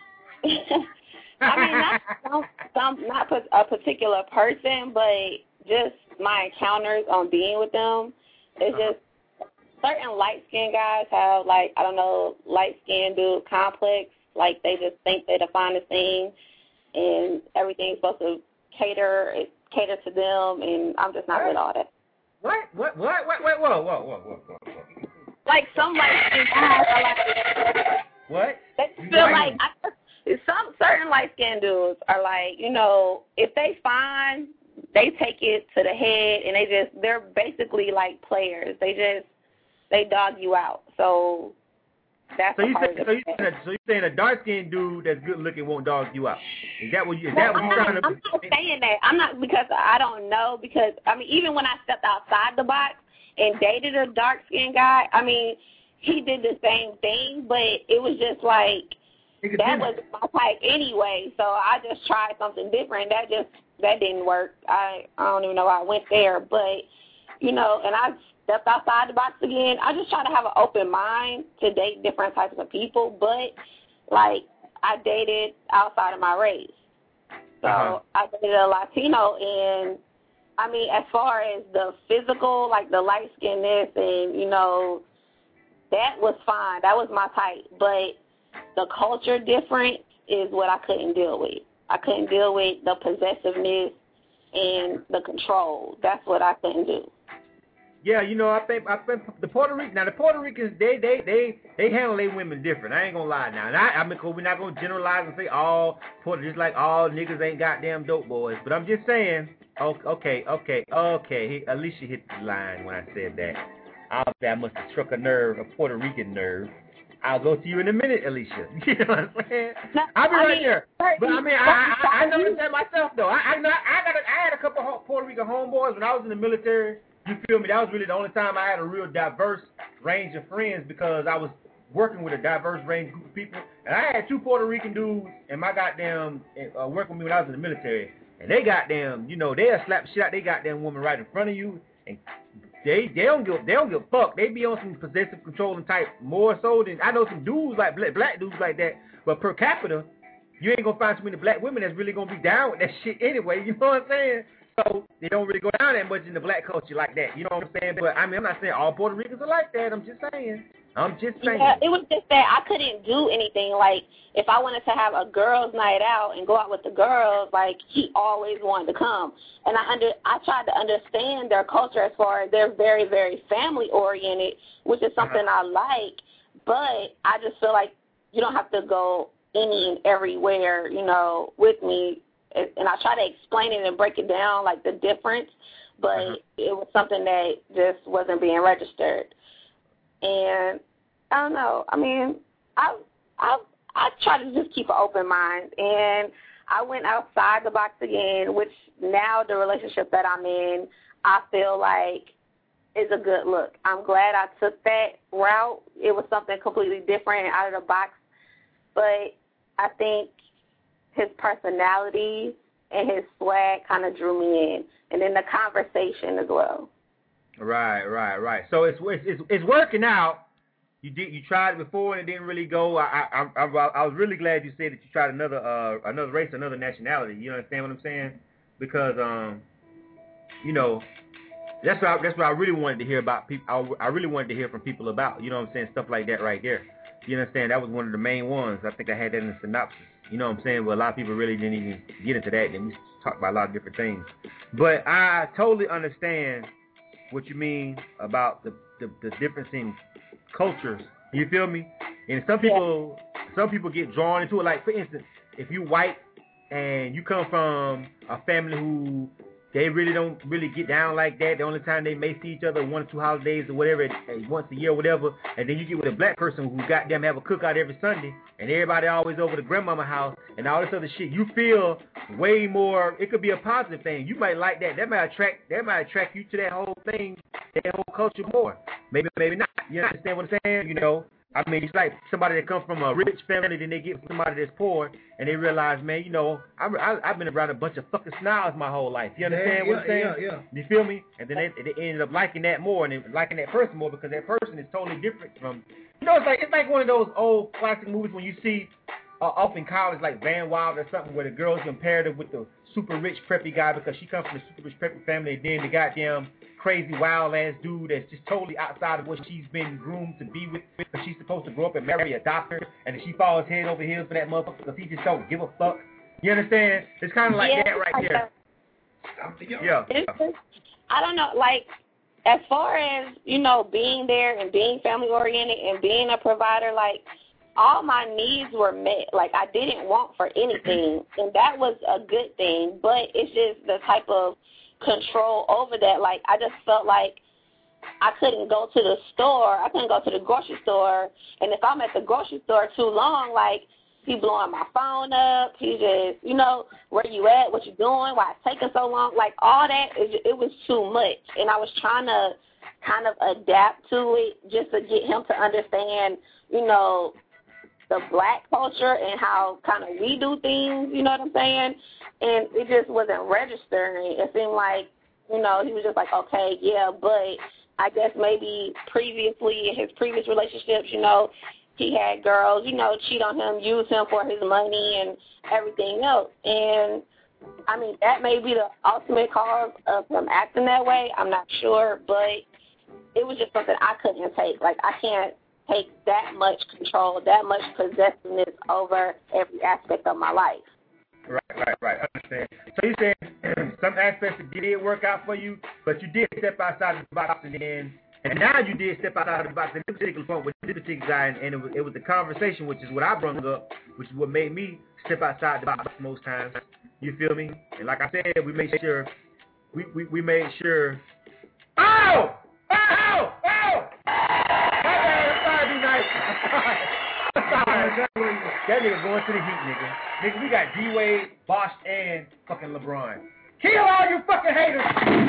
I mean, not, some, some, not a particular person, but just my encounters on being with them. It's uh-huh. just certain light-skinned guys have, like, I don't know, light-skinned dude complex. Like, they just think they're the finest thing, and everything's supposed to cater cater to them, and I'm just not what? with all that. What? What? What? What? What? Whoa, whoa, whoa, whoa, whoa, whoa. Like, some light-skinned guys are like... What? They feel like... I, some certain light-skinned dudes are like, you know, if they find... they take it to the head, and they just, they're basically like players. They just, they dog you out. So that's so you part say, of so you saying, so you saying a dark skinned dude that's good looking won't dog you out? Is that what you? Is that what I'm you're not, trying to? I'm not saying that. I'm not, because I don't know. Because I mean, even when I stepped outside the box and dated a dark skinned guy, I mean, he did the same thing, but it was just like that was my type anyway. So I just tried something different. That just That didn't work. I, I don't even know why I went there. But, you know, and I stepped outside the box again. I just try to have an open mind to date different types of people. But, like, I dated outside of my race. So uh-huh. I dated a Latino. And, I mean, as far as the physical, like the light-skinnedness and, you know, that was fine. That was my type. But the culture difference is what I couldn't deal with. I couldn't deal with the possessiveness and the control. That's what I couldn't do. Yeah, you know, I think I think the Puerto Rican now the Puerto Ricans they they they they handle their women different. I ain't gonna lie now. And I, I mean, cause we're not gonna generalize and say all Puerto just like all niggas ain't goddamn dope boys. But I'm just saying. Okay, okay, okay. Alicia hit the line when I said that. I'll say I must have struck a nerve, a Puerto Rican nerve. I'll go to you in a minute, Alicia. You know what I'm saying? No, I'll be I right mean, there. But I mean, I I, I noticed that myself though. I I, I got a, I had a couple of Puerto Rican homeboys when I was in the military. You feel me? That was really the only time I had a real diverse range of friends because I was working with a diverse range group of people. And I had two Puerto Rican dudes in my goddamn uh, working with me when I was in the military. And they goddamn, you know, they'll slap shit out they goddamn woman right in front of you, and they they don't give they don't give a fuck. They be on some possessive controlling type more so than I know some dudes like black, black dudes like that. But per capita, you ain't gonna find too many black women that's really gonna be down with that shit anyway. You know what I'm saying? So they don't really go down that much in the black culture like that. You know what I'm saying? But I mean, I'm not saying all Puerto Ricans are like that. I'm just saying. I'm just saying. Yeah, it was just that I couldn't do anything. Like, if I wanted to have a girls' night out and go out with the girls, like, he always wanted to come. And I under I tried to understand their culture as far as they're very, very family-oriented, which is something uh-huh. I like. But I just feel like you don't have to go any and everywhere, you know, with me. And I try to explain it and break it down, like, the difference. But uh-huh. it was something that just wasn't being registered. And I don't know. I mean, I I I try to just keep an open mind. And I went outside the box again, which now the relationship that I'm in, I feel like is a good look. I'm glad I took that route. It was something completely different and out of the box. But I think his personality and his swag kind of drew me in, and then the conversation as well. Right, right, right. So it's it's it's working out. You did you tried it before and it didn't really go. I I I, I was really glad you said that you tried another uh another race, another nationality. You understand what I'm saying? Because um, you know, that's what I, that's what I really wanted to hear about people. I, I really wanted to hear from people about. You know what I'm saying? Stuff like that right there. You understand? That was one of the main ones. I think I had that in the synopsis. You know what I'm saying? But a lot of people really didn't even get into that. And we talked about a lot of different things. But I totally understand what you mean about the, the, the difference in cultures. You feel me? And some people yeah. some people get drawn into it. Like, for instance, if you white and you come from a family who they really don't really get down like that, the only time they may see each other one or two holidays or whatever, once a year or whatever, and then you get with a black person who goddamn have a cookout every Sunday, and everybody always over to grandmama house and all this other shit, you feel way more, it could be a positive thing. You might like that. That might attract that might attract you to that whole thing, that whole culture more. Maybe, maybe not. You understand what I'm saying? You know, I mean, it's like somebody that comes from a rich family, then they get somebody that's poor, and they realize, man, you know, I, I, I've been around a bunch of fucking snobs my whole life. You understand yeah, what I'm saying? Yeah, yeah. You feel me? And then they, they ended up liking that more, and they, liking that person more because that person is totally different from, you know, it's like it's like one of those old classic movies when you see uh, off in college, like Van Wilder or something, where the girl's compared her with the super rich preppy guy because she comes from a super rich preppy family, and then the goddamn crazy wild ass dude that's just totally outside of what she's been groomed to be with, because she's supposed to grow up and marry a doctor, and then she falls head over heels for that motherfucker because he just don't give a fuck. You understand? It's kind of like yeah, that right there. Yeah. It's just, I don't know, like, as far as, you know, being there and being family oriented and being a provider, like, all my needs were met. Like, I didn't want for anything, and that was a good thing, but it's just the type of control over that. Like, I just felt like I couldn't go to the store. I couldn't go to the grocery store, and if I'm at the grocery store too long, like, he blowing my phone up. He just, you know, where you at, what you doing, why it's taking so long. Like, all that, it, it was too much, and I was trying to kind of adapt to it just to get him to understand, you know, the black culture and how kind of we do things, you know what I'm saying? And it just wasn't registering. It seemed like, you know, he was just like, okay, yeah, but I guess maybe previously in his previous relationships, you know, he had girls, you know, cheat on him, use him for his money and everything else. And, I mean, that may be the ultimate cause of him acting that way. I'm not sure, but it was just something I couldn't take. Like, I can't take that much control, that much possessiveness over every aspect of my life. Right, right, right. I understand. So you saying some aspects it did work out for you, but you did step outside the box and then, and now you did step outside the box at this particular point with this particular guy, and, and it, was, it was the conversation, which is what I brought up, which is what made me step outside the box most times. You feel me? And like I said, we made sure, we, we, we made sure. Oh! Oh! Oh! Oh! My bad, I'm sorry, be nice. I'm sorry. I'm sorry. That nigga going to the heat, nigga. Nigga, we got D-Wade, Bosh, and fucking LeBron. Kill all you fucking haters!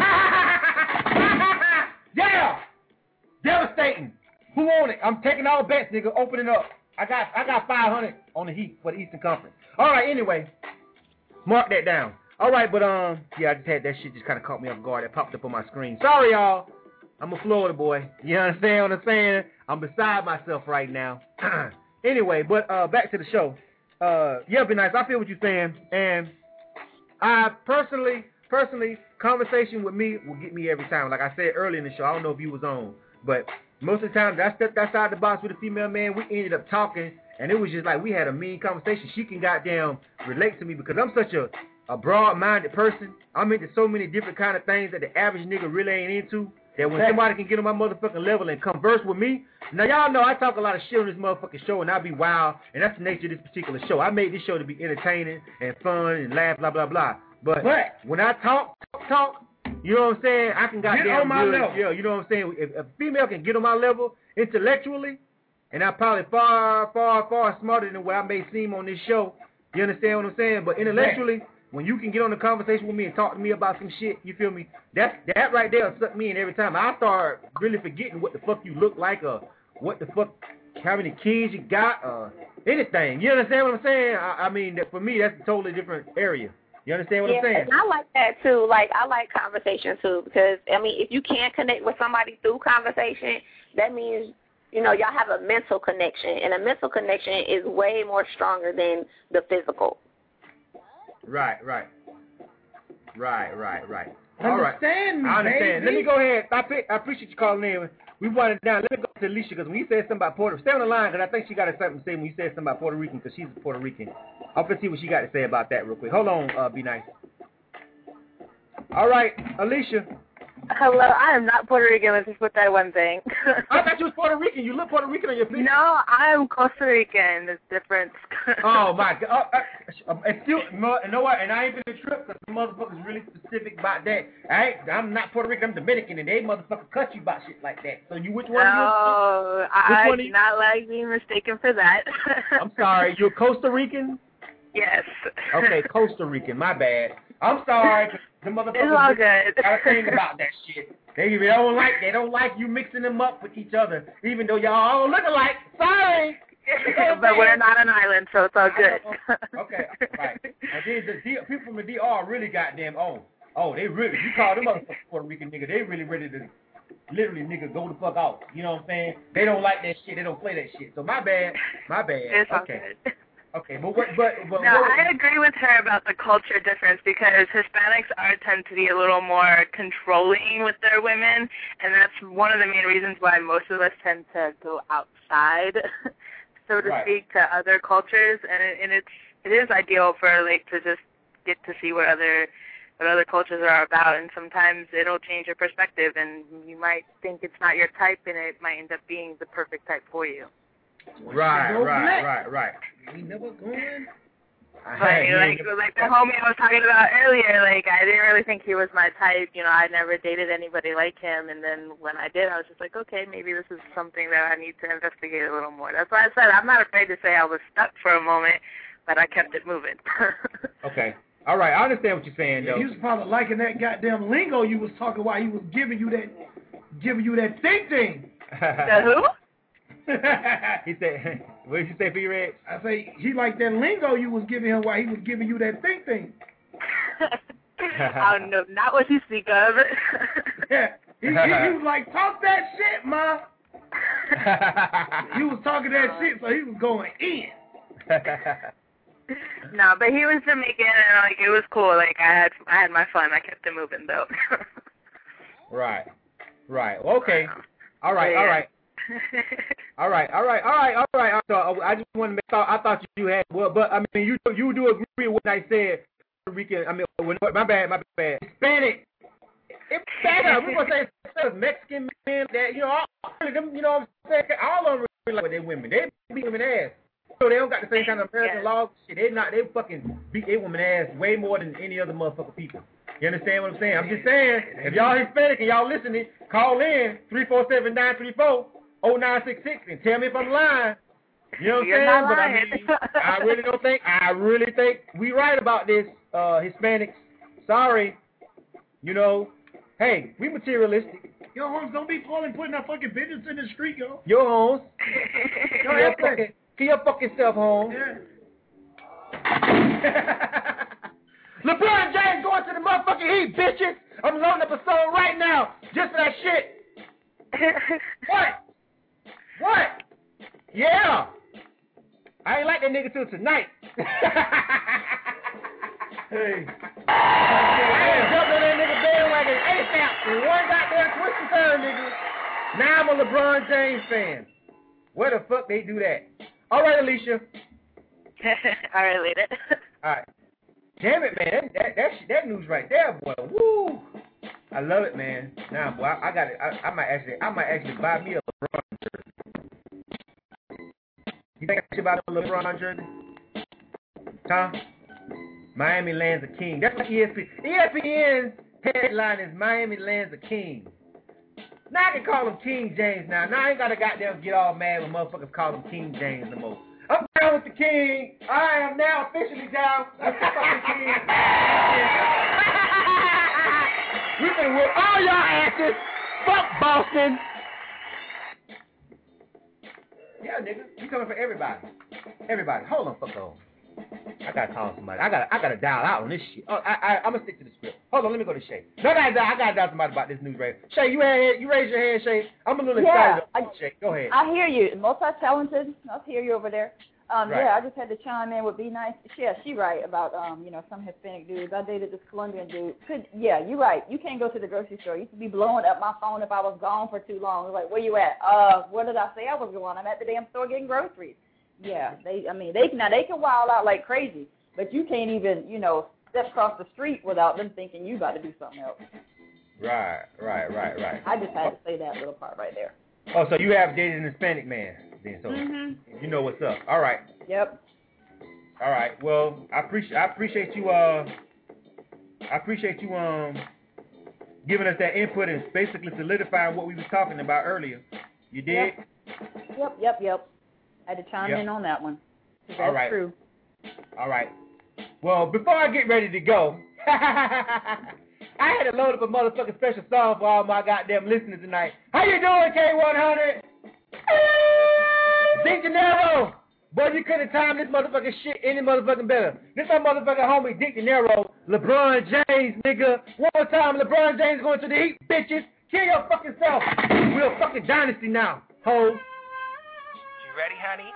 Yeah! Devastating. Who on it? I'm taking all bets, nigga. Opening up. I got I got five hundred on the Heat for the Eastern Conference. All right, anyway. Mark that down. All right, but, um, yeah, I just had that shit just kind of caught me off guard. It popped up on my screen. Sorry, y'all. I'm a Florida boy. You understand what I'm saying? I'm beside myself right now. Anyway, but uh, back to the show. Uh, yeah, be nice. I feel what you're saying. And I personally, personally, conversation with me will get me every time. Like I said earlier in the show, I don't know if you was on, but most of the time, I stepped outside the box with a female man. We ended up talking, and it was just like we had a mean conversation. She can goddamn relate to me because I'm such a, a broad-minded person. I'm into so many different kind of things that the average nigga really ain't into. That when somebody can get on my motherfucking level and converse with me. Now, y'all know I talk a lot of shit on this motherfucking show, and I be wild, and that's the nature of this particular show. I made this show to be entertaining and fun and laugh, blah, blah, blah. But, but when I talk, talk, talk, you know what I'm saying? I can goddamn get on my good, level. Yeah, you know what I'm saying? If, if a female can get on my level intellectually, and I'm probably far, far, far smarter than what I may seem on this show, you understand what I'm saying? But intellectually, when you can get on a conversation with me and talk to me about some shit, you feel me? That's, that right there will suck me in every time. I start really forgetting what the fuck you look like or what the fuck, how many kids you got or anything. You understand what I'm saying? I, I mean, that for me, that's a totally different area. You understand what yeah, I'm saying? And I like that too. Like, I like conversation too because, I mean, if you can't connect with somebody through conversation, that means, you know, y'all have a mental connection. And a mental connection is way more stronger than the physical. Right, right. Right, right, right. All right. Understand me, I understand. baby. Let me go ahead. I, I appreciate you calling in. We wanted it down. Let me go to Alicia because when you said something about Puerto Rico, stay on the line because I think she got something to say when you said something about Puerto Rican because she's a Puerto Rican. I'll see what she got to say about that real quick. Hold on, uh, be nice. All right, Alicia. Hello, I am not Puerto Rican. Let's just put that one thing. I thought you was Puerto Rican. You look Puerto Rican on your picture. No, I am Costa Rican. There's difference. Oh, my God. Uh, uh, and still, you know what? And I ain't been a trip because the motherfuckers really specific about that. I ain't, I'm not Puerto Rican. I'm Dominican, and they motherfuckers cut you about shit like that. So you, which one no, are you? I one do you? not like being mistaken for that. I'm sorry. You're Costa Rican? Yes. Okay, Costa Rican. My bad. I'm sorry. The motherfuckers It's all good. got a thing about that shit. They, they don't like they don't like you mixing them up with each other, even though y'all all look alike. Sorry. But we're not an island, so it's all good. Okay, right. And then the D, people from the D R really goddamn on. Oh, they really, you call them motherfuckers Puerto Rican nigga, they really ready to literally nigga go the fuck out. You know what I'm saying? They don't like that shit. They don't play that shit. So my bad. My bad. It's all okay. good. Okay, but what, but, but no, what, I agree with her about the culture difference because Hispanics are tend to be a little more controlling with their women, and that's one of the main reasons why most of us tend to go outside, so to right. speak, to other cultures, and it, and it's it is ideal for like to just get to see what other what other cultures are about, and sometimes it'll change your perspective, and you might think it's not your type, and it might end up being the perfect type for you. Right, right, right, right. We never going. Like, like, like the homie I was talking about earlier, like, I didn't really think he was my type. You know, I never dated anybody like him. And then when I did, I was just like, okay, maybe this is something that I need to investigate a little more. That's why I said I'm not afraid to say I was stuck for a moment, but I kept it moving. Okay. All right. I understand what you're saying, though. He was probably liking that goddamn lingo you was talking while he was giving you that, giving you that thing thing. The who? He said, what did you say, B-Red? I say, he liked that lingo you was giving him while he was giving you that thing thing. I don't know, not what you speak of. Yeah, he, he, he was like, talk that shit, ma. He was talking that shit, so he was going in. No, but he was Jamaican, and like it was cool. Like I had, I had my fun. I kept it moving though. Right, right. Okay. All right, yeah. all right. All right, all right, all right, all right. I thought I just wanted to make. I thought you had. Well, but I mean, you you do agree with what I said. Rican. I mean, my bad, my bad. Hispanic. It's better. We're gonna say instead of Mexican men that you know, all them, you know what I'm saying? All of them really like their women. They beat women ass. So they don't got the same kind of American yeah. laws. Shit, they not. They fucking beat their woman ass way more than any other motherfucking people. You understand what I'm saying? I'm just saying, if y'all Hispanic and y'all listening, call in three four seven nine three four oh nine six six and tell me if I'm lying. You know what I'm You're saying? not But lying. I mean, I really don't think. I really think we right about this, uh, Hispanics. Sorry. You know. Hey, we materialistic. Yo, Holmes, don't be calling putting our fucking business in the street, yo. Yo, Holmes. Yo, Keep your fucking, keep your fucking self, Holmes. Yeah. LeBron James going to the motherfucking Heat, bitches. I'm loading up a song right now just for that shit. What? What? Yeah. I ain't like that nigga till tonight. Hey. I ain't jumped on that nigga bandwagon ASAP. One goddamn twist and turn, nigga. Now I'm a LeBron James fan. Where the fuck they do that? All right, Alicia. All right, later. All right. Damn it, man. That that that, that news right there, boy. Woo. I love it, man. Nah, boy, I, I got it. I, I might actually, I might actually buy me a LeBron jersey. You think I should buy a LeBron jersey? Huh? Miami lands a king. That's what E S P N. E S P N's headline is Miami lands a king. Now I can call him King James now. Now I ain't gotta goddamn get all mad when motherfuckers call him King James no more. I'm down with the king. I am now officially down with the fucking king. We finna whip all y'all asses. Fuck Boston. Yeah, nigga. We coming for everybody. Everybody. Hold on, fuck on. I gotta call somebody. I gotta, I gotta dial out on this shit. Oh, I, I, I'm gonna stick to the script. Hold on, let me go to Shay. No, I gotta, I gotta dial somebody about this news right. Shay, you had, you raised your hand, Shay. I'm a little yeah, excited. I, Shay, go ahead. I hear you. Multi-talented. I hear you over there. Um, right. Yeah, I just had to chime in with Be Nice. Yeah, she right about um, you know, some Hispanic dudes. I dated this Colombian dude. Could yeah, you're right. You can't go to the grocery store. You used to be blowing up my phone if I was gone for too long. It was like, where you at? Uh, where did I say I was going? I'm at the damn store getting groceries. Yeah, they. I mean, they now they can wild out like crazy, but you can't even, you know, step across the street without them thinking you got to do something else. Right, right, right, right. I just had to say that little part right there. Oh, so you have dated an Hispanic man, then? So mm-hmm. you know what's up. All right. Yep. All right. Well, I appreciate I appreciate you uh I appreciate you um giving us that input and basically solidifying what we were talking about earlier. You did? Yep. Yep. Yep. Yep. I had to chime yep. in on that one. That's All right. true. All right. Well, before I get ready to go, I had to load up a motherfucking special song for all my goddamn listeners tonight. How you doing, K one hundred? De Janeiro. Boy, you couldn't have timed this motherfucking shit any motherfucking better. This my motherfucking homie, De Janeiro, LeBron James, nigga. One more time, LeBron James going to the Heat, bitches. Kill your fucking self. We're a fucking dynasty now, ho. You ready, honey?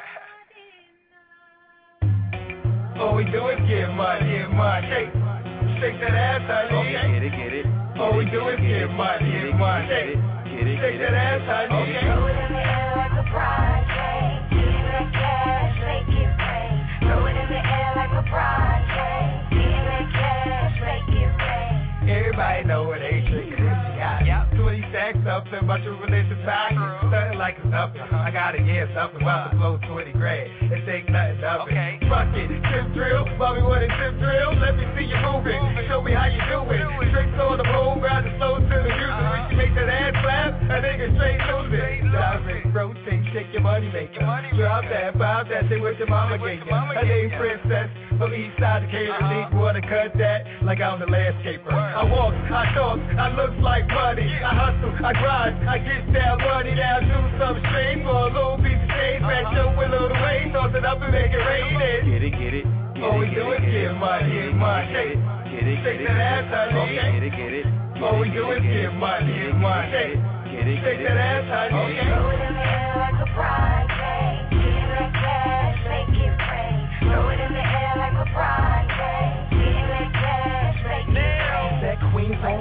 All we do is get money, get money. Shake, shake that ass, honey. Okay, get it, get it. All we do is get money, get money. Shake, get it, shake that ass, honey. Okay. Throw it in the air like a project. Give me that cash, make it rain. Throw it in the air like a project. Give me that cash, make it rain. Everybody know what they trickin' is. She got yep. twenty stacks up in my true religious pocket. Nothing like it's nothing. I gotta get something about to flow twenty grand. It ain't nothing of it. Okay. Fuck it, tip drill. Bobby want a tip drill. Let me see you moving. Show me how you do it. Tricks on the pole, grab the slow to the music. When you make that ass clap, a nigga straight lose it. Direct rotate, shake your money maker. Drop that, bounce that thing with your mama gave you. Her name Princess from East Side of Decatur. Think wanna cut that like I'm the landscaper. I walk, I talk, I look like money. I hustle, I grind, I get that money. Now do some straight for a little piece of change. Match up with a little weight, toss it up and make it rain. Get it, get it. All we do is get money, get money. Shake, shake that ass, honey. Get it, get it. All we do is get money, get money. Shake, shake that ass, honey. Throw it in the air like a project. Give that cash, make it rain. Throw it in the air like a project. Give that cash, make it rain. That Queens on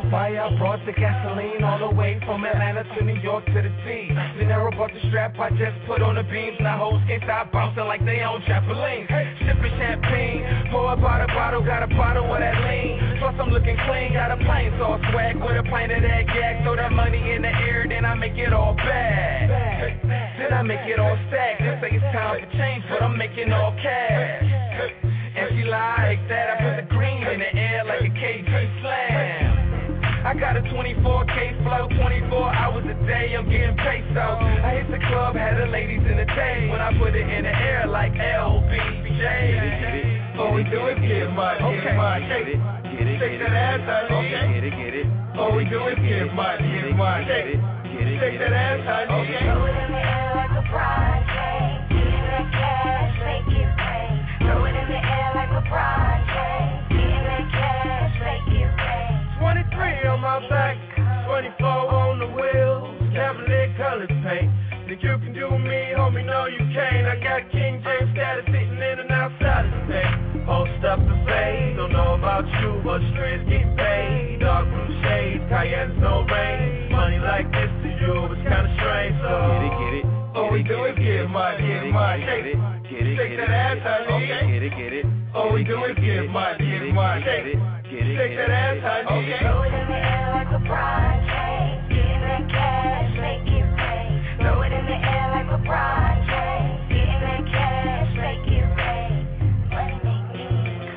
fire, I brought the gasoline all the way from Atlanta to New York to the sea. Dinero brought the strap, I just put on the beams. Now hoes can't stop bouncing like they on trampolines. Sipping champagne, pour up out a bottle, got a bottle of that lean. Plus I'm looking clean, got a plain sauce swag with a pint of that yak. Throw that money in the air, then I make it all back. Then I make it all stack. They say it's time for change, but I'm making all cash. And she like that, I put the green in the air like a K G slam. I got a twenty-four K flow, twenty-four hours a day, I'm getting peso. I hit the club, had the ladies in the day. When I put it in the air like L B J. All we do is get money, get money. Shake that ass, honey. Get it, get it. All we do is get money, get money. Shake that ass, honey. Throw it in the air like a project. Get that cash, make it rain. Throw it in the air like a project. Get that cash, make it rain. twenty-three on my back, twenty-four on the wheels, Cavalier colors paint. Think you can do me, homie, no you can't. I got King James status sitting in and outside of the state. Post up the fade, don't know about you, but streets get paid. Dark blue shades, Cayenne's no rain. Money like this to you, it's kinda strange, so get it, get it. All we do is get money, get money. Get it, get it, shake that ass, honey. Get it, get it. All we do is get money, get money. Get it. Shake that ass, honey. Throw it in the air like a project. Get that cash, make it rain. Throw it in the air like a project. Get that cash, make it rain. Money make me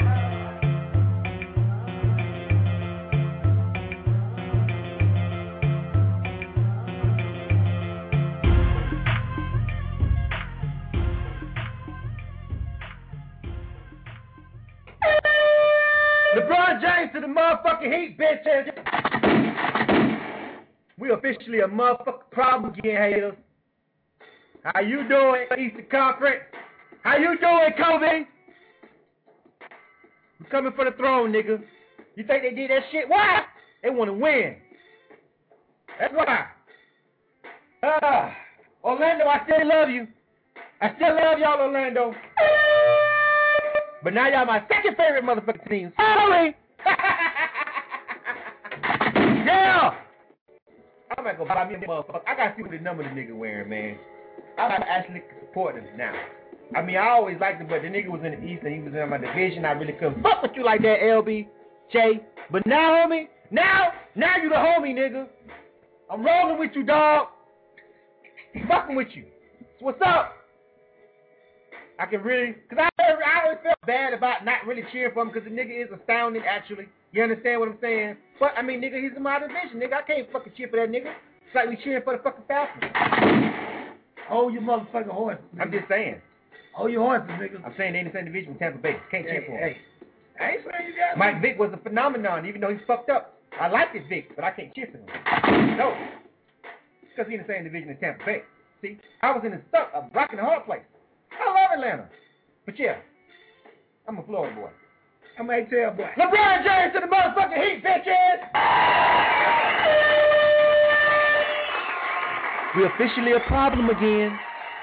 LeBron James to the motherfucking Heat, bitches. We officially a motherfucking problem again, haters. How you doing, Eastern Conference? How you doing, Kobe? We coming for the throne, nigga. You think they did that shit? Why? They want to win. That's why. Ah, Orlando, I still love you. I still love y'all, Orlando. But now y'all my second favorite motherfucking team. Sorry. Yeah. I'm not gonna buy me a motherfucker. I gotta see what the number the nigga wearing, man. I'm actually supporting him now. I mean, I always liked him, but the nigga was in the East and he was in my division. I really couldn't fuck with you like that, L B J. But now, homie, now, now you the homie, nigga. I'm rolling with you, dog. Fucking with you. So what's up? I can really, because I, I always felt bad about not really cheering for him because the nigga is astounding, actually. You understand what I'm saying? But, I mean, nigga, he's in my division, nigga. I can't fucking cheer for that nigga. It's like we cheering for the fucking Falcons. Oh, you motherfucking horses. Nigga. I'm just saying. Oh, you horses, nigga. I'm saying they in the same division with Tampa Bay. Can't cheer hey, for him. Hey, I ain't saying you got Mike Vick was a phenomenon, even though he's fucked up. I liked it, Vick, but I can't cheer for him. No. Because he's in the same division as Tampa Bay. See? I was in the stuck, a rock and a hard place. I love Atlanta. But yeah, I'm a Florida boy. I'm a A-Tail boy. LeBron James to the motherfucking Heat, bitches! We officially a problem again.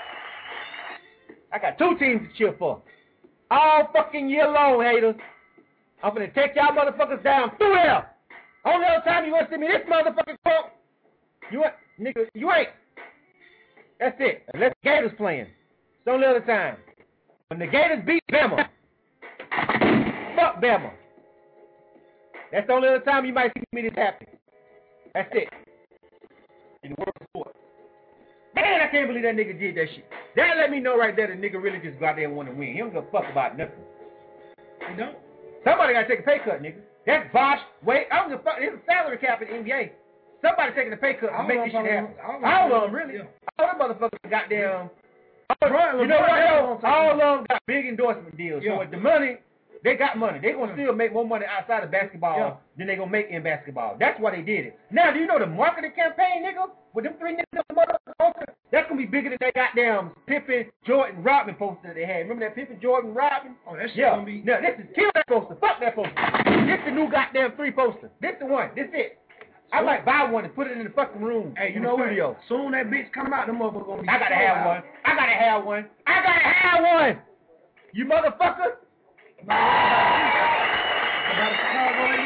I got two teams to cheer for. All fucking year long, haters. I'm gonna take y'all motherfuckers down through there. Only other time you want to see me this motherfucking punk, you ain't, nigga, you ain't. That's it. Unless the Gators playing. It's the only other time. When the Gators beat Bama, fuck Bama. That's the only other time you might see me this happen. That's it. In the world of sports. Man, I can't believe that nigga did that shit. That let me know right there that nigga really just go out there and want to win. He don't give a fuck about nothing. You know? Somebody got to take a pay cut, nigga. That's Bosh. Wait, I don't give a fuck. There's a salary cap in the N B A. Somebody taking a pay cut to make this shit happen. All of them, really. Yeah. All them motherfuckers goddamn. You know what? All of them got big endorsement deals. Yeah. So with the money, they got money. They're going to still make more money outside of basketball yeah. than they're going to make in basketball. That's why they did it. Now, do you know the marketing campaign, nigga? With them three niggas, that's going to be bigger than that goddamn Pippen, Jordan, Rodman poster that they had. Remember that Pippen, Jordan, Rodman? Oh, that shit yeah. going to be... Now, this is... Kill that poster. Fuck that poster. This the new goddamn three poster. This the one. This it. I might buy one and put it in the fucking room. Hey, you know what? Soon that bitch come out, them motherfuckers gonna be. I gotta have out. one. I gotta have one. I gotta have one. You motherfucker. You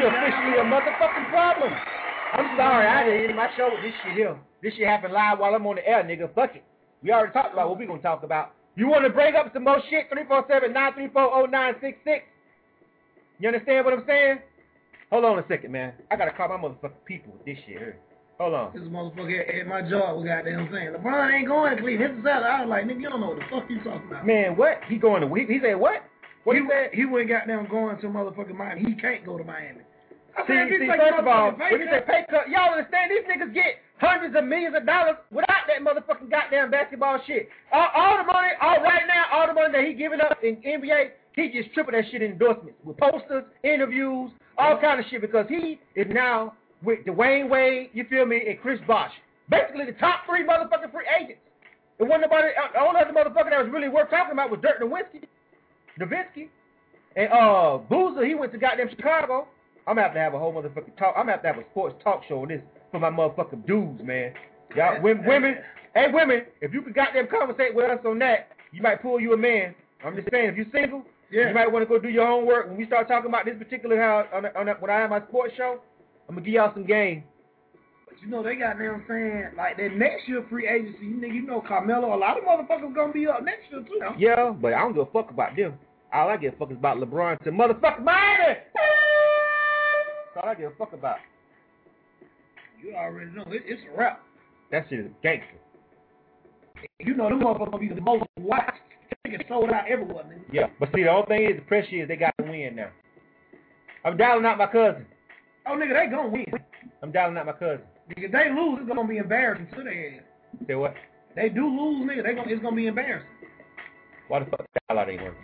officially a motherfucking problem. I'm sorry, I didn't end my show with this shit here. This shit happened live while I'm on the air, nigga. Fuck it. We already talked about what we gonna talk about. You want to bring up some more shit? three four seven, nine three four, oh nine six six. You understand what I'm saying? Hold on a second, man. I gotta call my motherfucking people with this shit here. Hold on. This motherfucker at, at my job was goddamn saying, LeBron ain't going to Cleveland. Hit the salad. I was like, nigga, you don't know what the fuck you talking about. Man, what? He going to, he, he said what? What he, he said? He went goddamn going to motherfucking Miami. He can't go to Miami. I See, said, see first of all, when you say pay cut, y'all understand these niggas get hundreds of millions of dollars without that motherfucking goddamn basketball shit. All, all the money, all right now, all the money that he giving up in N B A, he just triple that shit in endorsements with posters, interviews, all yeah. kind of shit because he is now with Dwayne Wade, you feel me, and Chris Bosh. Basically the top three motherfucking free agents. It wasn't nobody, the only other motherfucker that was really worth talking about was Dirk Nowitzki, Nowitzki, and uh, Boozer, he went to goddamn Chicago. I'm gonna have to have a whole motherfucking talk. I'm gonna have to have a sports talk show on this for my motherfucking dudes, man. Y'all, women, women, hey women, if you could goddamn conversate with us on that, you might pull you a man. I'm just saying, if you're single, yeah. you might want to go do your homework. When we start talking about this particular how on, a, on a, when I have my sports show, I'm gonna give y'all some game. But you know they got them saying like that next year free agency. You nigga, you know Carmelo, a lot of motherfuckers gonna be up next year too. Yeah, but I don't give a fuck about them. All I give a fuck is about LeBron to motherfucking Miami. That's all I give a fuck about. You already know it, it's a wrap. That shit is gangster. You know them motherfuckers gonna be the most watched. Tickets sold out everywhere, nigga. Yeah, but see the only thing is the pressure is they got to win now. I'm dialing out my cousin. Oh nigga, they gonna win. I'm dialing out my cousin. Nigga, if they lose, it's gonna be embarrassing to their head. Say what? They do lose, nigga. They gonna it's gonna be embarrassing. Why the fuck the dial out ain't working?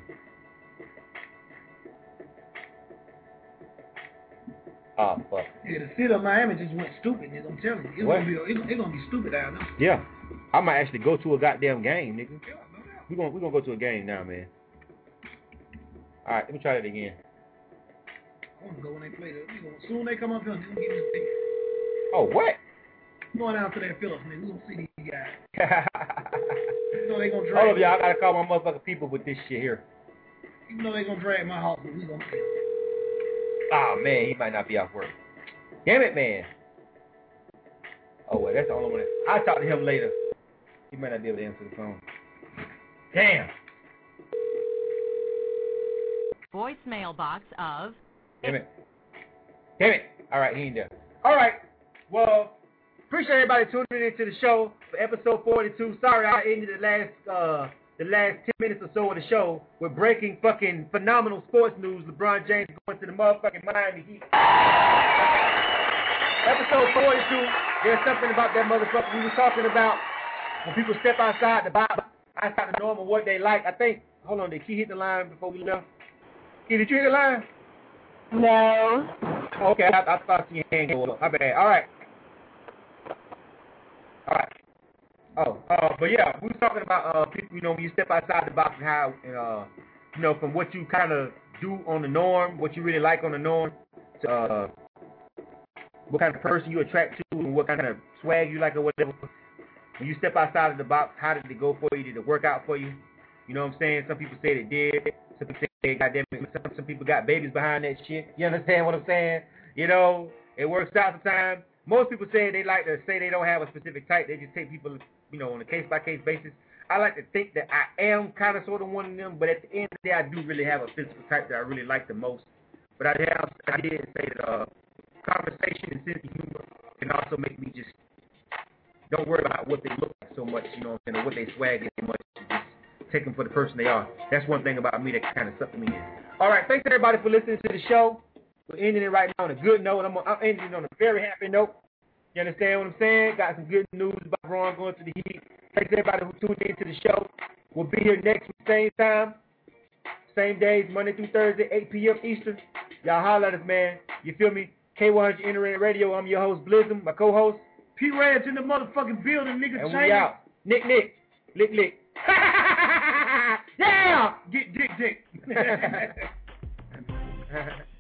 Oh, fuck. Yeah, the city of Miami just went stupid, nigga. I'm telling you. It's what? gonna be it's, it's gonna be stupid down there. Yeah. I might actually go to a goddamn game, nigga. Yeah, no doubt. We're gonna, we're gonna go to a game now, man. Alright, let me try that again. I wanna go when they play that. As soon as they come up here, they're gonna give me a ticket. Oh, what? I'm going out to that Phillips, nigga. We're gonna see these guys. You know they gonna drag all of y'all, I gotta call my motherfucking people with this shit here. Even though they gonna drag my house, but we gonna see them. Oh, man, he might not be off work. Damn it, man. Oh, well, that's the only one. That, I'll talk to him later. He might not be able to answer the phone. Damn. Voicemail box of... Damn it. Damn it. All right, he ain't there. All right. Well, appreciate everybody tuning into the show for episode forty-two. Sorry I ended the last... uh. The last ten minutes or so of the show with breaking fucking phenomenal sports news. LeBron James going to the motherfucking Miami Heat. Episode forty-two, there's something about that motherfucker we were talking about when people step outside the box, outside the norm of what they like. I think, hold on, did Key hit the line before we left? Key, did you hit the line? No. Okay, I, I thought your hand go up. My bad. All right. All right. Oh, uh, but yeah, we were talking about uh, people, you know, when you step outside the box and how, uh, you know, from what you kind of do on the norm, what you really like on the norm, to uh, what kind of person you attract to and what kind of swag you like or whatever. When you step outside of the box, how did it go for you? Did it work out for you? You know what I'm saying? Some people said it did. Some people said, goddamn it, some, some people got babies behind that shit. You understand what I'm saying? You know, it works out sometimes. Most people say they like to say they don't have a specific type. They just take people, you know, on a case-by-case basis. I like to think that I am kind of sort of one of them, but at the end of the day, I do really have a physical type that I really like the most. But I, have, I did say that uh, conversation and sense of humor can also make me just don't worry about what they look like so much, you know what I'm saying, or what they swag in so much. Just take them for the person they are. That's one thing about me that kind of sucked me in. All right, thanks everybody for listening to the show. We're ending it right now on a good note. I'm, I'm ending it on a very happy note. You understand what I'm saying? Got some good news about Ron going to the Heat. Thanks everybody who tuned in to the show. We'll be here next week, same time, same days, Monday through Thursday, eight p.m. Eastern. Y'all holler at us, man. You feel me? K one hundred Internet Radio. I'm your host, Blizzum, my co-host. P-Rad's in the motherfucking building, nigga. And we out. Nick, Nick. Lick, lick. Yeah! Get dick, dick.